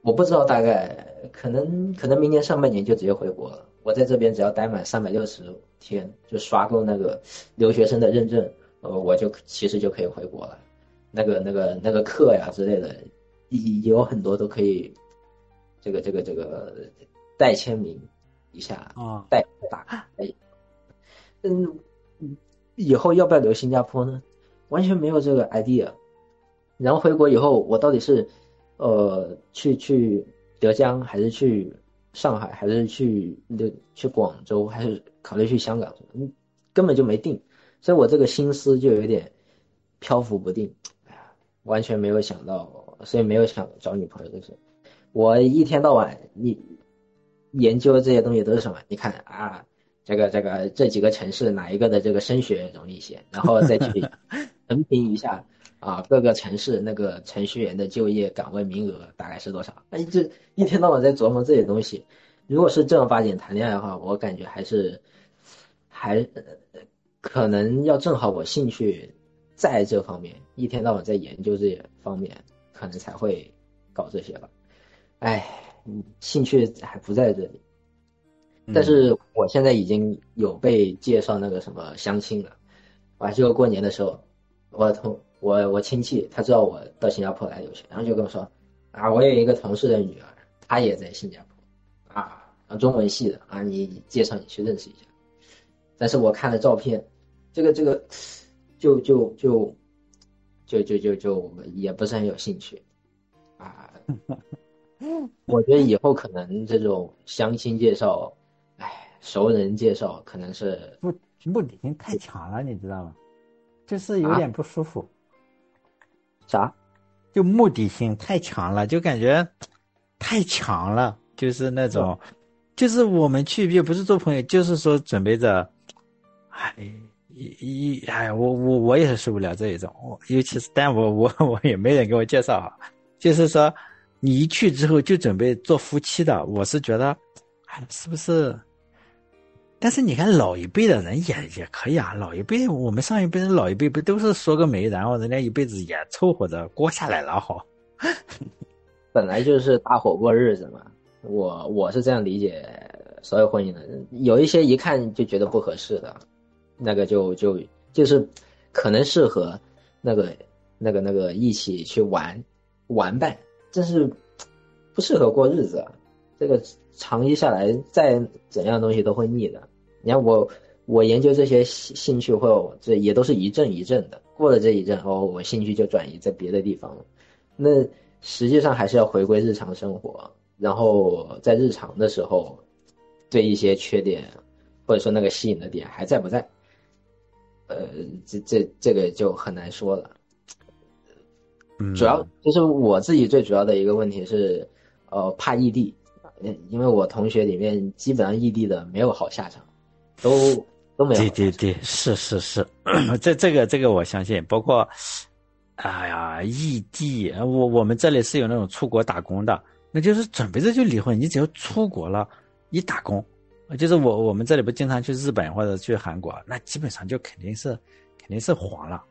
我不知道，大概可能可能明年上半年就直接回国了。我在这边只要待满三百六十天，就刷够那个留学生的认证，呃，我就其实就可以回国了。那个那个那个课呀之类的，也有很多都可以，这个这个这个代签名一下啊， 代打。嗯，以后要不要留新加坡呢？完全没有这个 idea。然后回国以后，我到底是呃去去浙江，还是去上海，还是去去广州，还是考虑去香港？嗯，根本就没定，所以我这个心思就有点漂浮不定。哎呀，完全没有想到，所以没有想找女朋友的事。我一天到晚你研究这些东西都是什么？你看啊，这个这个这几个城市哪一个的这个升学容易些，然后再去横评一下啊，各个城市那个程序员的就业岗位名额大概是多少？哎，这一天到晚在琢磨这些东西。如果是正儿八经谈恋爱的话，我感觉还是还、呃、可能要正好我兴趣在这方面，一天到晚在研究这些方面，可能才会搞这些吧。哎，兴趣还不在这里。但是我现在已经有被介绍那个什么相亲了。我还记得过年的时候，我同我我亲戚他知道我到新加坡来留学，然后就跟我说啊，我有一个同事的女儿，她也在新加坡啊，中文系的啊，你介绍你去认识一下。但是我看了照片，这个这个就就就就就就就也不是很有兴趣啊。我觉得以后可能这种相亲介绍，哎，熟人介绍可能是不目的性太强了，你知道吗？就是有啊点不舒服。 啥？ 就目的性太强了，就感觉太强了，就是那种，就是我们去也不是做朋友，就是说准备着，哎，一一哎，我我我也是受不了这一种，尤其是但我我我也没人给我介绍哈，就是说你一去之后就准备做夫妻的，我是觉得，哎，是不是？但是你看老一辈的人也也可以啊，老一辈我们上一辈人老一辈不都是说个媒，然后人家一辈子也凑合着过下来了哈。 本来就是大伙过日子嘛，我我是这样理解所有婚姻的。有一些一看就觉得不合适的，那个就就就是可能适合那个那个那个一起去玩玩伴，但是不适合过日子啊。这个长期下来，再怎样东西都会腻的。你看我我研究这些兴兴趣或这也都是一阵一阵的，过了这一阵哦，我兴趣就转移在别的地方了。那实际上还是要回归日常生活，然后在日常的时候，对一些缺点或者说那个吸引的点还在不在？呃，这这这个就很难说了。主要就是我自己最主要的一个问题是，呃，怕异地，因为我同学里面基本上异地的没有好下场，都都没有好下场。 对对对，是是是，这这个这个我相信，包括，哎呀，异地，我我们这里是有那种出国打工的，那就是准备着就离婚，你只要出国了，一打工，就是我我们这里不经常去日本或者去韩国，那基本上就肯定是肯定是黄了。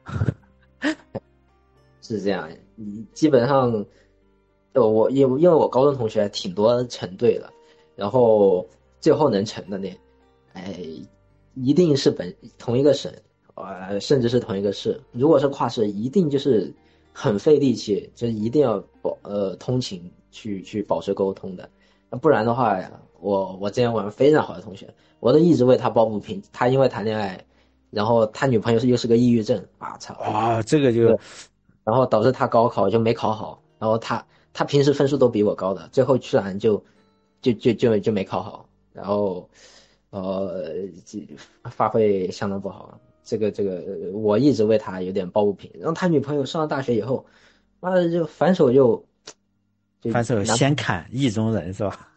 是这样，你基本上，呃，我因为因为我高中同学挺多成对了，然后最后能成的呢，哎，一定是本同一个省，呃，甚至是同一个市。如果是跨市，一定就是很费力气，就是一定要保呃通勤去去保持沟通的，不然的话呀，我我之前玩非常好的同学，我都一直为他抱不平，他因为谈恋爱，然后他女朋友是又是个抑郁症啊，操啊、哦，这个就。 然后导致他高考就没考好，然后他他平时分数都比我高的，最后居然就就就就就没考好，然后呃发挥相当不好，这个这个我一直为他有点抱不平。然后他女朋友上了大学以后，妈的就反手就就反手先砍意中人是吧？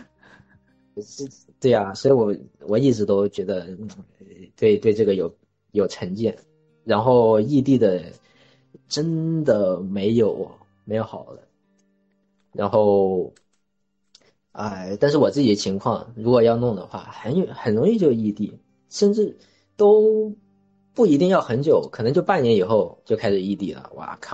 对呀、啊，所以我我一直都觉得对对这个有有成见，然后异地的。真的没有没有好的，然后，哎，但是我自己的情况，如果要弄的话，很很容易就异地，甚至都不一定要很久，可能就半年以后就开始异地了。哇靠！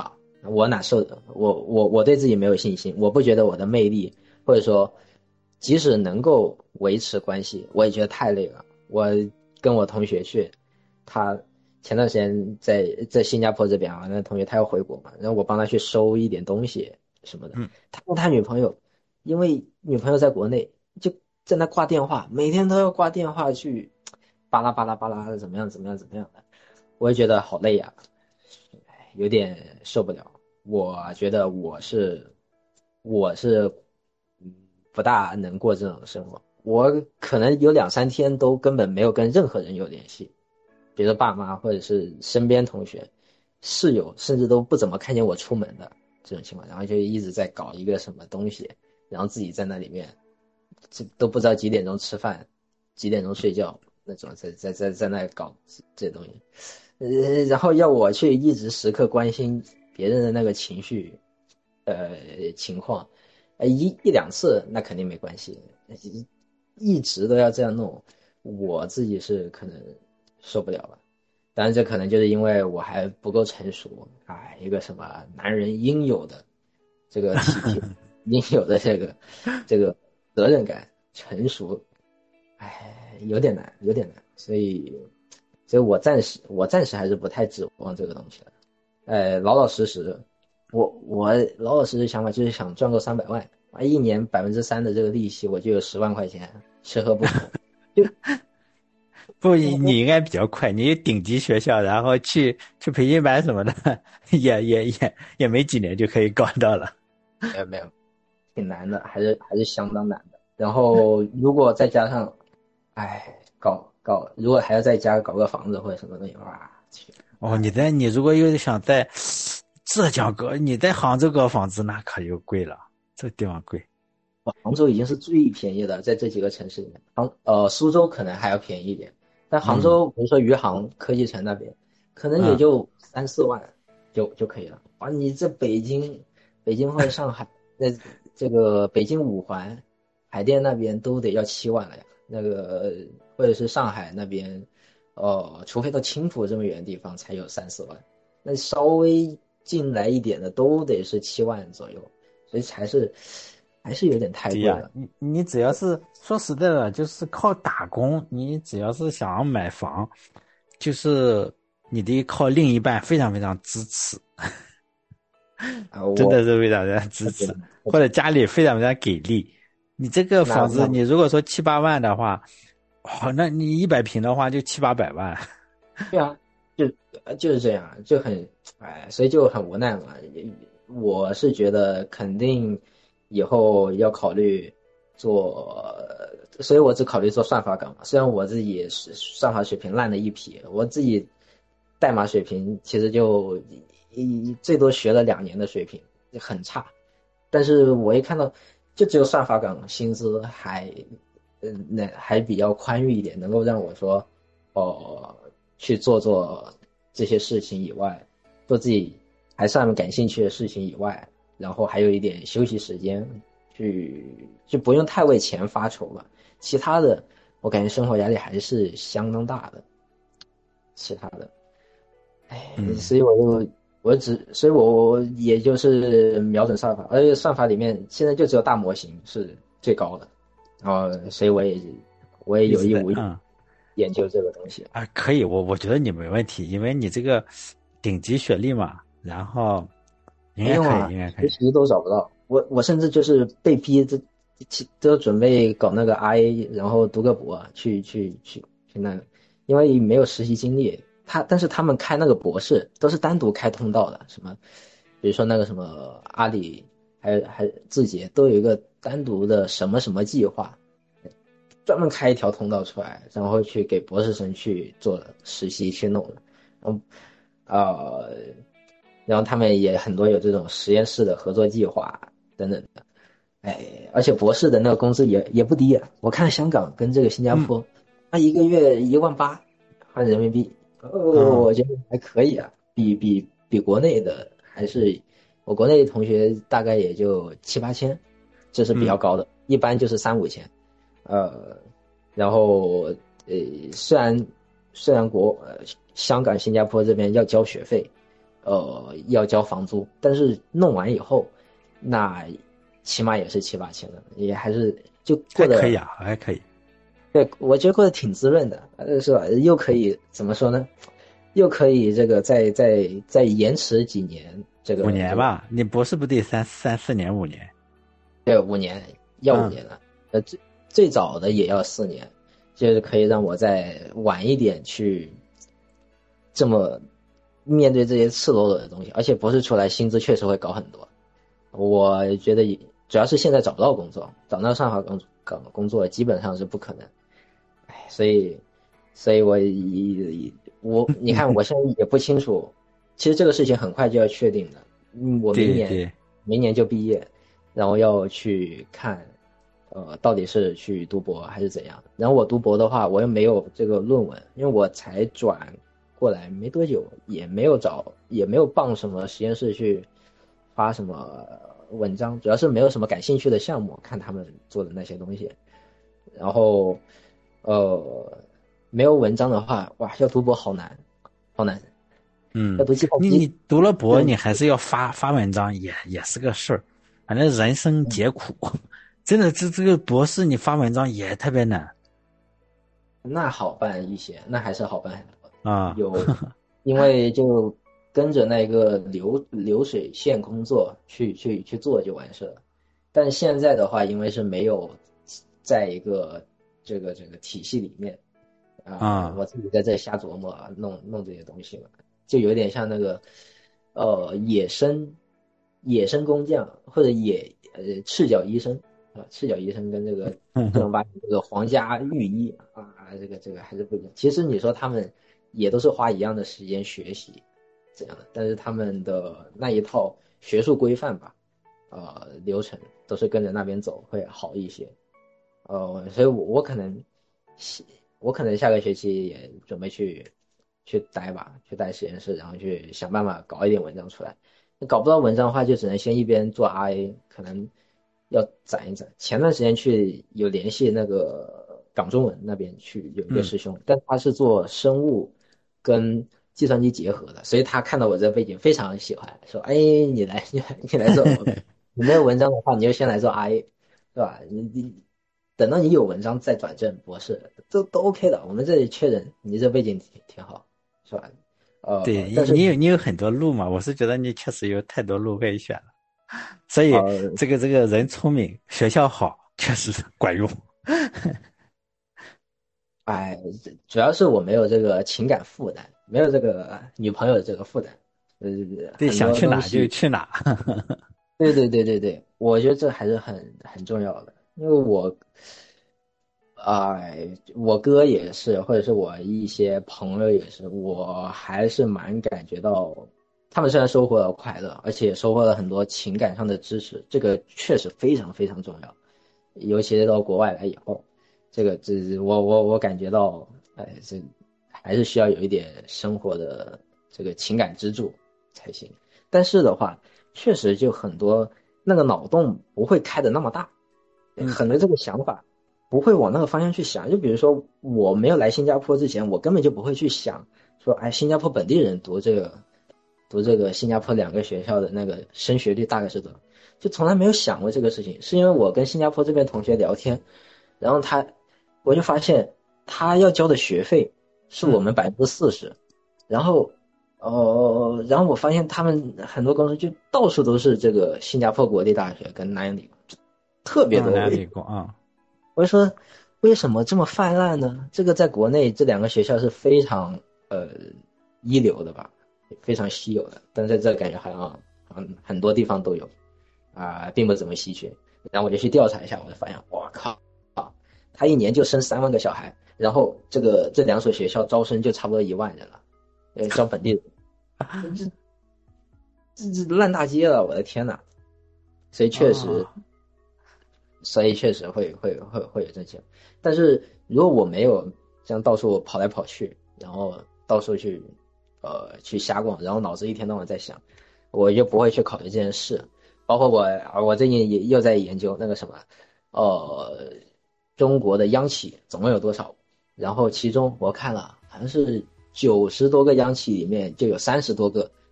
我哪受的？我我我对自己没有信心，我不觉得我的魅力，或者说，即使能够维持关系，我也觉得太累了。我跟我同学去，他前段时间在在新加坡这边啊，那同学他要回国嘛，然后我帮他去收一点东西什么的。 嗯， 他跟他女朋友，因为女朋友在国内，就在那挂电话，每天都要挂电话去，巴拉巴拉巴拉的，怎么样怎么样怎么样的，我也觉得好累呀、有点受不了。我觉得我是我是嗯不大能过这种生活，我可能有两三天都根本没有跟任何人有联系，比如说爸妈或者是身边同学、室友，甚至都不怎么看见我出门的这种情况，然后就一直在搞一个什么东西，然后自己在那里面，这都不知道几点钟吃饭，几点钟睡觉那种，在在在在那里搞这东西。呃，然后要我去一直时刻关心别人的那个情绪，呃，情况，呃，一一两次那肯定没关系，一一直都要这样弄，我自己是可能受不了了。当然，这可能就是因为我还不够成熟啊，一个什么男人应有的这个体贴，应有的这个这个责任感、成熟，哎，有点难，有点难，所以。所以我暂时我暂时还是不太指望这个东西的，呃，老老实实，我我老老实实想法就是想赚够三百万啊，一年百分之三的这个利息，我就有十万块钱，吃喝不愁。就不，你应该比较快，你顶级学校，然后去去培训班什么的，也也也也没几年就可以搞到了。 没有没有，挺难的，还是还是相当难的。然后如果再加上，哎，搞搞，如果还要再加搞个房子或者什么东西，哇去！ 哦，你在你如果又想在浙江搞，你在杭州搞房子，那可就贵了，这地方贵。 杭州已经是最便宜的，在这几个城市里面，杭呃苏州可能还要便宜一点，但杭嗯州比如说余杭科技城那边，可能也嗯， 就三四万就就可以了。啊，你这北京、北京或者上海，那这个北京五环、海淀那边都得要七万了呀。那个或者是上海那边，呃，除非到青浦这么远的地方才有三四万，那稍微进来一点的都得是七万左右，所以才是。还是有点太对呀， 贵了。 你你只要是说实在的，就是靠打工，你只要是想要买房，就是你得靠另一半非常非常支持， 啊，我真的是非常非常支持， 我觉得或者家里非常非常给力。你这个房子， 那那你如果说七八万的话，哦，那你一百平的话就七八百万。 对啊，就呃就是这样，就很哎，所以就很无奈嘛。我是觉得肯定以后要考虑做，所以我只考虑做算法岗嘛。虽然我自己是算法水平烂的一批，我自己代码水平其实就一最多学了两年的水平，很差。但是我一看到，就只有算法岗薪资还，嗯，那还比较宽裕一点，能够让我说，哦，去做做这些事情以外，做自己还算感兴趣的事情以外，然后还有一点休息时间，去就不用太为钱发愁了。其他的，我感觉生活压力还是相当大的。其他的，哎， 嗯， 所以我就我只，所以我我也就是瞄准算法，而且算法里面现在就只有大模型是最高的，然后所以我也我也一直有意无意在嗯。 研究这个东西。 啊，可以，我我觉得你没问题，因为你这个顶级学历嘛，然后应该可以， 没用啊， 应该可以。 实习都找不到。我我甚至就是被逼这这都准备搞那个 R A，然后读个博去去去去那个，因为没有实习经历。他但是他们开那个博士都是单独开通道的，什么比如说那个什么阿里还有还有字节都有一个单独的什么什么计划，专门开一条通道出来，然后去给博士生去做实习去弄的。然后呃，然后他们也很多有这种实验室的合作计划等等的，哎，而且博士的那个工资也也不低啊。我看香港跟这个新加嗯坡，他一个月一万八，换人民币，哦， 嗯我觉得还可以啊，比比比国内的还是，我国内同学大概也就七八千，这是比较嗯高的，一般就是三五千，呃，然后呃，虽然虽然国呃香港、新加坡这边要交学费。 呃要交房租，但是弄完以后，那起码也是七八千的，也还是就过得还可以啊，还可以。 对，我觉得过得挺滋润的，呃，是吧？又可以怎么说呢？又可以这个再再再延迟几年，这个五年吧，你博士不得三三四年五年？ 对，五年要五年了，呃，最最早的也要四年，就是可以让我再晚一点去这么面对这些赤裸裸的东西，而且博士出来薪资确实会高很多。我觉得主要是现在找不到工作，找到上海工搞工作基本上是不可能。哎，所以，所以我我你看，我现在也不清楚，其实这个事情很快就要确定的。嗯，我明年对对， 明年就毕业，然后要去看，呃，到底是去读博还是怎样。然后我读博的话，我又没有这个论文，因为我才转过来没多久，也没有找，也没有帮什么实验室去发什么文章，主要是没有什么感兴趣的项目，看他们做的那些东西。然后，呃，没有文章的话，哇，要读博好难，好难。 嗯， 要读计算你你机， 读了博， 对， 你还是要发发文章，也也是个事儿。反正人生皆苦，真的，这这个博士你发文章也特别难那好办一些，那还是好办很多。 啊。 有，因为就跟着那个流流水线工作去去去做就完事了。但现在的话，因为是没有在一个这个这个体系里面啊、 啊我自己在这瞎琢磨啊，弄弄这些东西嘛，就有点像那个呃野生野生工匠或者野呃赤脚医生啊，赤脚医生跟这个正儿八经这个皇家御医啊，这个这个还是不一样。其实你说他们也都是花一样的时间学习这样的，但是他们的那一套学术规范吧，呃，流程都是跟着那边走会好一些。呃，所以我我可能我可能下个学期也准备去去待吧，去待实验室，然后去想办法搞一点文章出来。搞不到文章的话，就只能先一边做 R A，可能要攒一攒。前段时间去有联系那个港中文那边去，有一个嗯， 师兄，但他是做生物跟计算机结合的，所以他看到我这背景非常喜欢，说：“哎，你来，你来，你来做，你没有文章的话，你就先来做 R A，对吧？你你等到你有文章再转正博士，都都 OK 的。我们这里缺人，你这背景挺挺好，是吧？ 对呃，但是你你有你有很多路嘛，我是觉得你确实有太多路可以选了。所以呃， 这个这个人聪明，学校好，确实管用。 哎，主要是我没有这个情感负担，没有这个女朋友的这个负担，呃， 对， 很想去哪就多东西， 去哪。 对对对对对，我觉得这还是很很重要的，因为我，哎、我哥也是，或者是我一些朋友也是，我还是蛮感觉到，他们虽然收获了快乐，而且也收获了很多情感上的支持，这个确实非常非常重要，尤其是到国外来以后，这个这我我我感觉到，哎，这还是需要有一点生活的这个情感支柱才行。但是的话，确实就很多那个脑洞不会开的那么大， 嗯很多这个想法不会往那个方向去想。就比如说我没有来新加坡之前，我根本就不会去想说，哎，新加坡本地人读这个读这个新加坡两个学校的那个升学率大概是多少，就从来没有想过这个事情。是因为我跟新加坡这边同学聊天，然后他我就发现他要交的学费是我们百分之四十，然后。哦，然后我发现他们很多公司就到处都是这个新加坡国立大学跟南洋理工，特别嗯， 多。 南理工啊。 我就说，为什么这么泛滥呢？这个在国内这两个学校是非常呃一流的吧，非常稀有的，但在这感觉好像嗯很多地方都有啊、并不怎么稀缺。然后我就去调查一下，我就发现，我靠，他一年就生三万个小孩，然后这个这两所学校招生就差不多一万人了，呃，招本地人。这这这烂大街了，我的天呐！所以确实， 啊， 所以确实会会会会有这些。但是如果我没有这样到处跑来跑去，然后到处去呃去瞎逛，然后脑子一天到晚在想，我就不会去考虑这件事。包括我我最近也又在研究那个什么，呃，中国的央企总共有多少？然后其中我看了，好像是九十多个央企里面就有三十多个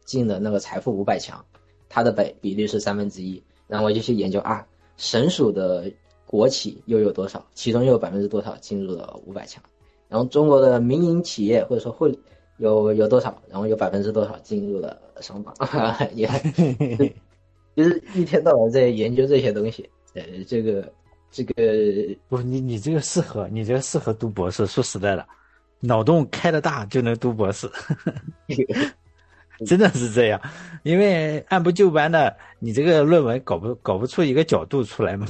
进了那个财富五百强，它的比比例是三分之一，然后我就去研究啊，省属的国企又有多少，其中又有百分之多少进入了五百强，然后中国的民营企业或者说会有有多少，然后有百分之多少进入了上榜，也就是一天到晚在研究这些东西，呃，这个这个不，你你这个适合，你这个适合读博士。说实在的，脑洞开得大就能读博士，真的是这样。因为按部就班的，你这个论文搞不搞不出一个角度出来嘛。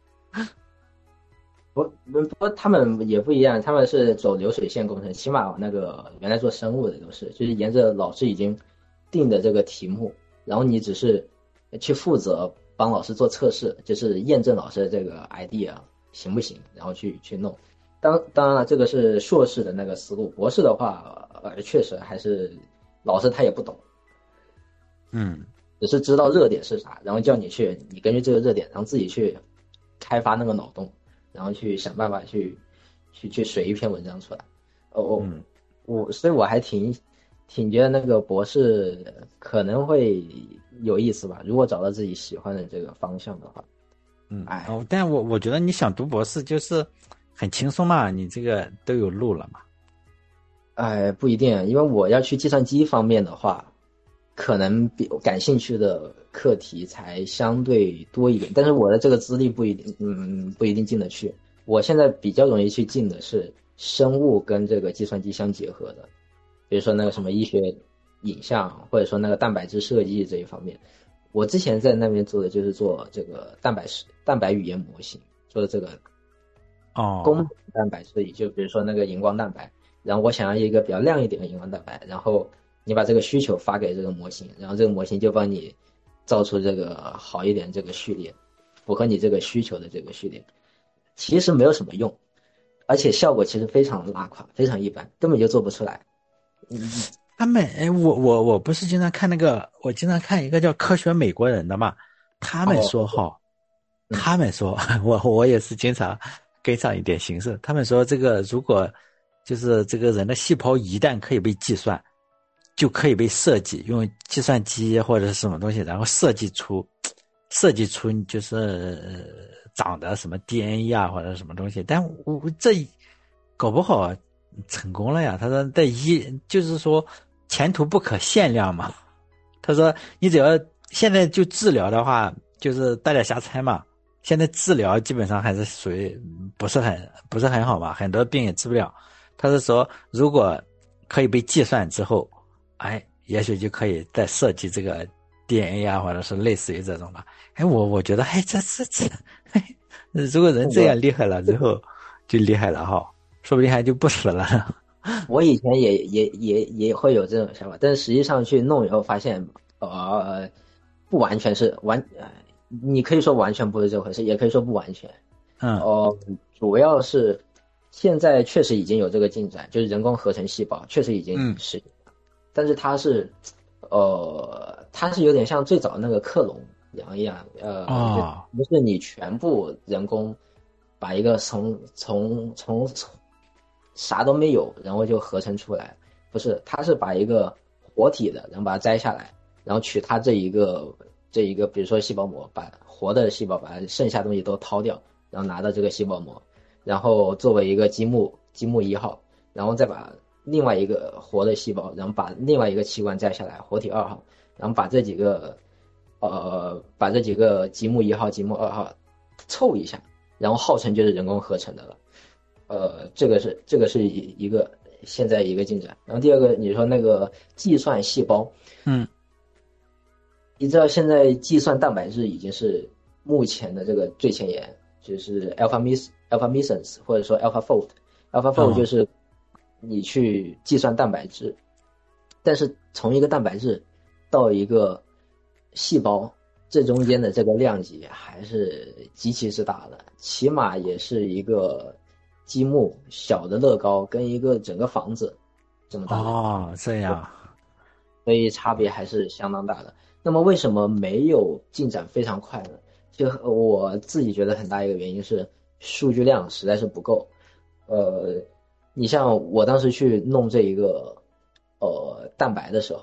不不不，他们也不一样，他们是走流水线工程，起码那个原来做生物的都是，就是沿着老师已经定的这个题目，然后你只是去负责帮老师做测试，就是验证老师的这个 idea 行不行，然后去去弄。当当然了，这个是硕士的那个思路，博士的话，呃，确实还是老师他也不懂， 嗯， 只是知道热点是啥，然后叫你去，你根据这个热点，然后自己去开发那个脑洞，然后去想办法去去去水一篇文章出来。哦，我、嗯、我所以我还挺挺觉得那个博士可能会有意思吧，如果找到自己喜欢的这个方向的话。 嗯，哎，哦，但我我觉得你想读博士就是很轻松嘛，你这个都有路了嘛。 哎，不一定，因为我要去计算机方面的话，可能比感兴趣的课题才相对多一点，但是我的这个资历不一定，嗯，不一定进得去。我现在比较容易去进的是生物跟这个计算机相结合的，比如说那个什么医学影像，或者说那个蛋白质设计这一方面。我之前在那边做的就是做这个蛋白质、蛋白语言模型，做的这个哦， 功能蛋白设计，就比如说那个荧光蛋白，然后我想要一个比较亮一点的荧光蛋白，然后你把这个需求发给这个模型，然后这个模型就帮你造出这个好一点这个序列，符合你这个需求的这个序列。其实没有什么用，而且效果其实非常拉垮，非常一般，根本就做不出来。嗯， 他们哎，我我我不是经常看那个，我经常看一个叫《科学美国人》的嘛，他们说哈、哦嗯，他们说我我也是经常跟上一点形式。他们说这个如果就是这个人的细胞一旦可以被计算，就可以被设计，用计算机或者是什么东西，然后设计出设计出就是呃长的什么 D N A 啊或者什么东西。但我这搞不好成功了呀。他说在一就是说前途不可限量嘛。他说你只要现在就治疗的话，就是大家瞎猜嘛。现在治疗基本上还是属于不是很不是很好嘛，很多病也治不了。他是说如果可以被计算之后，哎，也许就可以再设计这个 D N A 啊，或者是类似于这种吧。哎，我我觉得，哎，这这这，哎，如果人这样厉害了之后，就厉害了哈，说不定还就不死了。 我以前也也也也会有这种想法，但是实际上去弄以后发现，呃，不完全是完，呃，你可以说完全不是这回事，也可以说不完全。 嗯， 哦、呃，主要是现在确实已经有这个进展，就是人工合成细胞确实已经实现了，嗯，但是它是，呃，它是有点像最早那个克隆羊一样，呃， 哦， 不是你全部人工把一个从从从从啥都没有，然后就合成出来，不是，它是把一个活体的，然后把它摘下来，然后取它这一个这一个，比如说细胞膜，把活的细胞把剩下东西都掏掉，然后拿到这个细胞膜，然后作为一个积木积木一号，然后再把另外一个活的细胞，然后把另外一个器官摘下来，活体二号，然后把这几个呃把这几个积木一号、积木二号凑一下，然后号称就是人工合成的了。呃，这个是这个是一个现在一个进展。然后第二个，你说那个计算细胞， 嗯， 你知道现在计算蛋白质已经是目前的这个最前沿，就是 alpha mis alpha missense 或者说 alpha fold，alpha fold 就是你去计算蛋白质，但是从一个蛋白质到一个细胞，这中间的这个量级还是极其之大的，起码也是一个积木小的乐高跟一个整个房子这么大的。 哦，这样， 所以差别还是相当大的。那么为什么没有进展非常快呢？就我自己觉得很大一个原因是数据量实在是不够。呃，你像我当时去弄这一个呃蛋白的时候，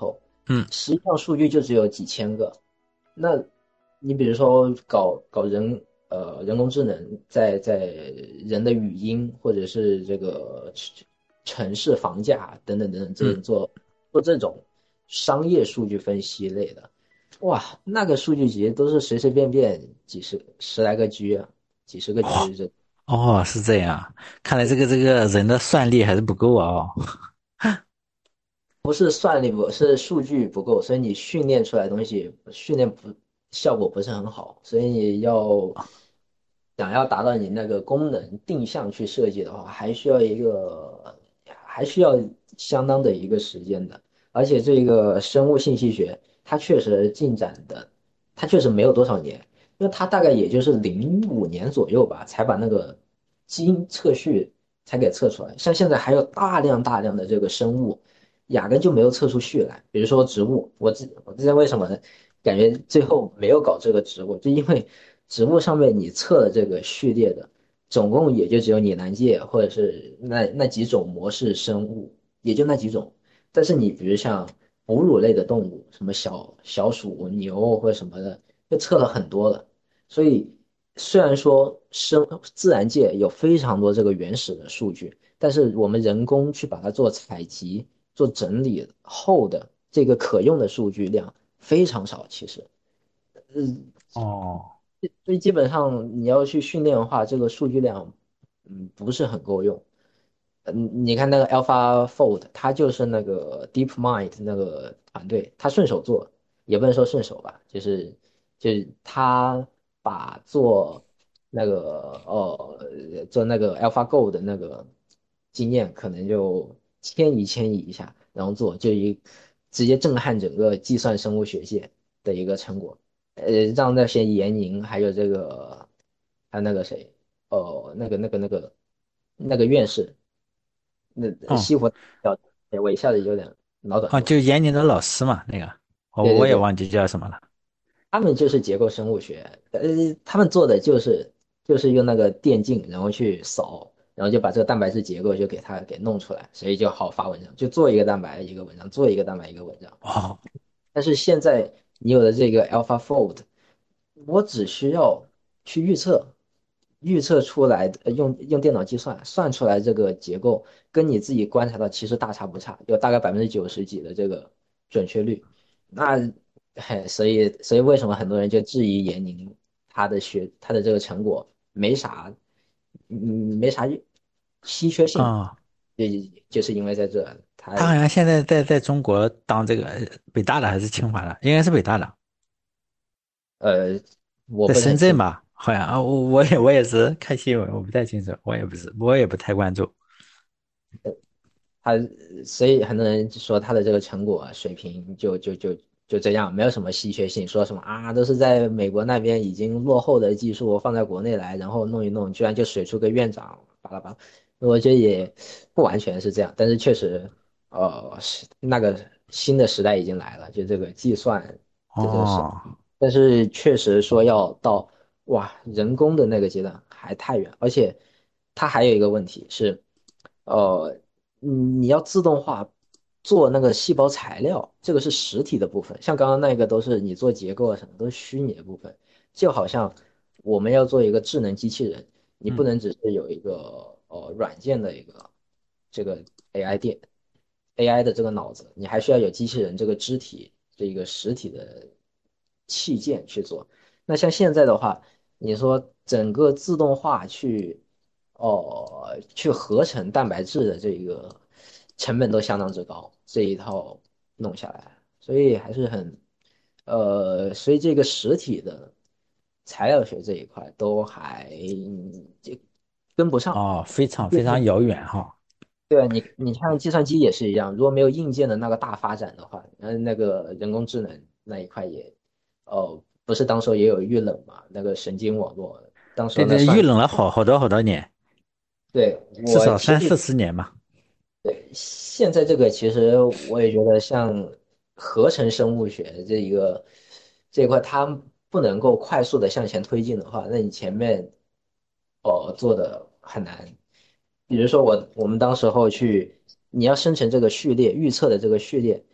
嗯实际上数据就只有几千个。那你比如说搞搞人呃人工智能在在人的语音或者是这个城城市房价等等等等这嗯。 种做做这种商业数据分析类的，哇，那个数据集都是随随便便几十十来个 G 啊，几十个 G 这。 哦，是这样，看来这个这个人的算力还是不够啊哦。 不是算力不，是数据不够，所以你训练出来的东西训练不效果不是很好，所以你要想要达到你那个功能定向去设计的话，还需要一个还需要相当的一个时间的，而且这个生物信息学它确实进展的，它确实没有多少年，因为它大概也就是零五年左右吧，才把那个基因测序才给测出来，像现在还有大量大量的这个生物。压根就没有测出序来。比如说植物，我之我之前为什么感觉最后没有搞这个植物，就因为植物上面你测了这个序列的，总共也就只有拟南芥或者是那那几种模式生物，也就那几种。但是你比如像哺乳类的动物，什么小小鼠、牛或者什么的，就测了很多了。所以虽然说生自然界有非常多这个原始的数据，但是我们人工去把它做采集、做整理后的这个可用的数据量非常少，其实，嗯， 哦。 所以基本上你要去训练的话，这个数据量，嗯，不是很够用。嗯，你看那个 AlphaFold，它就是那个 DeepMind 那个团队，他顺手做，也不能说顺手吧，就是就是他把做那个呃做那个 AlphaGo 的那个经验，可能就迁移迁移一下，然后做就一直接震撼整个计算生物学界的一个成果，呃，让那些研宁还有这个还有那个谁，哦，那个那个那个那个院士。那哦。 西湖叫，我一下子有点脑短哦， 路。 就严宁的老师嘛，那个我对对对， 我也忘记叫什么了。 他们就是结构生物学，呃，他们做的就是就是用那个电镜，然后去扫，然后就把这个蛋白质结构就给它给弄出来，所以就好发文章，就做一个蛋白一个文章，做一个蛋白一个文章。 哦。 但是现在你有了这个 AlphaFold，我只需要去预测，预测出来的，呃用用电脑计算算出来这个结构，跟你自己观察到其实大差不差，有大概百分之九十几的这个准确率。那，嘿，所以所以为什么很多人就质疑严宁他的学他的这个成果没啥，嗯，没啥稀缺性， 啊、 就就是因为在这他他好像现在在在中国当这个呃北大的还是清华的，应该是北大的， 呃我在不是很清楚。 深圳吧？好像啊，我我也我也是看新闻，我不太清楚，我也不是，我也不太关注。 他，所以很多人就说他的这个成果水平就就就就这样，没有什么稀缺性。说什么啊，都是在美国那边已经落后的技术放在国内来，然后弄一弄，居然就水出个院长，巴拉巴拉。我觉得也不完全是这样，但是确实，呃，是那个新的时代已经来了，就这个计算的这个时代， 哦。 但是确实说要到哇人工的那个阶段还太远，而且它还有一个问题是。呃，嗯你要自动化做那个细胞材料，这个是实体的部分，像刚刚那个都是你做结构啊什么，都是虚拟的部分。就好像我们要做一个智能机器人，你不嗯。 能只是有一个呃软件的一个这个 A I 电 A I 的这个脑子，你还需要有机器人这个肢体这一个实体的器件去做。那像现在的话，你说整个自动化去。哦，去合成蛋白质的这个成本都相当之高，这一套弄下来，所以还是很，呃，所以这个实体的材料学这一块都还这跟不上。 哦，非常非常遥远哈。 对啊，你你看计算机也是一样，如果没有硬件的那个大发展的话，嗯，那个人工智能那一块也，哦，不是当时候也有预冷嘛，那个神经网络，当时对对， 候那算， 遇冷了好好多好多年， 对， 至我其实少三四十年嘛。 现在这个其实我也觉得，像合成生物学这一个这一块，它不能够快速的向前推进的话，那你前面哦做的很难。比如说我我们当时候去，你要生成这个序列，预测的这个序列，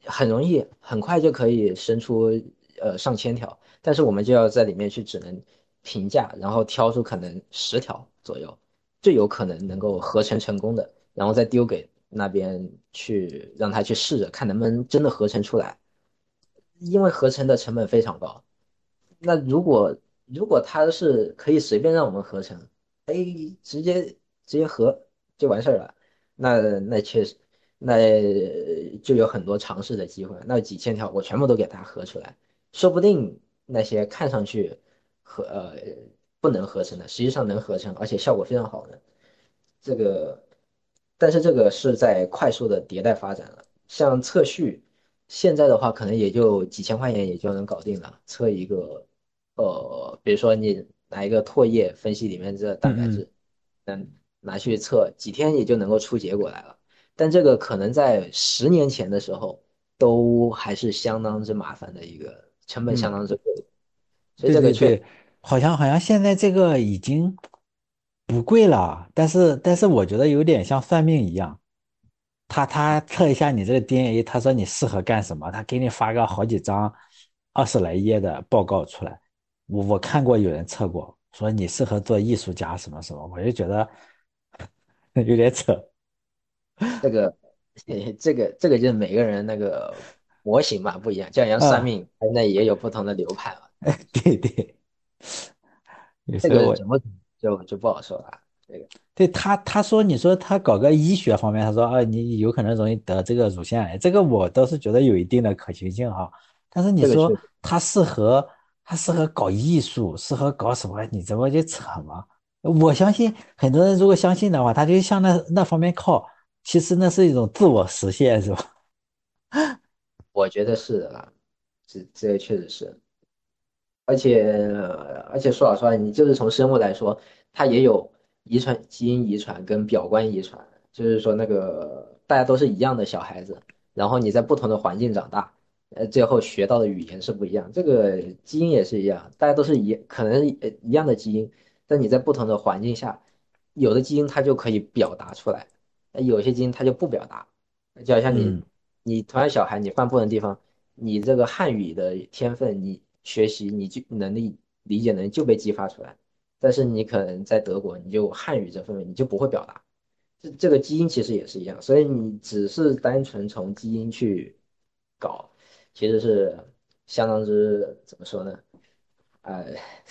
很容易，很快就可以生出呃上千条，但是我们就要在里面去只能评价，然后挑出可能十条左右最有可能能够合成成功的，然后再丢给那边去让他去试着看能不能真的合成出来，因为合成的成本非常高。那如果如果它是可以随便让我们合成，哎，直接直接合就完事儿了，那那确实，那就有很多尝试的机会。那几千条我全部都给它合出来，说不定那些看上去合呃不能合成的，实际上能合成，而且效果非常好的。这个，但是这个是在快速的迭代发展了。像测序，现在的话可能也就几千块钱也就能搞定了。测一个，呃，比如说你拿一个唾液分析里面这蛋白嗯嗯， 质，嗯，拿去测，几天也就能够出结果来了。但这个可能在十年前的时候，都还是相当之麻烦的一个，成本相嗯， 当之贵的。所以这个确对对对，好像好像现在这个已经不贵了，但是但是我觉得有点像算命一样，他他测一下你这个 D N A，他说你适合干什么，他给你发个好几张二十来页的报告出来。我我看过有人测过，说你适合做艺术家什么什么，我就觉得有点扯。 这个，这个这个就是每个人那个模型嘛不一样，就好像算啊， 命，那也有不同的流派嘛。 对对，有这时候我个怎么就就不好说了。这个对他，他说你说他搞个医学方面，他说啊，你有可能容易得这个乳腺癌，这个我倒是觉得有一定的可行性哈。但是你说这个确实， 他适合，他适合搞艺术，适合搞什么？你这不就扯吗？我相信很多人如果相信的话，他就向那那方面靠。其实那是一种自我实现，是吧？ 我觉得是的啦，这这个确实是。而且而且说老实话，你就是从生物来说，它也有遗传、基因遗传跟表观遗传，就是说那个大家都是一样的小孩子，然后你在不同的环境长大，呃，最后学到的语言是不一样。这个基因也是一样，大家都是一可能呃一样的基因，但你在不同的环境下，有的基因它就可以表达出来，呃有些基因它就不表达。就好像你嗯， 你同样小孩，你犯不同的地方。你这个汉语的天分，你学习你就能力理解能力就被激发出来，但是你可能在德国，你就汉语这方面你就不会表达，这这个基因其实也是一样，所以你只是单纯从基因去搞，其实是相当之怎么说呢？呃，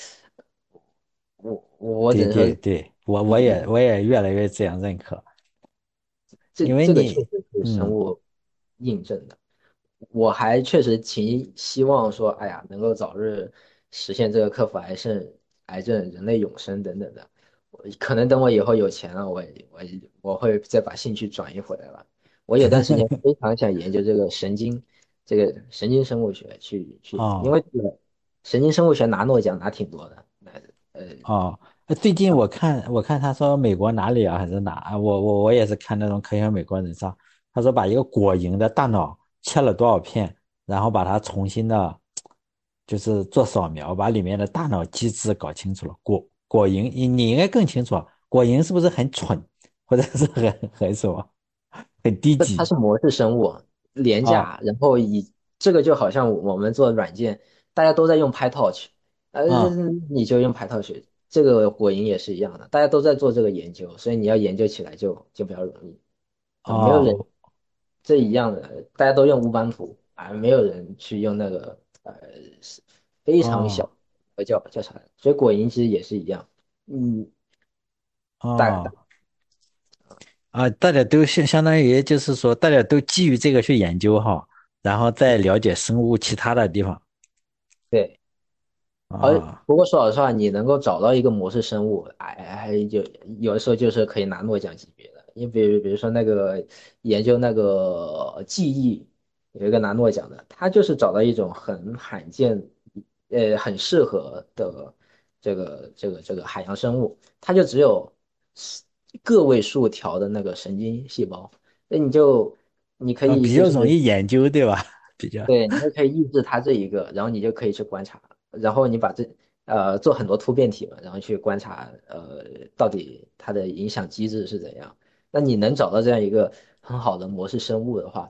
我我只对能说， 对对，我我也嗯， 我也越来越这样认可， 这因为这个确你， 实是生嗯。 物印证的。我还确实挺希望说，哎呀，能够早日实现这个克服癌症、癌症、人类永生等等的。我可能等我以后有钱了，我我我会再把兴趣转移回来了。我有段时间非常想研究这个神经，这个神经生物学去去研究，因哦为这个神经生物学拿诺奖拿挺多的。那呃， 哦，呃最近我看我看他说美国哪里啊还是哪啊我我我也是看那种科学美国人上，他说把一个果蝇的大脑切了多少片，然后把它重新的，就是做扫描，把里面的大脑机制搞清楚了。果果蝇，你你应该更清楚啊，果蝇是不是很蠢，或者是很很什么，很低这它级是模式生物，廉啊价，然后以这个就好像我们做软件，大家都在用 PyTorch，呃， 啊你就用 PyTorch，这个果蝇也是一样的，大家都在做这个研究，所以你要研究起来就就比较容易，啊，没有人哦这一样的，大家都用乌班图啊，没有人去用那个呃是非常小， 哦呃叫叫啥，所以果蝇其实也是一样，嗯，大大哦。啊，大家都相相当于就是说，大家都基于这个去研究哈，然后再了解生物其他的地方对。而啊不过说老实话，你能够找到一个模式生物，哎，还就有的时候就是可以拿诺奖级别的。你比如比如说那个研究那个记忆，有一个拿诺奖的，他就是找到一种很罕见，呃，很适合的这个这个这个海洋生物，它就只有个位数条的那个神经细胞，那你就你可啊，比较以就是容易研究对吧？比较对，你就可以抑制它这一个，然后你就可以去观察，然后你把这呃做很多突变体嘛，然后去观察呃到底它的影响机制是怎样。那你能找到这样一个很好的模式生物的话，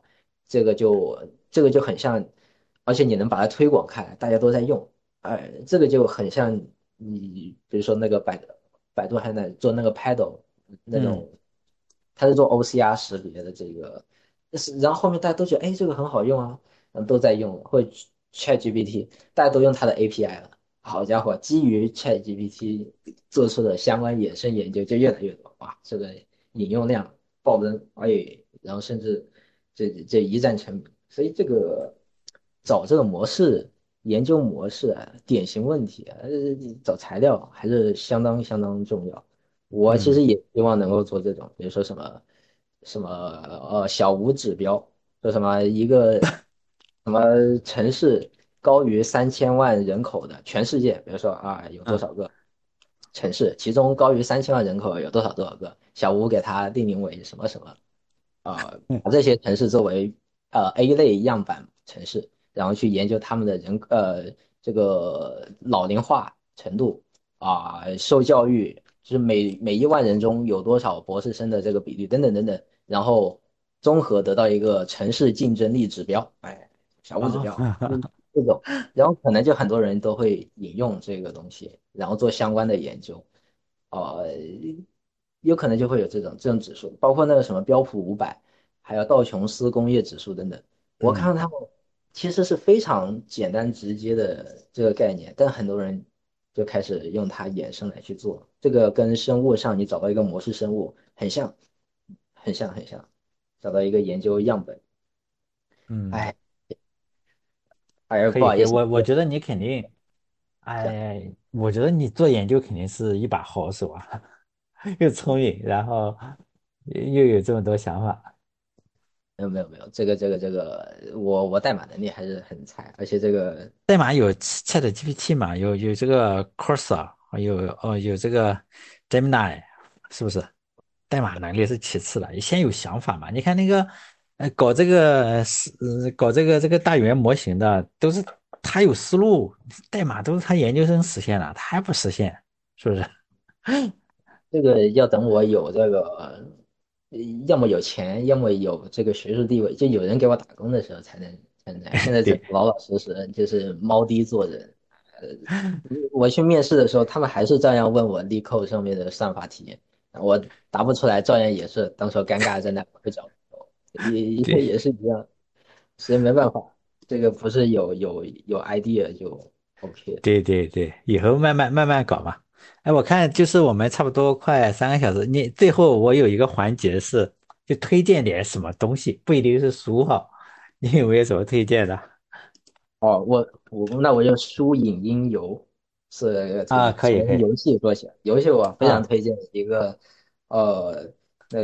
这个就这个就很像，而且你能把它推广开来，大家都在用，哎，这个就很像你比如说那个百百度还在做那个 Paddle 那嗯种，它是做 O C R 识别的这个，是然后后面大家都觉得哎这个很好用啊，然后都在用，或者 ChatGPT 大家都用它的 A P I 了。好家伙，基于 ChatGPT 做出的相关衍生研究就越来越多，哇，这个引用量暴增，哎，然后甚至这这一战成名，所以这个找这个模式、研究模式啊、典型问题啊，呃找材料还是相当相当重要。我其嗯实也希望能够做这种，比如说什么什么呃小无指标，说什么一个什么城市高于三千万人口的全世界，比如说啊有多嗯少个城市，其中高于三千万人口有多少多少个，小吴给它定名为什么什么，啊、 嗯把这些城市作为呃 A 类样板城市，然后去研究他们的人呃这个老龄化程度啊、受教育，就是每每一万人中有多少博士生的这个比例等等等等，然后综合得到一个城市竞争力指标，哎，小吴指啊， 标，嗯，这种。然后可能就很多人都会引用这个东西，然后做相关的研究，呃，有可能就会有这种这种指数，包括那个什么标普五百，还有道琼斯工业指数等等。我嗯。 看到他们其实是非常简单直接的这个概念，但很多人就开始用它衍生来去做。这个跟生物上你找到一个模式生物很像，很像，很像，找到一个研究样本。 嗯， 哎，哎， 可以可以， 不好意思， 我我觉得你肯定，哎，我觉得你做研究肯定是一把好手啊，又聪明，然后又有这么多想法。 没有没有没有，这个这个这个，我我代码能力还是很菜，而且这个代码有 ChatGPT 嘛，有有这个 Cursor，有哦有这个 Gemini，是不是？代码能力是其次的，先有想法嘛。你看那个，呃，搞这个是呃搞这个这个大语言模型的，都是他有思路，代码都是他研究生实现的，他还不实现，是不是？ 这个要等我有这个，呃要么有钱，要么有这个学术地位，就有人给我打工的时候才能才能来。现在只对能老老实实就是猫低做人。呃，我去面试的时候，他们还是照样问我 LeetCode 上面的算法题，我答不出来，照样也是当时候尴尬在那不角，也也对也是一样，所以没办法，这个不是有有有 idea 就 OK。 对对对，以后慢慢慢慢搞嘛。哎，我看就是我们差不多快三个小时，你最后我有一个环节是就推荐点什么东西，不一定是书哈，你有没有什么推荐的？ 哦，我我那我就书影音游是推啊， 荐， 可以可以， 从游戏说起来，游戏我非常啊， 推荐一个，呃，那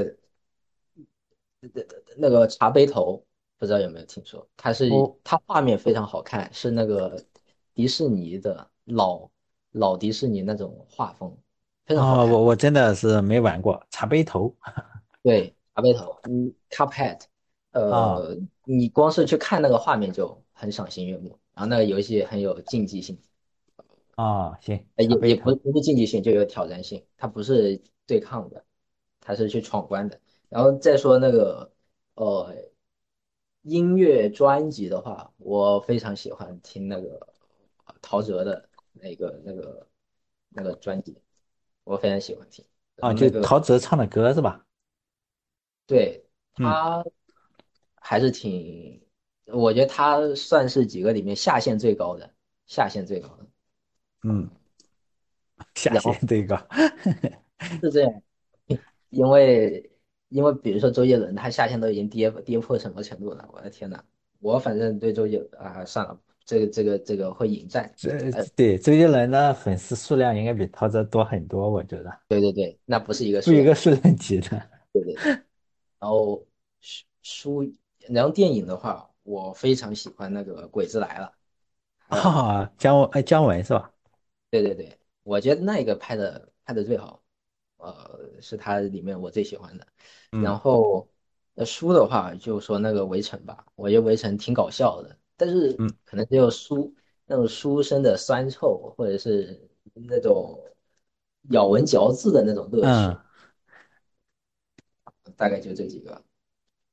那个茶杯头，不知道有没有听说？它是我它画面非常好看，是那个迪士尼的老老迪士尼那种画风，非常好哦，我看。 我真的是没玩过茶杯头对，茶杯头，嗯，Cuphead， 啊呃，你光是去看那个画面就很赏心悦目，然后那个游戏很有竞技性。 啊，行， 呃，也也不茶杯头不是竞技性，就有挑战性，它不是对抗的，它是去闯关的。然后再说那个呃音乐专辑的话，我非常喜欢听那个呃陶喆的那个那个那个专辑，我非常喜欢听。然啊，就后那个陶喆唱的歌是吧？ 对嗯他还是挺，我觉得他算是几个里面下限最高的，下限最高的。 嗯，下然后线这个是这样，因为因为比如说周杰伦，他下限都已经跌跌破什么程度了？我的天呐，我反正对周杰啊，算了，这个这个这个会引战。 这呃， 对周杰伦的粉丝数量应该比陶喆多很多，我觉得对对对，那不是一个不数量。 一个数量级的。 对对对，然后书书，然后电影的话，我非常喜欢那个《鬼子来了》，还有啊，姜文，哎，姜文是吧？ 对对对，我觉得那个拍的拍的最好，呃，是他里面我最喜欢的。然嗯后呃书的话，就说那个《围城》吧，我觉得《围城》挺搞笑的，但是嗯可能只有书那种书生的酸臭，或者是那种咬文嚼字的那种乐嗯， 趣，大概就这几个。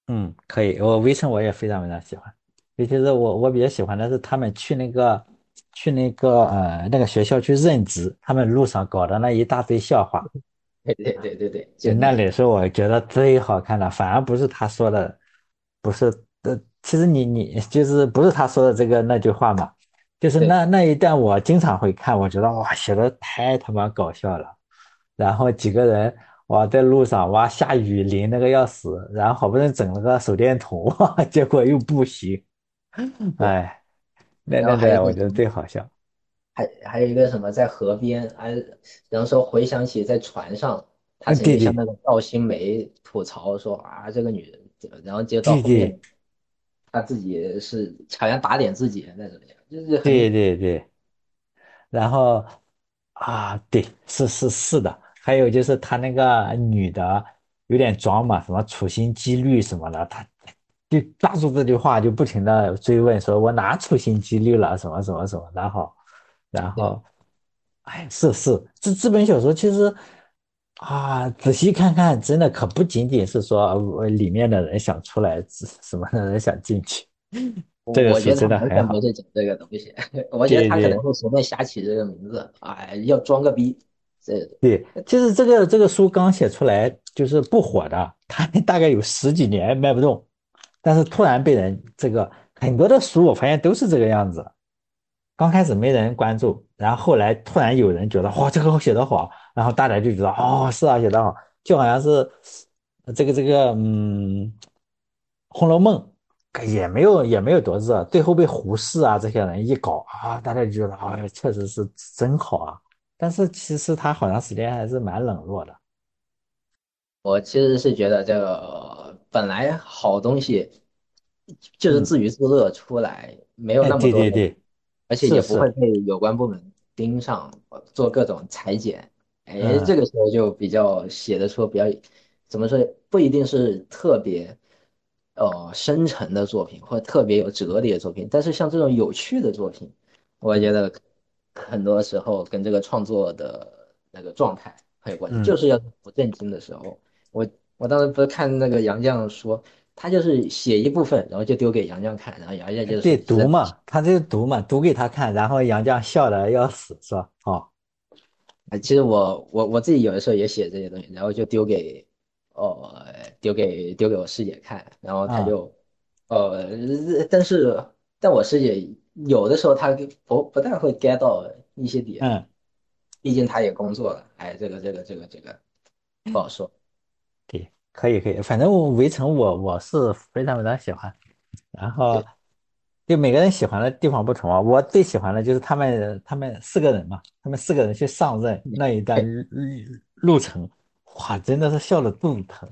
嗯，可以，我围城我也非常非常喜欢，尤其是我我比较喜欢的是他们去那个去那个呃那个学校去任职，他们路上搞的那一大堆笑话， 对对对对对，就那个。 那里是我觉得最好看的，反而不是他说的，不是呃，其实你你就是不是他说的这个那句话嘛，就是对， 那那一段我经常会看，我觉得哇写的太他妈搞笑了，然后几个人哇在路上哇下雨淋那个要死，然后好不容易整了个手电筒，哇结果又不行， 对， 哎，那然后还有那段我觉得一个什么， 最好笑， 还还有一个什么在河边，哎，然后说回想起在船上，他嗯， 曾经向对对那个赵新梅吐槽说啊这个女人怎么，然后结果到后面对对他自己是好像打脸自己在这里，就是对很对对。然后啊，对，是是是的，还有就是他那个女的有点装嘛，什么处心积虑什么的，他就抓住这句话就不停的追问，说我哪处心积虑了，什么什么什么，然后然对。 后，哎，是是，这这本小说其实啊，仔细看看，真的可不仅仅是说呃里面的人想出来，什么的人想进去，这个我觉得他是真的完全不很好， 是讲这个东西，我觉得他可能对对。 会随便瞎起这个名字，哎，要装个逼，这对，其实这个这个书刚写出来就是不火的，它大概有十几年卖不动，但是突然被人这个很多的书我发现都是这个样子，刚开始没人关注，然后后来突然有人觉得哇这个写得好，然后大家就觉得哦是啊写得好，就好像是呃这个这个嗯《红楼梦》也没有也没有多热，最后被胡适啊这些人一搞啊，大家就觉得哎确实是真好啊。但是其实他好长时间还是蛮冷落的。 我其实是觉得这个本来好东西就是嗯， 自娱自乐出来，没有哎， 那么多人， 对对对， 而且也不会是是， 被有关部门盯上，呃做各种裁剪。哎， 嗯这个时候就比较写的出比较怎么说，不一定是特别呃深沉的作品，或者特别有哲理的作品，但是像这种有趣的作品，我觉嗯得很多时候跟这个创作的那个状态很有关系，就嗯， 是要不正经的时候。我我当时不是看那个杨绛说，他就是写一部分，然后就丢给杨绛看，然后杨绛哎对， 就说实在， 读嘛，他就读嘛，读给他看，然后杨绛笑的要死，是吧？哦， 哎，其实我我我自己有的时候也写这些东西，然后就丢给哦丢给丢给我师姐看，然后他啊， 就呃，但是但我师姐有的时候她不不太会 get 到一些点， 嗯， 毕竟她也工作了，哎，这个这个这个这个不好说。 对，可以可以，反正我围城我我是非常非常喜欢，然后对。 就每个人喜欢的地方不同啊，我最喜欢的就是他们他们四个人嘛，他们四个人去上任那一段路路程，哇，真的是笑得肚子疼。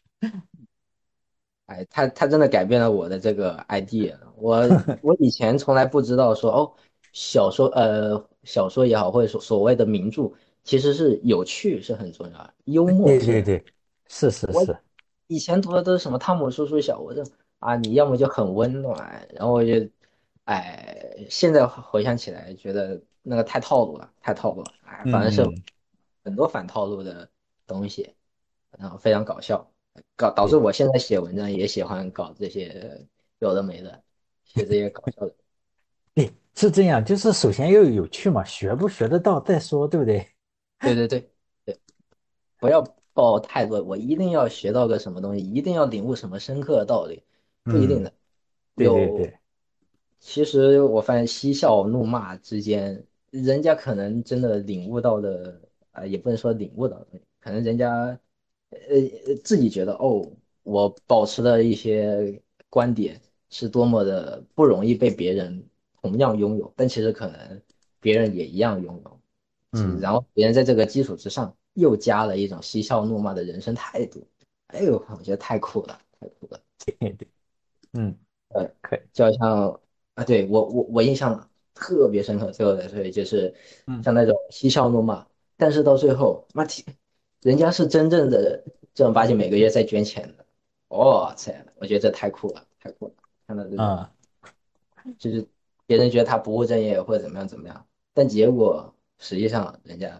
哎，他他真的改变了我的这个 idea。我我以前从来不知道说哦，小说呃小说也好，或者说所谓的名著，其实是有趣是很重要的，幽默是很。 对对对，是是我是， 以前读的都是什么汤姆叔叔小我这啊，你要么就很温暖，然后我就哎，现在回想起来觉得那个太套路了，太套路了，哎，反而是嗯嗯， 很多反套路的东西，然后非常搞笑。搞导致对。 我现在写文章也喜欢搞这些有的没的，写这些搞笑的。 对，是这样，就是首先要有趣嘛，学不学得到再说，对不对？ 对对对对，不要抱太多，我一定要学到个什么东西，一定要领悟什么深刻的道理，不一定嗯， 的。有， 对对对， 其实我发现嬉笑怒骂之间，人家可能真的领悟到的，啊、也不能说领悟到的，可能人家呃自己觉得哦，我保持的一些观点是多么的不容易被别人同样拥有，但其实可能别人也一样拥有。其实， 嗯， 然后别人在这个基础之上又加了一种嬉笑怒骂的人生态度，哎呦，我觉得太酷了，太酷了。 对对，嗯， 呃， 可以， 就好像啊，对，我我我印象特别深刻，最后的所以就是嗯像那种嬉笑怒骂，但是到最后，妈天，人家是真正的正儿八经每个月在捐钱的，哇塞，我觉得这太酷了，太酷了，看到这种啊， 就是别人觉得他不务正业或者怎么样怎么样，但结果实际上人家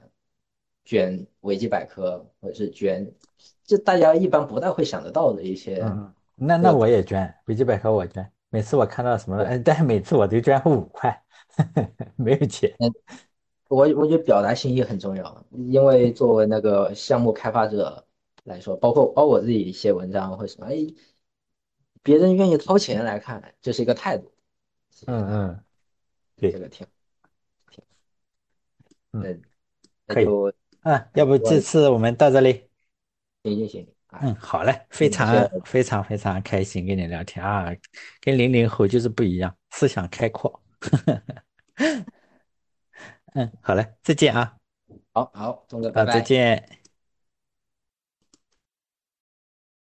捐维基百科或者是捐，就大家一般不太会想得到的一些嗯嗯， 那那这个我也捐，维基百科我捐。每次我看到什么了，嗯，但是每次我都捐五块，没有钱。 嗯，我我觉得表达心意很重要，因为作为那个项目开发者来说，包括包括我自己写文章或什么，哎，别人愿意掏钱来看，这是一个态度，是一个态度， 嗯嗯，对， 这个挺挺， 嗯， 那那可以。 就嗯，要不这我次我们到这里。 行行行，哎， 嗯，好嘞，非感谢， 常非常非常开心跟你聊天啊，跟零零后就是不一样，思想开阔。嗯，好嘞，再见啊。 好好，钟哥，拜好，再拜。 见。